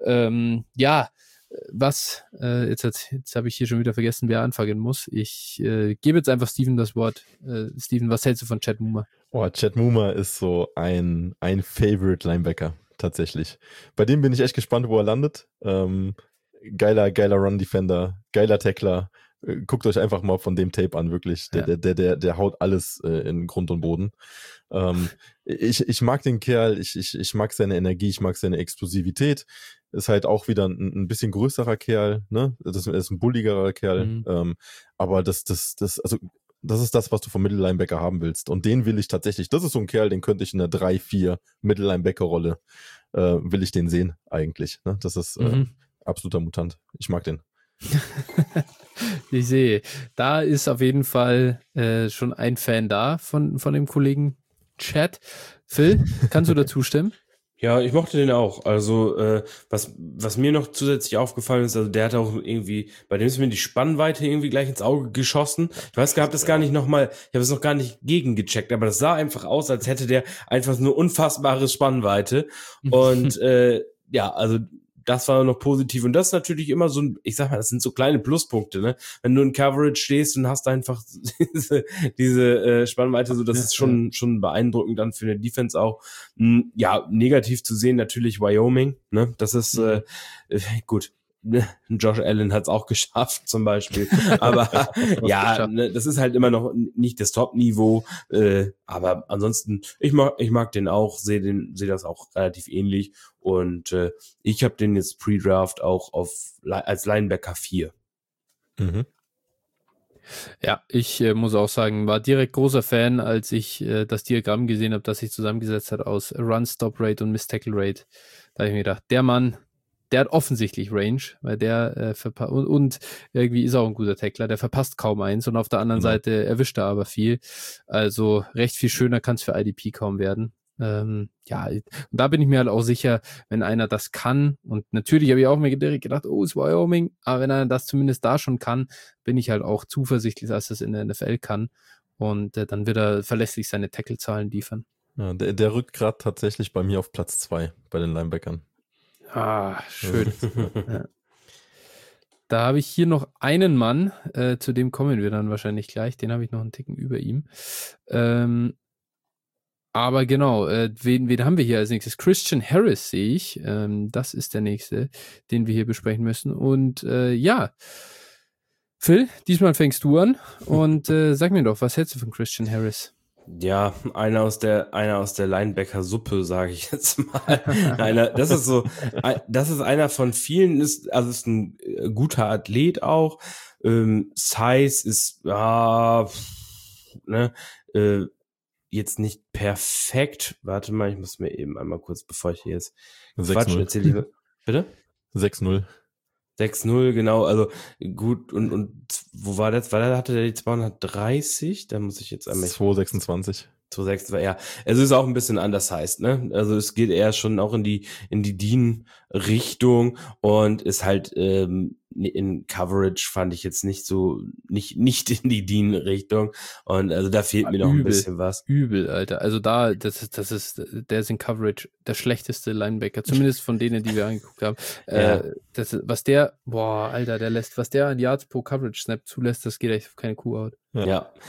Jetzt habe ich hier schon wieder vergessen, wer anfangen muss. Ich gebe jetzt einfach Steven das Wort. Steven, was hältst du von Chad Muma? Chad Muma ist so ein Favorite Linebacker, tatsächlich. Bei dem bin ich echt gespannt, wo er landet. Geiler Run-Defender, geiler Tackler. Guckt euch einfach mal von dem Tape an, wirklich. Der haut alles in Grund und Boden. Ich mag den Kerl, ich mag seine Energie, ich mag seine Explosivität. Ist halt auch wieder ein bisschen größerer Kerl, ne? Das ist ein bulligerer Kerl. Aber das ist das, was du vom Mittellinebacker haben willst. Und den will ich tatsächlich, das ist so ein Kerl, den könnte ich in der 3-4 Mittellinebacker-Rolle, will ich den sehen eigentlich. Ne? Das ist absoluter Mutant. Ich mag den. Ich sehe, da ist auf jeden Fall schon ein Fan da von dem Kollegen Chad. Phil, kannst du dazu stimmen? Ja, ich mochte den auch. Also, was mir noch zusätzlich aufgefallen ist, also der hat auch irgendwie, bei dem ist mir die Spannweite irgendwie gleich ins Auge geschossen. Ich weiß, ich habe das gar nicht nochmal, ich habe es noch gar nicht gegengecheckt, aber das sah einfach aus, als hätte der einfach eine unfassbare Spannweite. Und also das war noch positiv. Und das ist natürlich immer so ein, ich sag mal, das sind so kleine Pluspunkte, ne? Wenn du in Coverage stehst und hast einfach diese Spannweite, so das ist schon beeindruckend dann für eine Defense auch. Negativ zu sehen natürlich Wyoming, ne? Das ist gut. Josh Allen hat es auch geschafft zum Beispiel, aber das ist halt immer noch nicht das Top-Niveau, aber ansonsten ich mag den auch, sehe das auch relativ ähnlich und ich habe den jetzt Pre-Draft auch als Linebacker 4. Ja, ich muss auch sagen, war direkt großer Fan, als ich das Diagramm gesehen habe, das sich zusammengesetzt hat aus Run-Stop-Rate und Miss-Tackle-Rate. Da habe ich mir gedacht, der Mann, der hat offensichtlich Range, weil der und irgendwie ist auch ein guter Tackler, der verpasst kaum eins und auf der anderen Seite erwischt er aber viel. Also recht viel schöner kann es für IDP kaum werden. Und da bin ich mir halt auch sicher, wenn einer das kann, und natürlich habe ich auch mir direkt gedacht, ist Wyoming, aber wenn einer das zumindest da schon kann, bin ich halt auch zuversichtlich, dass es in der NFL kann und dann wird er verlässlich seine Tackle-Zahlen liefern. Ja, der rückt gerade tatsächlich bei mir auf Platz 2 bei den Linebackern. Schön. Ja. Da habe ich hier noch einen Mann, zu dem kommen wir dann wahrscheinlich gleich, den habe ich noch einen Ticken über ihm. Aber genau, wen haben wir hier als nächstes? Christian Harris sehe ich. Das ist der nächste, den wir hier besprechen müssen. Und Phil, diesmal fängst du an und sag mir doch, was hältst du von Christian Harris? Ja, einer aus der Linebacker-Suppe, sage ich jetzt mal. Das ist einer von vielen, ist ein guter Athlet auch. Size ist, jetzt nicht perfekt. Warte mal, ich muss mir eben einmal kurz, bevor ich hier jetzt Quatsch erzähle. Bitte? 6-0. 6-0, genau, also gut, und wo war das? Hatte der die 230? Da muss ich jetzt einmal... 226. 226, ja. Also ist auch ein bisschen undersized, ne? Also es geht eher schon auch in die Dean-Richtung und ist halt in Coverage fand ich jetzt nicht in die Dean-Richtung und also da fehlt mir noch ein bisschen was. Übel, Alter. Also der ist in Coverage der schlechteste Linebacker, zumindest von denen, die wir angeguckt haben. Was der an Yards pro Coverage-Snap zulässt, das geht echt auf keine Kuhhaut. Ja.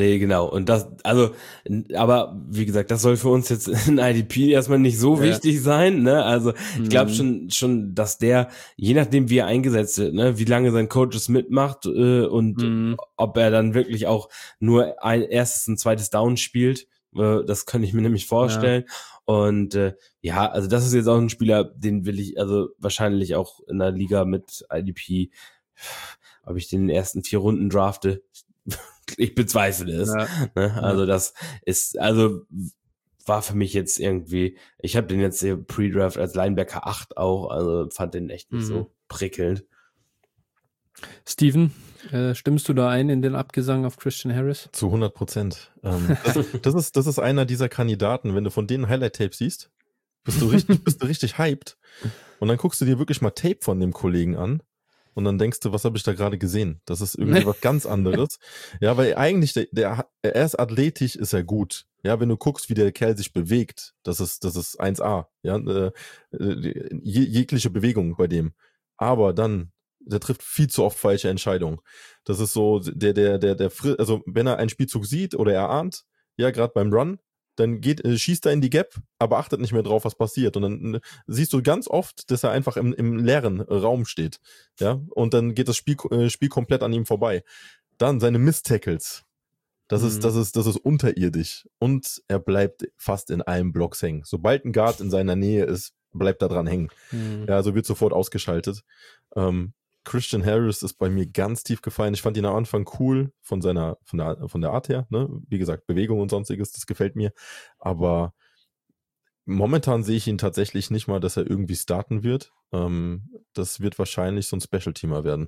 Nee, genau. Und das, also, aber wie gesagt, das soll für uns jetzt in IDP erstmal nicht so wichtig sein, ne? Also, ich glaube schon, dass der, je nachdem wie er eingesetzt wird, ne, wie lange sein Coach es mitmacht, und ob er dann wirklich auch nur ein erstes und zweites Down spielt, das könnte ich mir nämlich vorstellen. Und also das ist jetzt auch ein Spieler, den will ich also wahrscheinlich auch in der Liga mit IDP, ob ich den in den ersten 4 Runden drafte, ich bezweifle es. Ne? Also das ist, also war für mich jetzt irgendwie, ich habe den jetzt hier Pre-Draft als Linebacker 8 auch, also fand den echt nicht so prickelnd. Steven, stimmst du da ein in den Abgesang auf Christian Harris? Zu 100%. Das ist einer dieser Kandidaten, wenn du von denen Highlight-Tape siehst, bist du richtig hyped und dann guckst du dir wirklich mal Tape von dem Kollegen an und dann denkst du, was habe ich da gerade gesehen? Das ist irgendwie was ganz anderes. Ja, weil eigentlich, er ist athletisch, ist er gut. Ja, wenn du guckst, wie der Kerl sich bewegt, das ist 1A. Ja, jegliche Bewegung bei dem. Aber dann, der trifft viel zu oft falsche Entscheidungen. Das ist so, also wenn er einen Spielzug sieht oder er ahnt, ja, gerade beim Run, dann schießt er in die Gap, aber achtet nicht mehr drauf, was passiert. Und dann siehst du ganz oft, dass er einfach im leeren Raum steht. Ja, und dann geht das Spiel komplett an ihm vorbei. Dann seine Miss-Tackles. Das ist unterirdisch. Und er bleibt fast in allen Blocks hängen. Sobald ein Guard in seiner Nähe ist, bleibt er dran hängen. Ja, also wird sofort ausgeschaltet. Christian Harris ist bei mir ganz tief gefallen. Ich fand ihn am Anfang cool von der Art her, ne? Wie gesagt, Bewegung und sonstiges, das gefällt mir. Aber momentan sehe ich ihn tatsächlich nicht mal, dass er irgendwie starten wird. Das wird wahrscheinlich so ein Special-Teamer werden.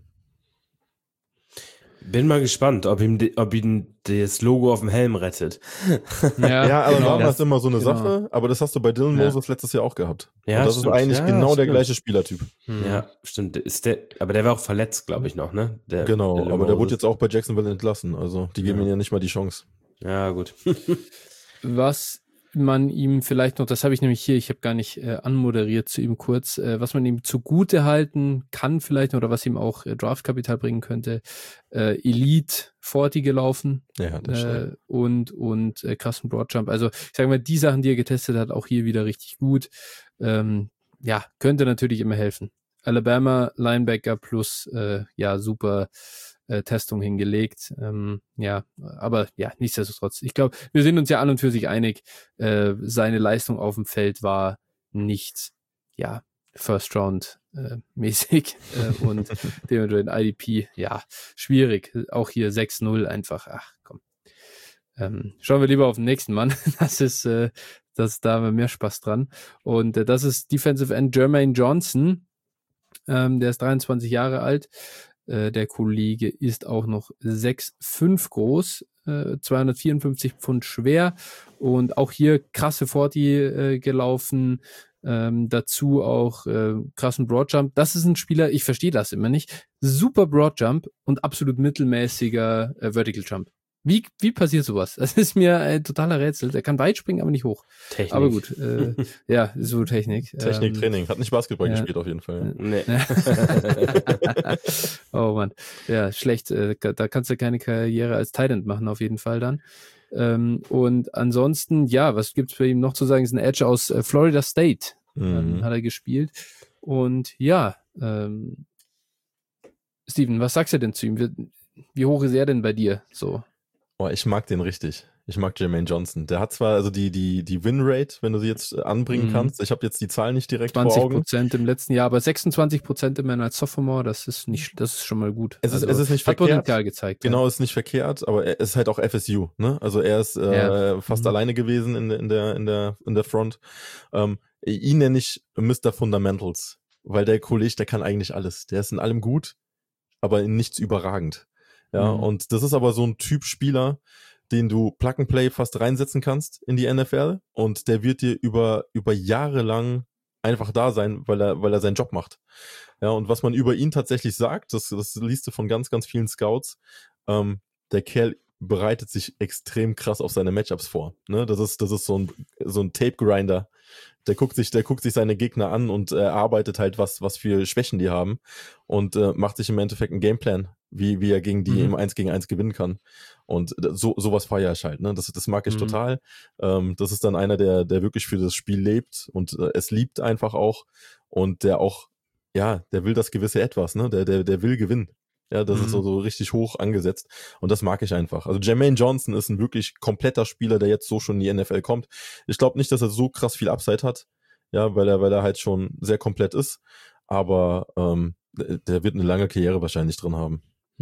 Bin mal gespannt, ob ihn das Logo auf dem Helm rettet. Ja, aber genau, das ist immer so eine Sache, aber das hast du bei Dylan Moses letztes Jahr auch gehabt. Ja, und das stimmt. Ist eigentlich genau der gleiche Spielertyp. Ja, stimmt. Aber der war auch verletzt, glaube ich, noch, ne? Genau, aber der wurde jetzt auch bei Jacksonville entlassen. Also die geben ihm ja nicht mal die Chance. Ja, gut. Was man ihm vielleicht noch, das habe ich nämlich hier, ich habe gar nicht anmoderiert zu ihm kurz, was man ihm zugute halten kann vielleicht oder was ihm auch Draftkapital bringen könnte, Elite 40 gelaufen und krassen Broadjump. Also ich sage mal, die Sachen, die er getestet hat, auch hier wieder richtig gut. Könnte natürlich immer helfen. Alabama Linebacker plus super Testung hingelegt. Aber nichtsdestotrotz. Ich glaube, wir sind uns ja an und für sich einig, seine Leistung auf dem Feld war nicht, First Round mäßig und dementsprechend IDP, schwierig. Auch hier 6-0 einfach, komm. Schauen wir lieber auf den nächsten Mann. Da haben wir mehr Spaß dran. Und das ist Defensive End Jermaine Johnson. Der ist 23 Jahre alt. Der Kollege ist auch noch 6'5 groß, 254 Pfund schwer und auch hier krasse 40 gelaufen, dazu auch krassen Broadjump. Das ist ein Spieler, ich verstehe das immer nicht, super Broadjump und absolut mittelmäßiger Vertical Jump. Wie passiert sowas? Das ist mir ein totaler Rätsel. Der kann weit springen, aber nicht hoch. Technik. Aber gut, so Technik. Techniktraining. Hat nicht Basketball gespielt auf jeden Fall. Nee. Oh Mann. Ja, schlecht. Da kannst du keine Karriere als Tight End machen auf jeden Fall dann. Und ansonsten, was gibt's für ihn noch zu sagen? Ist ein Edge aus Florida State. Hat er gespielt. Und Steven, was sagst du denn zu ihm? Wie hoch ist er denn bei dir? So. Oh, ich mag den richtig. Ich mag Jermaine Johnson. Der hat zwar also die Win-Rate, wenn du sie jetzt anbringen kannst. Ich habe jetzt die Zahl nicht direkt vor Augen. 20% im letzten Jahr, aber 26% immerhin als Sophomore, das ist schon mal gut. Es ist nicht hat verkehrt. Potenzial gezeigt. Genau, ist nicht verkehrt, aber er ist halt auch FSU, ne? Also er ist fast alleine gewesen in der Front. Ihn nenne ich Mr. Fundamentals, weil der Kollege, der kann eigentlich alles. Der ist in allem gut, aber in nichts überragend. Ja, und das ist aber so ein Typ Spieler, den du Plug and Play fast reinsetzen kannst in die NFL und der wird dir über Jahre lang einfach da sein, weil er seinen Job macht. Ja, und was man über ihn tatsächlich sagt, das liest du von ganz, ganz vielen Scouts, der Kerl bereitet sich extrem krass auf seine Matchups vor. Ne? Das ist so ein Tape-Grinder. Der guckt sich seine Gegner an und erarbeitet halt was für Schwächen die haben und macht sich im Endeffekt einen Gameplan wie er gegen die im 1 gegen 1 gewinnen kann. Und sowas feiere ich halt, ne? Das mag ich total. Das ist dann einer, der wirklich für das Spiel lebt und es liebt einfach auch und der auch, ja, der will das gewisse Etwas, ne? Der will gewinnen. Ja, das ist so richtig hoch angesetzt und das mag ich einfach. Also Jermaine Johnson ist ein wirklich kompletter Spieler, der jetzt so schon in die NFL kommt. Ich glaube nicht, dass er so krass viel Upside hat, ja, weil er halt schon sehr komplett ist, aber der wird eine lange Karriere wahrscheinlich drin haben.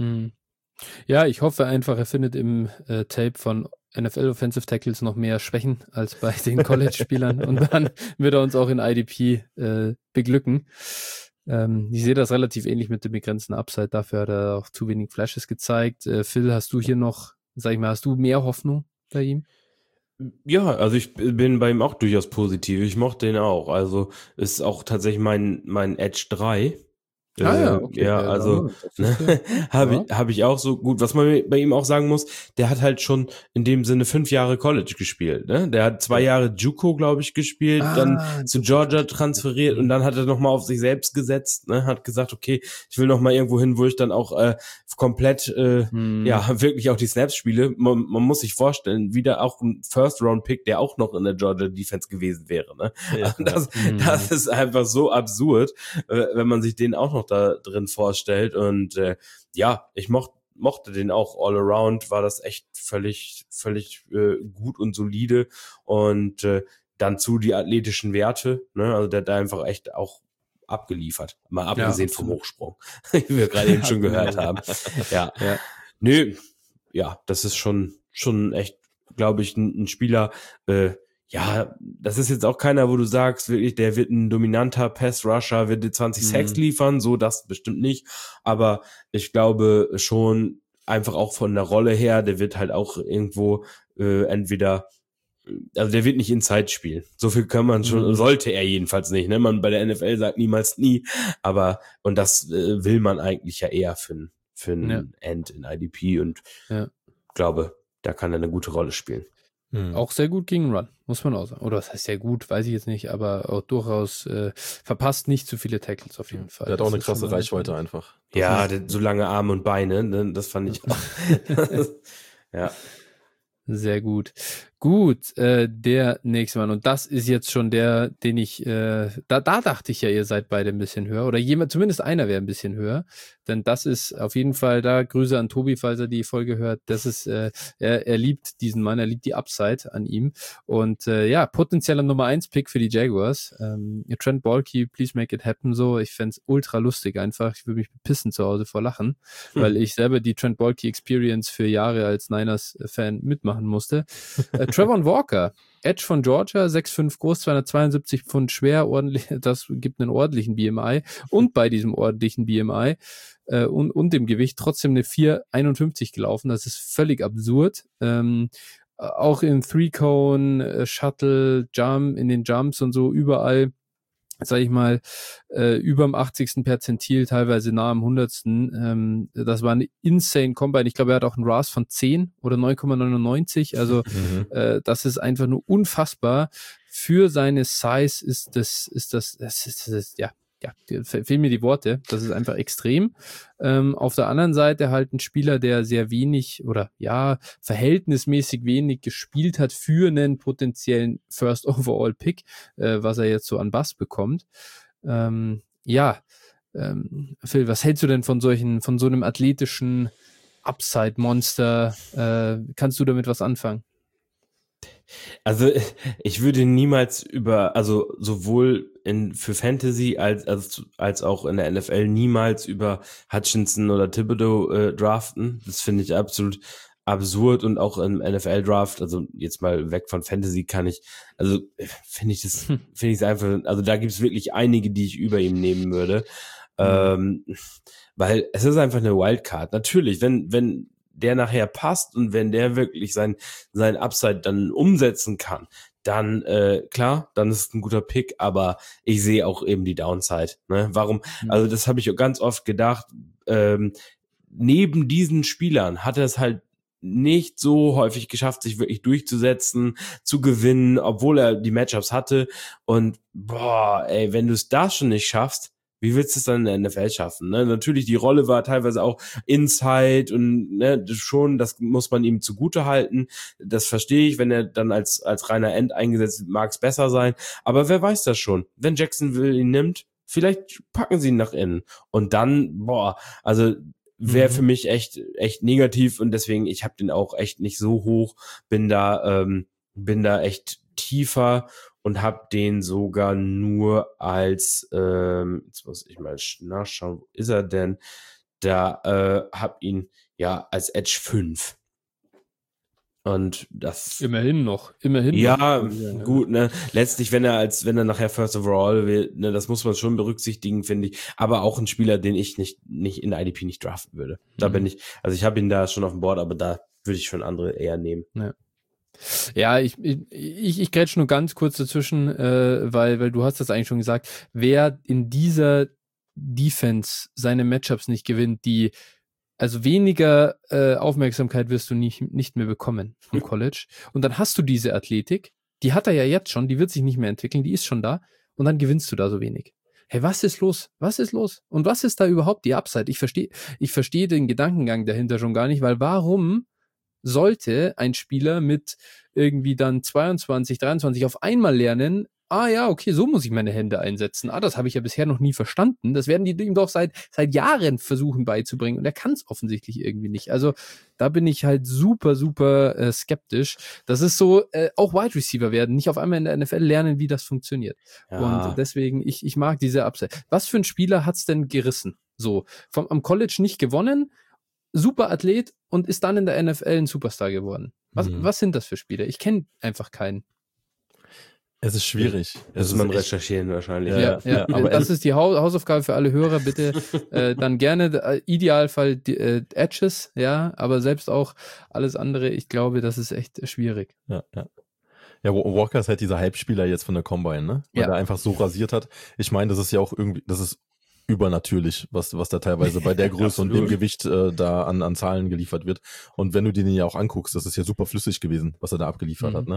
Ja, ich hoffe einfach, er findet im Tape von NFL Offensive Tackles noch mehr Schwächen als bei den College-Spielern und dann wird er uns auch in IDP beglücken. Ich sehe das relativ ähnlich mit dem begrenzten Upside, dafür hat er auch zu wenig Flashes gezeigt. Phil, hast du hier noch, sag ich mal, hast du mehr Hoffnung bei ihm? Ja, also ich bin bei ihm auch durchaus positiv. Ich mochte ihn auch. Also ist auch tatsächlich mein Edge 3. Okay. Ja, also habe ich auch so gut. Was man bei ihm auch sagen muss, der hat halt schon in dem Sinne 5 Jahre College gespielt. Ne? Der hat 2 Jahre JUCO, glaube ich, gespielt, dann zu Georgia transferiert und dann hat er nochmal auf sich selbst gesetzt. Ne? Hat gesagt, okay, ich will nochmal irgendwo hin, wo ich dann auch komplett, wirklich auch die Snaps spiele. Man muss sich vorstellen, wieder auch ein First-Round-Pick, der auch noch in der Georgia Defense gewesen wäre. Ne? Ja, das ist einfach so absurd, wenn man sich den auch noch da drin vorstellt und ich mochte den auch all around, war das echt völlig gut und solide und dann zu die athletischen Werte, ne, also der hat da einfach echt auch abgeliefert, mal abgesehen vom Hochsprung, wie wir gerade eben schon gehört haben. Ja. Nö, ja, das ist schon echt, glaube ich, ein Spieler, das ist jetzt auch keiner, wo du sagst, wirklich, der wird ein dominanter Pass-Rusher, wird dir 20 Sacks liefern, so das bestimmt nicht, aber ich glaube schon einfach auch von der Rolle her, der wird halt auch irgendwo entweder, also der wird nicht Inside spielen, so viel kann man schon, sollte er jedenfalls nicht, ne, man bei der NFL sagt niemals nie, aber, und das will man eigentlich ja eher für ein End in IDP und glaube, da kann er eine gute Rolle spielen. Auch sehr gut gegen Run, muss man auch sagen. Oder das heißt sehr gut, weiß ich jetzt nicht, aber auch durchaus verpasst nicht zu viele Tackles auf jeden Fall. Der hat auch eine krasse Reichweite einfach. So lange Arme und Beine, ne? Das fand ich auch. Ja. Sehr gut. Gut, der nächste Mann. Und das ist jetzt schon der, den ich, da dachte ich ja, ihr seid beide ein bisschen höher. Oder zumindest einer wäre ein bisschen höher. Denn das ist auf jeden Fall da, Grüße an Tobi, falls er die Folge hört. Das ist, er liebt diesen Mann, er liebt die Upside an ihm. Und potenzieller Nummer 1 Pick für die Jaguars. Trent Baalke, please make it happen. So, ich fänd's ultra lustig einfach. Ich würde mich bepissen zu Hause vor Lachen, weil ich selber die Trent Baalke Experience für Jahre als Niners-Fan mitmachen musste. Trevor Walker, Edge von Georgia, 6'5 groß, 272 Pfund schwer, ordentlich, das gibt einen ordentlichen BMI und bei diesem ordentlichen BMI und dem Gewicht trotzdem eine 4,51 gelaufen, das ist völlig absurd. Auch im Three-Cone, Shuttle, Jump, in den Jumps und so überall, sag ich mal, über dem 80. Perzentil, teilweise nah am 100. Das war eine insane Combine. Ich glaube, er hat auch einen RAS von 10 oder 9,99. Also das ist einfach nur unfassbar. Für seine Size ist das fehlen mir die Worte. Das ist einfach extrem. Auf der anderen Seite halt ein Spieler, der sehr wenig oder verhältnismäßig wenig gespielt hat für einen potenziellen First Overall Pick, was er jetzt so an Bass bekommt. Phil, was hältst du denn von so einem athletischen Upside-Monster? Kannst du damit was anfangen? Also ich würde niemals sowohl für Fantasy als auch in der NFL niemals über Hutchinson oder Thibodeau draften. Das finde ich absolut absurd und auch im NFL-Draft, also jetzt mal weg von Fantasy finde ich es einfach, also da gibt es wirklich einige, die ich über ihm nehmen würde, weil es ist einfach eine Wildcard. Natürlich, wenn der nachher passt und wenn der wirklich sein Upside dann umsetzen kann, dann klar, dann ist es ein guter Pick, aber ich sehe auch eben die Downside. Ne? Warum? Also das habe ich ganz oft gedacht, neben diesen Spielern hat er es halt nicht so häufig geschafft, sich wirklich durchzusetzen, zu gewinnen, obwohl er die Matchups hatte und wenn du es da schon nicht schaffst, wie willst du es dann in der NFL schaffen? Ne? Natürlich, die Rolle war teilweise auch Inside und ne, schon, das muss man ihm zugute halten. Das verstehe ich, wenn er dann als reiner End eingesetzt wird, mag es besser sein. Aber wer weiß das schon? Wenn Jacksonville ihn nimmt, vielleicht packen sie ihn nach innen. Und dann, also wäre für mich echt negativ und deswegen, ich habe den auch echt nicht so hoch, bin da echt tiefer und habe den sogar nur als, jetzt muss ich mal nachschauen, wo ist er denn? Da habe ihn ja als Edge 5. Und das. Immerhin noch. Ja, gut, ne. Letztlich, wenn er nachher First Overall will, ne, das muss man schon berücksichtigen, finde ich. Aber auch ein Spieler, den ich nicht in IDP nicht draften würde. Da bin ich, also ich habe ihn da schon auf dem Board, aber da würde ich schon andere eher nehmen. Ja, ich grätsch nur ganz kurz dazwischen, weil du hast das eigentlich schon gesagt, wer in dieser Defense seine Matchups nicht gewinnt, also weniger Aufmerksamkeit wirst du nicht mehr bekommen am College. Und dann hast du diese Athletik, die hat er ja jetzt schon, die wird sich nicht mehr entwickeln, die ist schon da und dann gewinnst du da so wenig. Hey, was ist los? Was ist los? Und was ist da überhaupt die Upside? Ich verstehe den Gedankengang dahinter schon gar nicht, weil warum sollte ein Spieler mit irgendwie dann 22, 23 auf einmal lernen, ja, okay, so muss ich meine Hände einsetzen. Das habe ich ja bisher noch nie verstanden. Das werden die ihm doch seit Jahren versuchen beizubringen und er kann es offensichtlich irgendwie nicht. Also da bin ich halt super, super skeptisch. Das ist so, auch Wide Receiver werden, nicht auf einmal in der NFL lernen, wie das funktioniert. Ja. Und deswegen, ich mag diese Upside. Was für ein Spieler hat's denn gerissen? So, am College nicht gewonnen, super Athlet und ist dann in der NFL ein Superstar geworden. Was sind das für Spieler? Ich kenne einfach keinen. Es ist schwierig. Das muss man recherchieren wahrscheinlich. Ja. Aber das ist die Hausaufgabe für alle Hörer. Bitte dann gerne Idealfall Edges, ja, aber selbst auch alles andere. Ich glaube, das ist echt schwierig. Ja. Ja, Walker ist halt dieser Hype-Spieler jetzt von der Combine, ne? Weil er einfach so rasiert hat. Ich meine, das ist ja auch irgendwie, das ist übernatürlich, was da teilweise bei der Größe und dem Gewicht da an Zahlen geliefert wird. Und wenn du den ja auch anguckst, das ist ja super flüssig gewesen, was er da abgeliefert hat. Ne?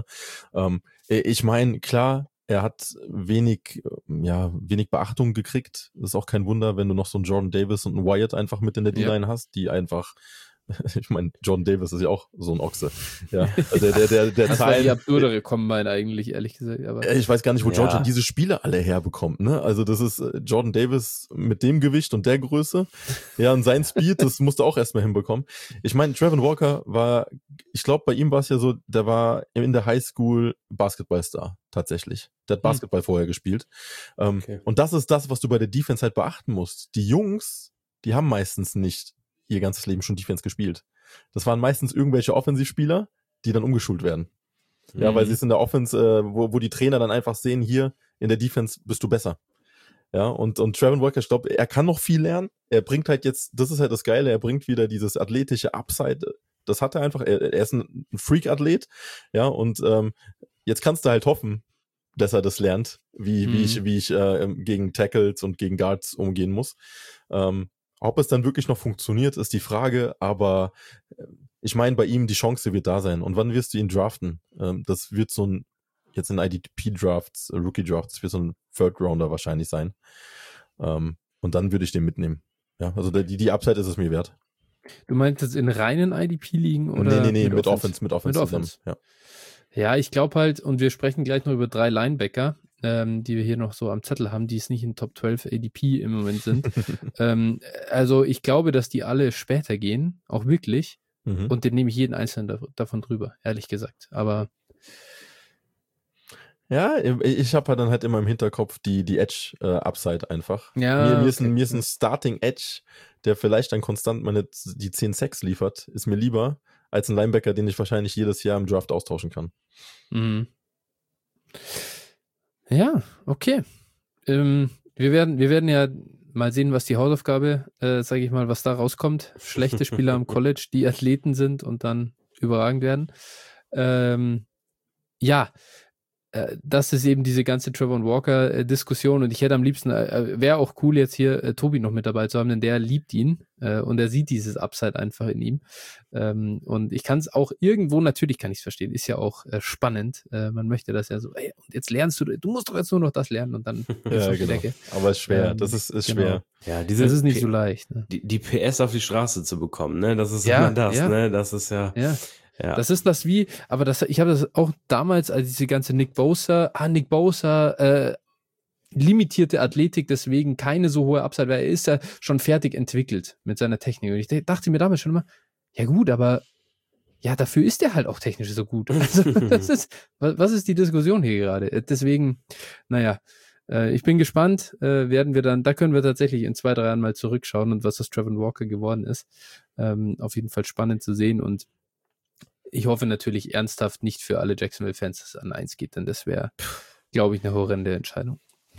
Ich meine, klar, er hat wenig Beachtung gekriegt. Das ist auch kein Wunder, wenn du noch so einen Jordan Davis und einen Wyatt einfach mit in der D-Line hast, die einfach, ich meine, Jordan Davis ist ja auch so ein Ochse. Ja, also der das war die absurdere Combine eigentlich, ehrlich gesagt. Aber ich weiß gar nicht, wo Georgia diese Spiele alle herbekommt. Ne? Also das ist Jordan Davis mit dem Gewicht und der Größe. Ja, und sein Speed, das musst du auch erstmal hinbekommen. Ich meine, Trevin Walker war, ich glaube, bei ihm war es ja so, der war in der Highschool Basketballstar tatsächlich. Der hat Basketball vorher gespielt. Okay. Und das ist das, was du bei der Defense halt beachten musst. Die Jungs, die haben meistens nicht ihr ganzes Leben schon Defense gespielt. Das waren meistens irgendwelche Offensivspieler, die dann umgeschult werden. Ja, weil sie es in der Offense, wo die Trainer dann einfach sehen, hier in der Defense bist du besser. Ja, und Trevin Walker, ich glaube, er kann noch viel lernen. Er bringt halt jetzt, das ist halt das Geile, er bringt wieder dieses athletische Upside. Das hat er einfach, er ist ein Freak-Athlet. Ja, und jetzt kannst du halt hoffen, dass er das lernt, wie ich gegen Tackles und gegen Guards umgehen muss. Ob es dann wirklich noch funktioniert, ist die Frage, aber ich meine, bei ihm die Chance wird da sein. Und wann wirst du ihn draften? Das wird so ein, jetzt in IDP-Drafts, Rookie-Drafts, wird so ein Third-Rounder wahrscheinlich sein. Und dann würde ich den mitnehmen. Ja, also die Upside ist es mir wert. Du meinst jetzt in reinen IDP-Ligen oder? Nee, mit Offense zusammen. Ja, ich glaube halt, und wir sprechen gleich noch über 3 Linebacker, die wir hier noch so am Zettel haben, die es nicht in Top 12 ADP im Moment sind. Also ich glaube, dass die alle später gehen, auch wirklich. Und den nehme ich jeden einzelnen davon drüber, ehrlich gesagt. Aber ja, ich habe dann halt immer im Hinterkopf die Edge-Upside einfach. Ja, mir ist ein Starting Edge, der vielleicht dann konstant die 10 Sacks liefert, ist mir lieber als ein Linebacker, den ich wahrscheinlich jedes Jahr im Draft austauschen kann. Ja, okay. Wir werden ja mal sehen, was die Hausaufgabe, sage ich mal, was da rauskommt. Schlechte Spieler am College, die Athleten sind und dann überragend werden. Ja, das ist eben diese ganze Trevor Walker-Diskussion und ich hätte am liebsten, wäre auch cool jetzt hier Tobi noch mit dabei zu haben, denn der liebt ihn und er sieht dieses Upside einfach in ihm und ich kann es auch irgendwo, natürlich kann ich es verstehen, ist ja auch spannend, man möchte das ja so, ey, und jetzt lernst du musst doch jetzt nur noch das lernen und dann ja, genau. Decke. Aber es ist schwer, das ist schwer. Ja, das ist nicht so leicht. Ne? Die PS auf die Straße zu bekommen, ne, das ist immer das, ne, das ist ja. Das ist das wie, aber ich habe das auch damals, als diese ganze Nick Bosa, limitierte Athletik, deswegen keine so hohe Upside, weil er ist ja schon fertig entwickelt mit seiner Technik. Und ich dachte mir damals schon immer, ja gut, aber ja, dafür ist er halt auch technisch so gut. Also was ist die Diskussion hier gerade? Deswegen, naja, ich bin gespannt, da können wir tatsächlich in 2-3 Jahren mal zurückschauen und was aus Trevor Walker geworden ist. Auf jeden Fall spannend zu sehen und ich hoffe natürlich ernsthaft nicht für alle Jacksonville-Fans, dass es an 1 geht, denn das wäre, glaube ich, eine horrende Entscheidung.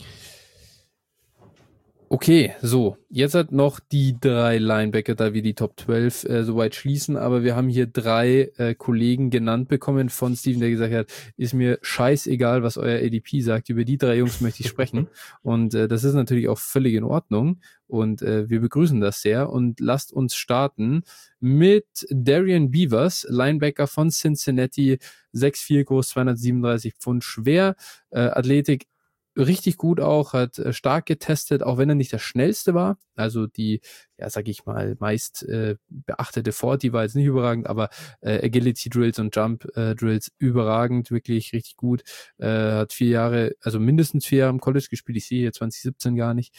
Okay, so, jetzt hat noch die 3 Linebacker, da wir die Top 12 soweit schließen, aber wir haben hier 3 Kollegen genannt bekommen von Steven, der gesagt hat, ist mir scheißegal, was euer ADP sagt, über die 3 Jungs möchte ich sprechen und das ist natürlich auch völlig in Ordnung und wir begrüßen das sehr und lasst uns starten mit Darian Beavers, Linebacker von Cincinnati, 6'4 groß, 237 Pfund schwer, Athletik richtig gut auch, hat stark getestet, auch wenn er nicht der schnellste war. Also die, ja, sag ich mal, meist beachtete 40 war jetzt nicht überragend, aber Agility Drills und Jump Drills überragend, wirklich richtig gut. Hat 4 Jahre, also mindestens 4 Jahre im College gespielt. Ich sehe hier 2017 gar nicht.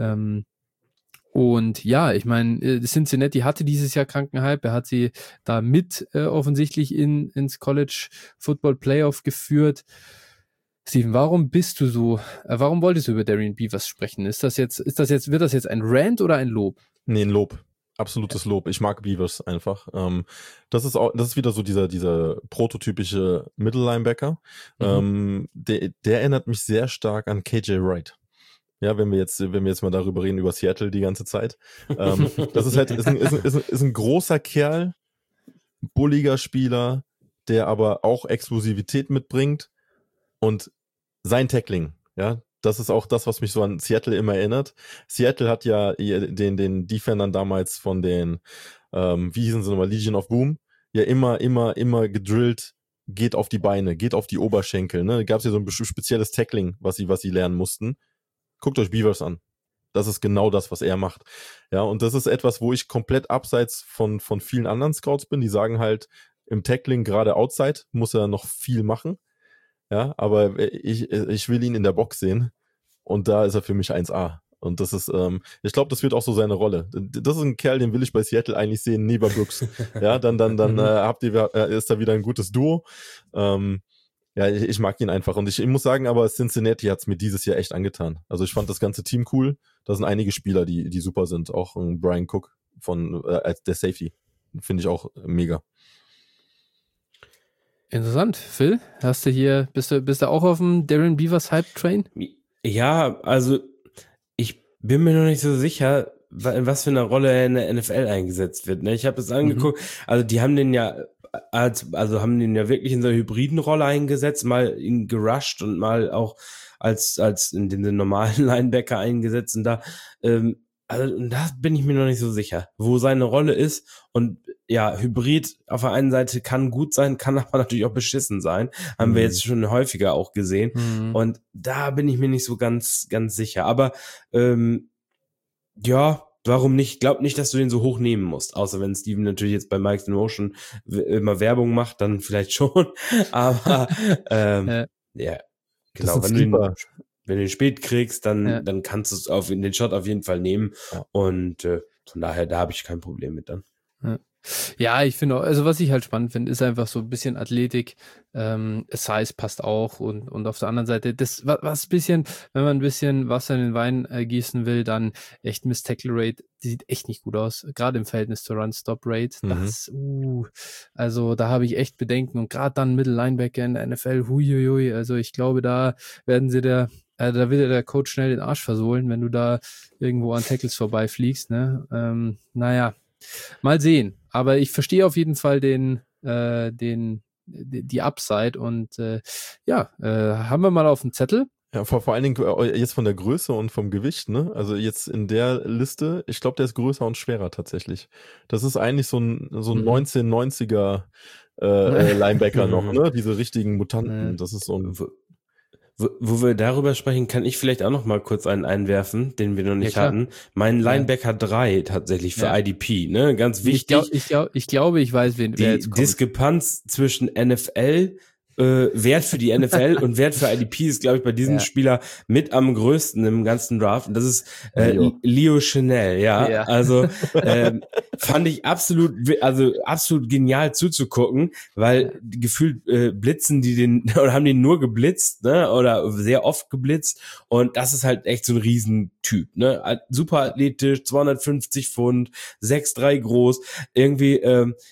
Und ja, ich meine, Cincinnati hatte dieses Jahr Krankenhype. Er hat sie da mit offensichtlich ins College Football Playoff geführt. Steven, warum wolltest du über Darian Beavers sprechen? Wird das jetzt ein Rant oder ein Lob? Nee, ein Lob. Absolutes Lob. Ich mag Beavers einfach. Das ist wieder so dieser prototypische Middle-Linebacker. Der erinnert mich sehr stark an KJ Wright. Ja, wenn wir jetzt mal darüber reden, über Seattle die ganze Zeit. Das ist halt, ist ein großer Kerl, bulliger Spieler, der aber auch Explosivität mitbringt. Und sein Tackling, ja, das ist auch das, was mich so an Seattle immer erinnert. Seattle hat ja den Defendern damals von den, wie hießen sie nochmal, Legion of Boom, ja immer gedrillt, geht auf die Beine, geht auf die Oberschenkel, ne? Da gab es ja so ein spezielles Tackling, was sie lernen mussten. Guckt euch Beavers an. Das ist genau das, was er macht. Ja, und das ist etwas, wo ich komplett abseits von vielen anderen Scouts bin, die sagen halt, im Tackling, gerade outside, muss er noch viel machen. Ja, aber ich will ihn in der Box sehen und da ist er für mich 1A. Und das ist, ich glaube, das wird auch so seine Rolle. Das ist ein Kerl, den will ich bei Seattle eigentlich sehen, neben Brooks. Ja, dann ist da wieder ein gutes Duo. Ja, ich mag ihn einfach. Und ich muss sagen, aber Cincinnati hat es mir dieses Jahr echt angetan. Also ich fand das ganze Team cool. Da sind einige Spieler, die super sind. Auch ein Brian Cook als der Safety. Finde ich auch mega. Interessant. Phil, bist du auch auf dem Darian Beavers Hype-Train? Ja, also ich bin mir noch nicht so sicher, in was für eine Rolle er in der NFL eingesetzt wird. Ne? Ich habe es angeguckt, also die haben den ja haben den ja wirklich in so einer hybriden Rolle eingesetzt, mal ihn gerusht und mal auch als in den normalen Linebacker eingesetzt und da bin ich mir noch nicht so sicher, wo seine Rolle ist. Und ja, Hybrid auf der einen Seite kann gut sein, kann aber natürlich auch beschissen sein. Haben wir jetzt schon häufiger auch gesehen. Und da bin ich mir nicht so ganz sicher. Aber ja, warum nicht? Glaub nicht, dass du den so hoch nehmen musst. Außer wenn Steven natürlich jetzt bei Mike's in Motion immer Werbung macht, dann vielleicht schon. Aber ja, genau. Wenn du den spät kriegst, dann kannst du es den Shot auf jeden Fall nehmen. Ja. Und von daher, da habe ich kein Problem mit dann. Ja, ich finde auch, also was ich halt spannend finde, ist einfach so ein bisschen Athletik, Size passt auch und auf der anderen Seite, das was bisschen, wenn man ein bisschen Wasser in den Wein gießen will, dann echt Miss Tackle Rate, die sieht echt nicht gut aus, gerade im Verhältnis zur Run-Stop-Rate, also da habe ich echt Bedenken und gerade dann Middle Linebacker in der NFL, huiuiui, also ich glaube, da wird der Coach schnell den Arsch versohlen, wenn du da irgendwo an Tackles vorbeifliegst, ne, naja, mal sehen. Aber ich verstehe auf jeden Fall den die Upside und haben wir mal auf dem Zettel. Ja, vor allen Dingen jetzt von der Größe und vom Gewicht, ne? Also jetzt in der Liste, ich glaube, der ist größer und schwerer tatsächlich. Das ist eigentlich so ein 1990er Linebacker noch, ne? Diese richtigen Mutanten. Das ist so ein. Wo wir darüber sprechen, kann ich vielleicht auch noch mal kurz einen einwerfen, den wir noch nicht hatten. Mein Linebacker 3 tatsächlich für IDP, ne? Ganz wichtig. Ich glaube, ich weiß, wer jetzt kommt. Die Diskrepanz zwischen NFL Wert für die NFL und Wert für IDP ist, glaube ich, bei diesem Spieler mit am größten im ganzen Draft. Und das ist Leo Chanel, ja. Also fand ich absolut genial zuzugucken, weil gefühlt blitzen die den oder haben den nur geblitzt, ne? Oder sehr oft geblitzt. Und das ist halt echt so ein Riesentyp, ne? Super athletisch, 250 Pfund, 6'3 groß, irgendwie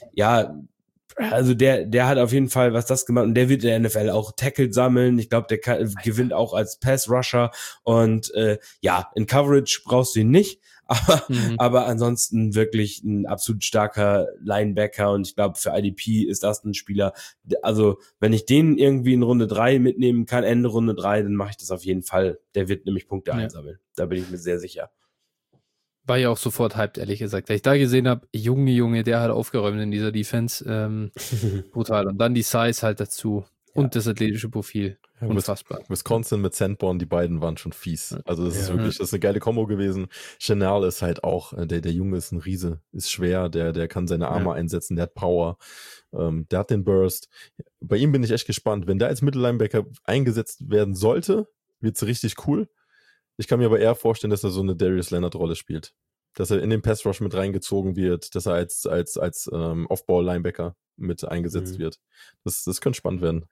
also der hat auf jeden Fall was das gemacht und der wird in der NFL auch Tackle sammeln. Ich glaube, der gewinnt auch als Pass-Rusher und in Coverage brauchst du ihn nicht, aber ansonsten wirklich ein absolut starker Linebacker und ich glaube, für IDP ist das ein Spieler, also wenn ich den irgendwie in Runde 3 mitnehmen kann, Ende Runde 3, dann mache ich das auf jeden Fall. Der wird nämlich Punkte einsammeln. Da bin ich mir sehr sicher. War ja auch sofort hyped, ehrlich gesagt. Weil ich da gesehen habe, Junge, der hat aufgeräumt in dieser Defense. Brutal. Und dann die Size halt dazu. Und das athletische Profil. Unfassbar. Wisconsin mit Sanborn, die beiden waren schon fies. Also das ist wirklich, das ist eine geile Kombo gewesen. Chanel ist halt auch, der Junge ist ein Riese, ist schwer, der kann seine Arme einsetzen, der hat Power, der hat den Burst. Bei ihm bin ich echt gespannt. Wenn der als Mittellinebacker eingesetzt werden sollte, wird's richtig cool. Ich kann mir aber eher vorstellen, dass er so eine Darius Leonard-Rolle spielt. Dass er in den Pass-Rush mit reingezogen wird, dass er als Off-Ball-Linebacker mit eingesetzt wird. Das könnte spannend werden.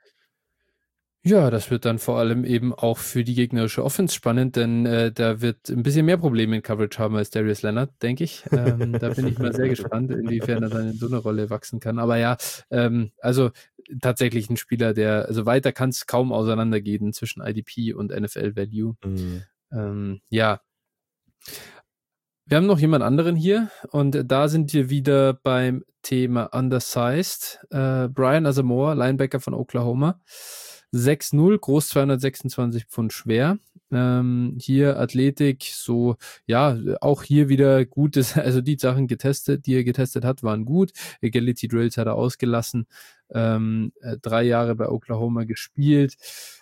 Ja, das wird dann vor allem eben auch für die gegnerische Offense spannend, denn da wird ein bisschen mehr Probleme in Coverage haben als Darius Leonard, denke ich. Da bin ich mal sehr gespannt, inwiefern er dann in so eine Rolle wachsen kann. Aber ja, also tatsächlich ein Spieler, also weiter kann es kaum auseinandergehen zwischen IDP und NFL-Value. Wir haben noch jemand anderen hier und da sind wir wieder beim Thema Undersized. Brian Asamoah, Linebacker von Oklahoma. 6'0, groß, 226 Pfund schwer. Hier Athletik, so, auch hier wieder gutes, also die Sachen die er getestet hat, waren gut. Agility Drills hat er ausgelassen. 3 Jahre bei Oklahoma gespielt.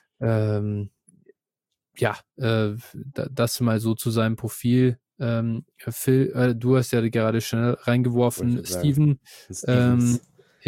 Das mal so zu seinem Profil. Phil, du hast ja gerade schnell reingeworfen. Stevens,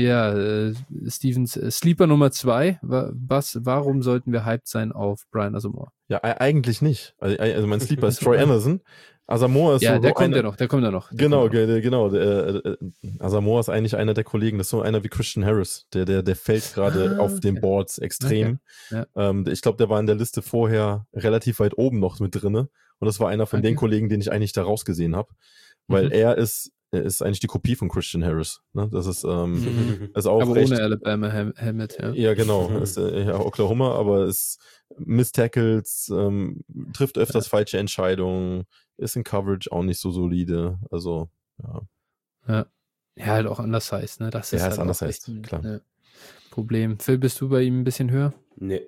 Sleeper Nummer 2. Warum sollten wir hyped sein auf Brian Asamoah? Ja, eigentlich nicht. Also mein Sleeper ist Troy Anderson. Asamoah ist der kommt ja noch. Genau. Asamoah ist eigentlich einer der Kollegen, das ist so einer wie Christian Harris, der fällt gerade auf den Boards extrem. Okay. Ja. Ich glaube, der war in der Liste vorher relativ weit oben noch mit drinne und das war einer von den Kollegen, den ich eigentlich da rausgesehen habe, weil er ist eigentlich die Kopie von Christian Harris. Ne? Das ist, ist auch aber ohne Alabama Helmet, ja. Ja, genau. Ist Oklahoma, aber ist Miss Tackles, trifft öfters falsche Entscheidungen, ist in Coverage auch nicht so solide. Also, ja, halt auch anders heißt, ne? Das ist halt anders heißt, klar. Problem. Phil, bist du bei ihm ein bisschen höher? Nee.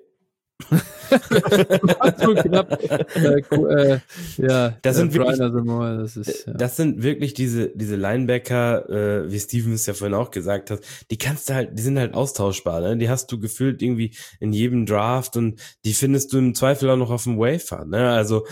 So knapp. Das sind wirklich diese Linebacker, wie Stevens ja vorhin auch gesagt hat, die sind halt austauschbar, ne? Die hast du gefühlt irgendwie in jedem Draft und die findest du im Zweifel auch noch auf dem Waiver, ne? Also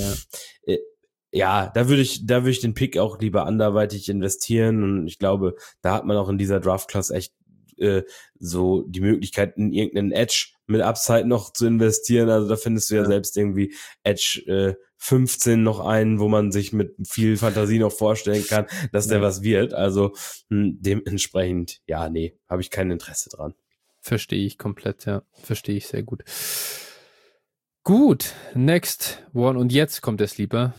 da würde ich den Pick auch lieber anderweitig investieren und ich glaube, da hat man auch in dieser Draft-Class echt so die Möglichkeit, in irgendeinen Edge mit Upside noch zu investieren. Also da findest du ja selbst irgendwie Edge 15 noch einen, wo man sich mit viel Fantasie noch vorstellen kann, dass der was wird. Also dementsprechend, habe ich kein Interesse dran. Verstehe ich komplett, ja. Verstehe ich sehr gut. Gut, next one. Und jetzt kommt der Sleeper.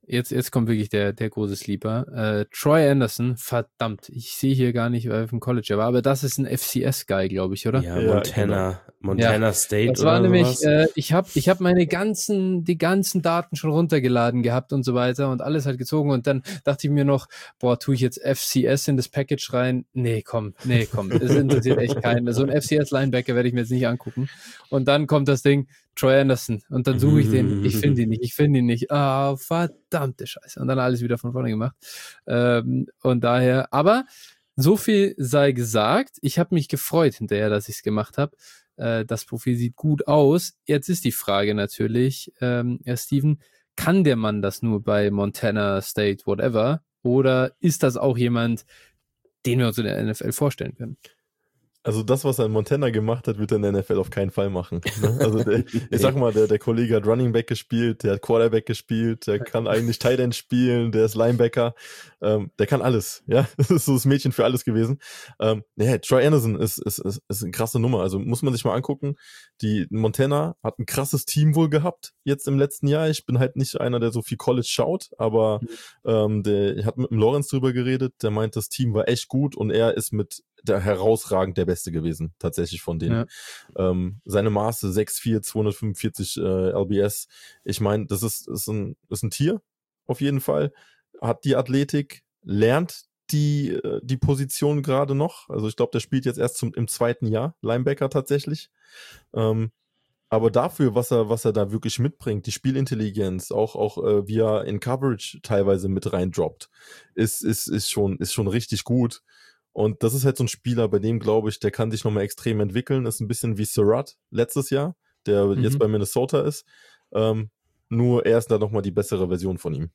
jetzt kommt wirklich der große Sleeper. Troy Anderson, verdammt, ich sehe hier gar nicht, auf dem College er war, aber das ist ein FCS-Guy, glaube ich, oder? Ja, genau. Montana State Das war oder nämlich, sowas. ich hab die ganzen Daten schon runtergeladen gehabt und so weiter und alles halt gezogen und dann dachte ich mir noch, boah, tue ich jetzt FCS in das Package rein? Nee, komm, es interessiert echt keinen. So ein FCS-Linebacker werde ich mir jetzt nicht angucken. Und dann kommt das Ding, Troy Anderson und dann suche ich den, ich finde ihn nicht. Ah, verdammte Scheiße. Und dann alles wieder von vorne gemacht. Und daher, aber so viel sei gesagt, ich habe mich gefreut hinterher, dass ich es gemacht habe. Das Profil sieht gut aus. Jetzt ist die Frage natürlich, Steven, kann der Mann das nur bei Montana State, whatever? Oder ist das auch jemand, den wir uns in der NFL vorstellen können? Also das, was er in Montana gemacht hat, wird er in der NFL auf keinen Fall machen. Ne? Also ich sag mal, der Kollege hat Running Back gespielt, der hat Quarterback gespielt, der kann eigentlich Tight End spielen, der ist Linebacker, der kann alles. Ja, das ist so das Mädchen für alles gewesen. Troy Anderson ist eine krasse Nummer. Also muss man sich mal angucken. Die Montana hat ein krasses Team wohl gehabt jetzt im letzten Jahr. Ich bin halt nicht einer, der so viel College schaut, aber der hat mit dem Lawrence drüber geredet. Der meint, das Team war echt gut und er ist mit herausragend der Beste gewesen, tatsächlich von denen. Ja. Seine Maße 6'4", 245 LBS. Ich meine, das ist ein Tier, auf jeden Fall. Hat die Athletik, lernt die Position gerade noch. Also ich glaube, der spielt jetzt erst im 2. Jahr, Linebacker tatsächlich. Aber dafür, was er da wirklich mitbringt, die Spielintelligenz, auch wie er in Coverage teilweise mit reindroppt, ist schon richtig gut. Und das ist halt so ein Spieler, bei dem glaube ich, der kann sich nochmal extrem entwickeln. Das ist ein bisschen wie Surratt letztes Jahr, der jetzt bei Minnesota ist. Nur er ist da nochmal die bessere Version von ihm.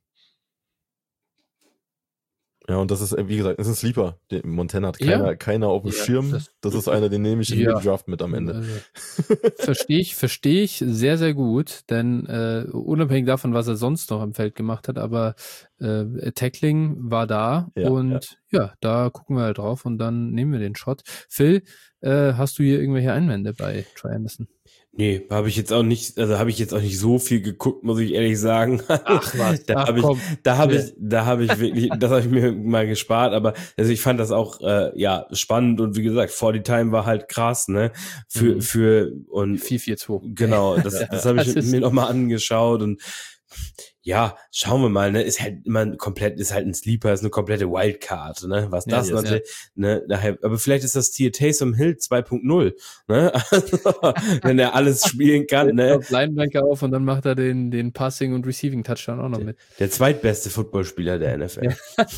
Ja, und das ist, wie gesagt, das ist ein Sleeper. Montana hat keiner auf dem Schirm. Das ist einer, den nehme ich in jedem Draft mit am Ende. Verstehe ich sehr, sehr gut, denn unabhängig davon, was er sonst noch am Feld gemacht hat, aber Tackling war da und da gucken wir halt drauf und dann nehmen wir den Shot. Phil, hast du hier irgendwelche Einwände bei Troy Anderson? Nee, habe ich jetzt auch nicht so viel geguckt, muss ich ehrlich sagen. Ach was, da habe ich wirklich, das habe ich mir mal gespart, aber also ich fand das auch spannend und wie gesagt, 40 Time war halt krass, ne? Für und 4-4-2. Genau, das habe ich mir nochmal angeschaut und ja, schauen wir mal, ne, ist halt immer komplett, ist halt ein Sleeper, ist eine komplette Wildcard, ne, was das natürlich, ne, daher, aber vielleicht ist das Tier Taysom Hill 2.0, ne, also, wenn er alles spielen kann, ne. Linebacker auf und dann macht er den Passing und Receiving Touchdown auch noch mit. Der zweitbeste Footballspieler der NFL.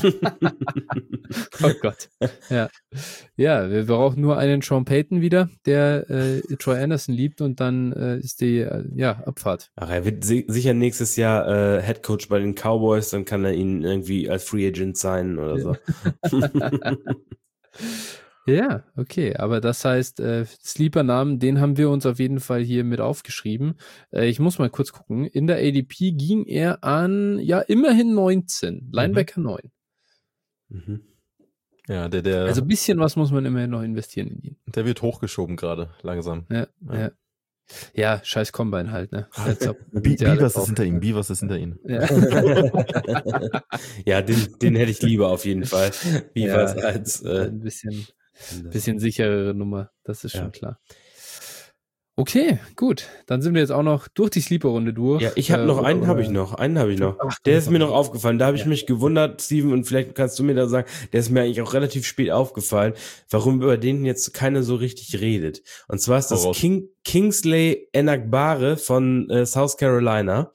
Oh Gott. Ja, wir brauchen nur einen Sean Payton wieder, der Troy Anderson liebt und dann ist die Abfahrt. Ach, er wird sicher nächstes Jahr Head Coach bei den Cowboys, dann kann er ihn irgendwie als Free Agent sein oder so. Ja, okay, aber das heißt, Sleeper-Namen, den haben wir uns auf jeden Fall hier mit aufgeschrieben. Ich muss mal kurz gucken. In der ADP ging er an, immerhin 19, Linebacker 9. Ja, der. Also ein bisschen was muss man immerhin noch investieren in ihn. Der wird hochgeschoben gerade, langsam. Ja, scheiß Combine halt, ne? Beavers ist hinter ihm, Beavers ist hinter ihm. Ja, den hätte ich lieber auf jeden Fall. Beavers als ein bisschen sicherere Nummer, das ist schon klar. Okay, gut. Dann sind wir jetzt auch noch durch die Sleeper-Runde durch. Ja, ich habe noch einen habe ich noch. Der ist mir noch aufgefallen. Da habe ich mich gewundert, Steven, und vielleicht kannst du mir da sagen, der ist mir eigentlich auch relativ spät aufgefallen, warum über den jetzt keiner so richtig redet. Und zwar ist das Kingsley Enagbare von South Carolina.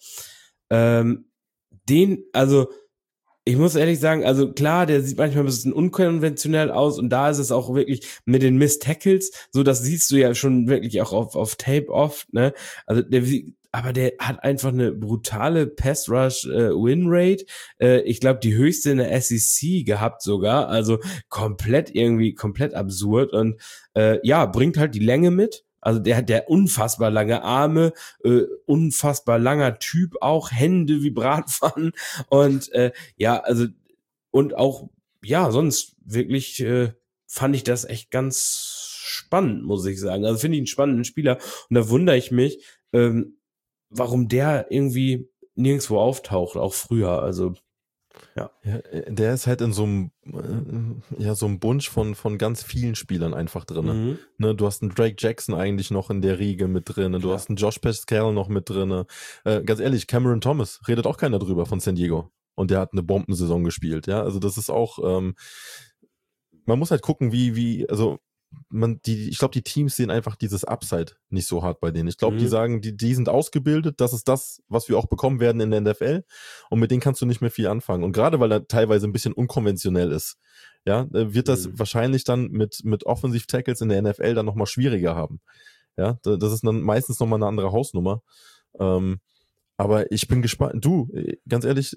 Ich muss ehrlich sagen, also klar, der sieht manchmal ein bisschen unkonventionell aus und da ist es auch wirklich mit den Missed Tackles, so das siehst du ja schon wirklich auch auf Tape oft, ne? Also der hat einfach eine brutale Pass-Rush-Win-Rate. Ich glaube, die höchste in der SEC gehabt sogar, also komplett absurd und bringt halt die Länge mit. Also der hat unfassbar lange Arme, unfassbar langer Typ, auch Hände wie Bratpfannen und und auch, sonst wirklich fand ich das echt ganz spannend, muss ich sagen. Also finde ich einen spannenden Spieler und da wundere ich mich, warum der irgendwie nirgendwo auftaucht, auch früher. Also Ja, der ist halt in so einem so einem Bunch von ganz vielen Spielern einfach drin. Ne, du hast einen Drake Jackson eigentlich noch in der Riege mit drin. Du hast einen Josh Pascal noch mit drin. Ganz ehrlich, Cameron Thomas, redet auch keiner drüber von San Diego. Und der hat eine Bombensaison gespielt. Ja, also das ist auch, man muss halt gucken, also ich glaube, die Teams sehen einfach dieses Upside nicht so hart bei denen. Ich glaube, die sagen, die sind ausgebildet, das ist das, was wir auch bekommen werden in der NFL und mit denen kannst du nicht mehr viel anfangen. Und gerade weil er teilweise ein bisschen unkonventionell ist, ja, wird das wahrscheinlich dann mit Offensive-Tackles in der NFL dann nochmal schwieriger haben. Ja, das ist dann meistens nochmal eine andere Hausnummer. Aber ich bin gespannt. Du, ganz ehrlich,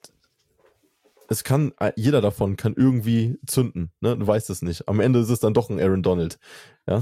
jeder davon kann irgendwie zünden, ne? Du weißt es nicht. Am Ende ist es dann doch ein Aaron Donald. Ja,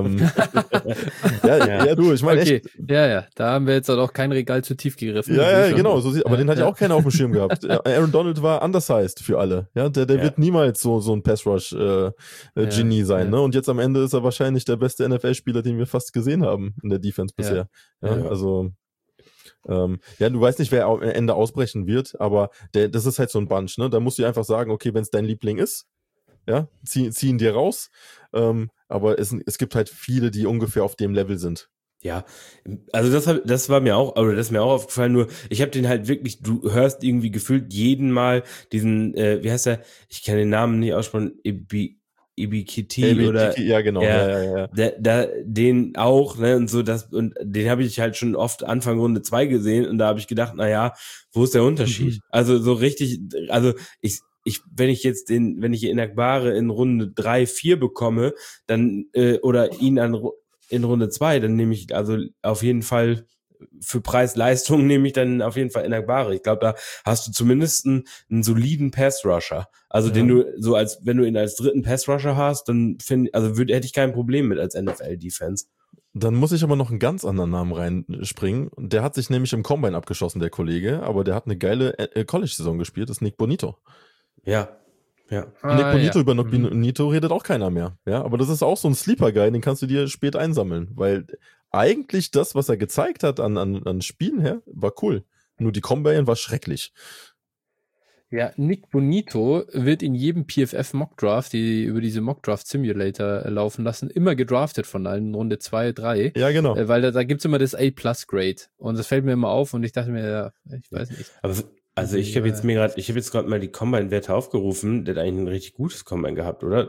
du, ich meine okay. echt. Ja, da haben wir jetzt auch kein Regal zu tief gegriffen. Ja, genau, aber den hat ja auch keiner auf dem Schirm gehabt. Aaron Donald war undersized für alle. Ja, der wird niemals so ein Pass-Rush Genie sein, ne? Und jetzt am Ende ist er wahrscheinlich der beste NFL-Spieler, den wir fast gesehen haben in der Defense bisher. Also du weißt nicht, wer am Ende ausbrechen wird, aber das ist halt so ein Bunch, ne? Da musst du einfach sagen, okay, wenn es dein Liebling ist, ja, zieh ihn dir raus. Aber es gibt halt viele, die ungefähr auf dem Level sind. Ja, also das war mir auch, oder das ist mir auch aufgefallen, nur ich habe den halt wirklich, du hörst irgendwie gefühlt jeden Mal diesen, wie heißt der, ich kann den Namen nicht aussprechen, Ibikiti oder ja, genau. Ja. Den auch, ne, und so und den habe ich halt schon oft Anfang Runde 2 gesehen und da habe ich gedacht, wo ist der Unterschied? Also so richtig, also wenn ich Enagbare in Runde 3, 4 bekomme, dann oder ihn in Runde 2, dann nehme ich also auf jeden Fall für Preis-Leistung nehme ich dann auf jeden Fall Enagbare. Ich glaube, da hast du zumindest einen soliden Pass-Rusher. Also den du so wenn du ihn als dritten Pass-Rusher hast, dann hätte ich kein Problem mit als NFL-Defense. Dann muss ich aber noch einen ganz anderen Namen reinspringen. Der hat sich nämlich im Combine abgeschossen, der Kollege, aber der hat eine geile College-Saison gespielt, das ist Nick Bonito. Ja. Nick Bonito, über Nick Bonito redet auch keiner mehr. Ja, aber das ist auch so ein Sleeper-Guy, den kannst du dir spät einsammeln, weil eigentlich das, was er gezeigt hat an Spielen her, war cool. Nur die Combine war schrecklich. Ja, Nick Bonito wird in jedem PFF Mockdraft, die über diese Mockdraft Simulator laufen lassen, immer gedraftet von allen, Runde 2, 3. Ja, genau. Weil da gibt's immer das A+-Grade. Und das fällt mir immer auf und ich dachte mir, ich weiß nicht. Also ich habe jetzt gerade mal die Combine-Werte aufgerufen. Der hat eigentlich ein richtig gutes Combine gehabt, oder?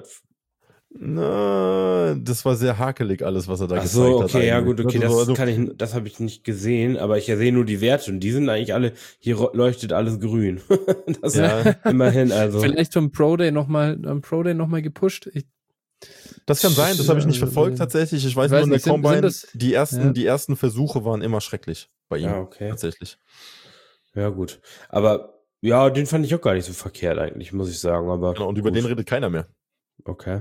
Na, das war sehr hakelig alles, was er da gezeigt hat. Okay, ja gut, okay, das habe ich nicht gesehen, aber ich sehe nur die Werte und die sind eigentlich alle, hier leuchtet alles grün. Das immerhin, also. Vielleicht vom Pro Day nochmal gepusht. Das kann sein, das habe ich nicht verfolgt tatsächlich. Ich weiß nur, in der Combine, die ersten Versuche waren immer schrecklich bei ihm. Okay. Tatsächlich. Ja, gut. Aber ja, den fand ich auch gar nicht so verkehrt eigentlich, muss ich sagen. Aber genau, und über den redet keiner mehr. Okay.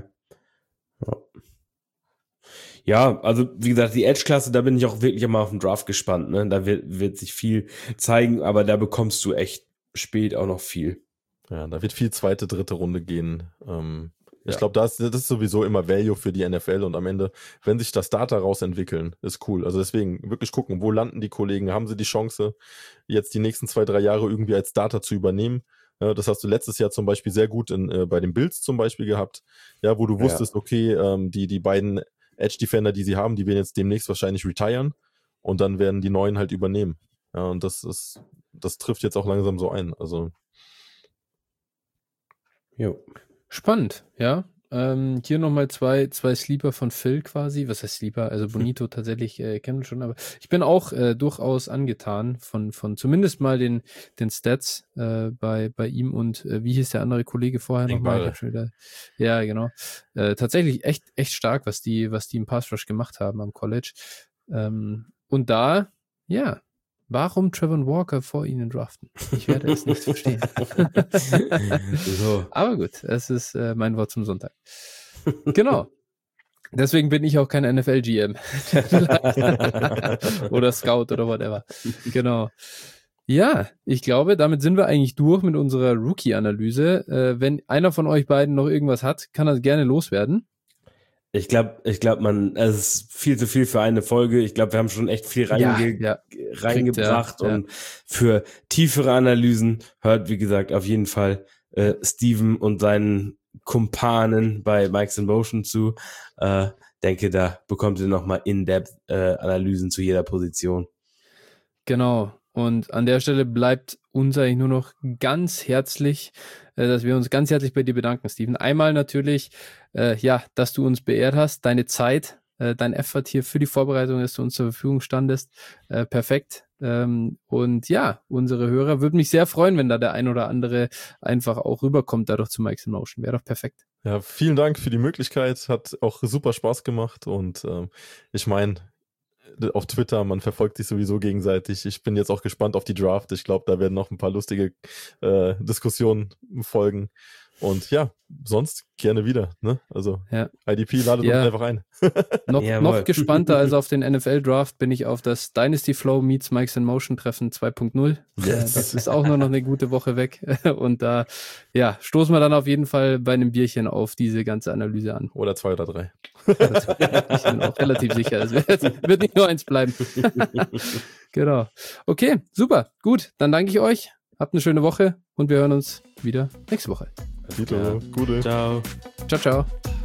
Ja, also wie gesagt, die Edge-Klasse, da bin ich auch wirklich immer auf den Draft gespannt. Ne? Da wird sich viel zeigen, aber da bekommst du echt spät auch noch viel. Ja, da wird viel zweite, dritte Runde gehen. Ich glaube, das ist sowieso immer Value für die NFL und am Ende, wenn sich das Starter rausentwickeln, ist cool. Also deswegen wirklich gucken, wo landen die Kollegen, haben sie die Chance, jetzt die nächsten 2-3 Jahre irgendwie als Starter zu übernehmen. Ja, das hast du letztes Jahr zum Beispiel sehr gut bei den Bills zum Beispiel gehabt, ja, wo du wusstest, okay, die beiden Edge-Defender, die sie haben, die werden jetzt demnächst wahrscheinlich retiren und dann werden die neuen halt übernehmen. Ja, und das trifft jetzt auch langsam so ein. Also jo. Spannend, ja. Hier nochmal zwei Sleeper von Phil quasi. Was heißt Sleeper? Also Bonito tatsächlich kennen wir schon, aber ich bin auch durchaus angetan von zumindest mal den Stats bei ihm und wie hieß der andere Kollege vorher nochmal? Ja, genau. Tatsächlich echt stark, was die im Pass Rush gemacht haben am College. Und da, ja, warum Trevor Walker vor ihnen draften? Ich werde es nicht verstehen. So. Aber gut, es ist mein Wort zum Sonntag. Genau. Deswegen bin ich auch kein NFL-GM. Oder Scout oder whatever. Genau. Ja, ich glaube, damit sind wir eigentlich durch mit unserer Rookie-Analyse. Wenn einer von euch beiden noch irgendwas hat, kann er gerne loswerden. Ich glaube, es ist viel zu viel für eine Folge. Ich glaube, wir haben schon echt viel reingebracht und für tiefere Analysen hört, wie gesagt, auf jeden Fall Steven und seinen Kumpanen bei Mikes in Motion zu. Denke, da bekommt ihr nochmal in-depth Analysen zu jeder Position. Genau. Und an der Stelle bleibt uns eigentlich nur noch ganz herzlich, dass wir uns ganz herzlich bei dir bedanken, Steven. Einmal natürlich, dass du uns beehrt hast, deine Zeit, dein Effort hier für die Vorbereitung, dass du uns zur Verfügung standest. Perfekt. Und ja, unsere Hörer würden mich sehr freuen, wenn da der ein oder andere einfach auch rüberkommt, dadurch zu Mikes in Motion. Wäre doch perfekt. Ja, vielen Dank für die Möglichkeit. Hat auch super Spaß gemacht. Und ich meine, auf Twitter, man verfolgt sich sowieso gegenseitig. Ich bin jetzt auch gespannt auf die Draft. Ich glaube, da werden noch ein paar lustige Diskussionen folgen. Und ja, sonst gerne wieder. Ne? Also IDP ladet uns einfach ein. Noch gespannter als auf den NFL-Draft bin ich auf das Dynasty Flow meets Mikes in Motion Treffen 2.0. Yes. Das ist auch nur noch eine gute Woche weg. Und da stoßen wir dann auf jeden Fall bei einem Bierchen auf diese ganze Analyse an. Oder 2 oder 3. Ich bin auch relativ sicher. Es wird nicht nur eins bleiben. Genau. Okay, super. Gut, dann danke ich euch. Habt eine schöne Woche und wir hören uns wieder nächste Woche. Gute. Ciao. Ciao, ciao.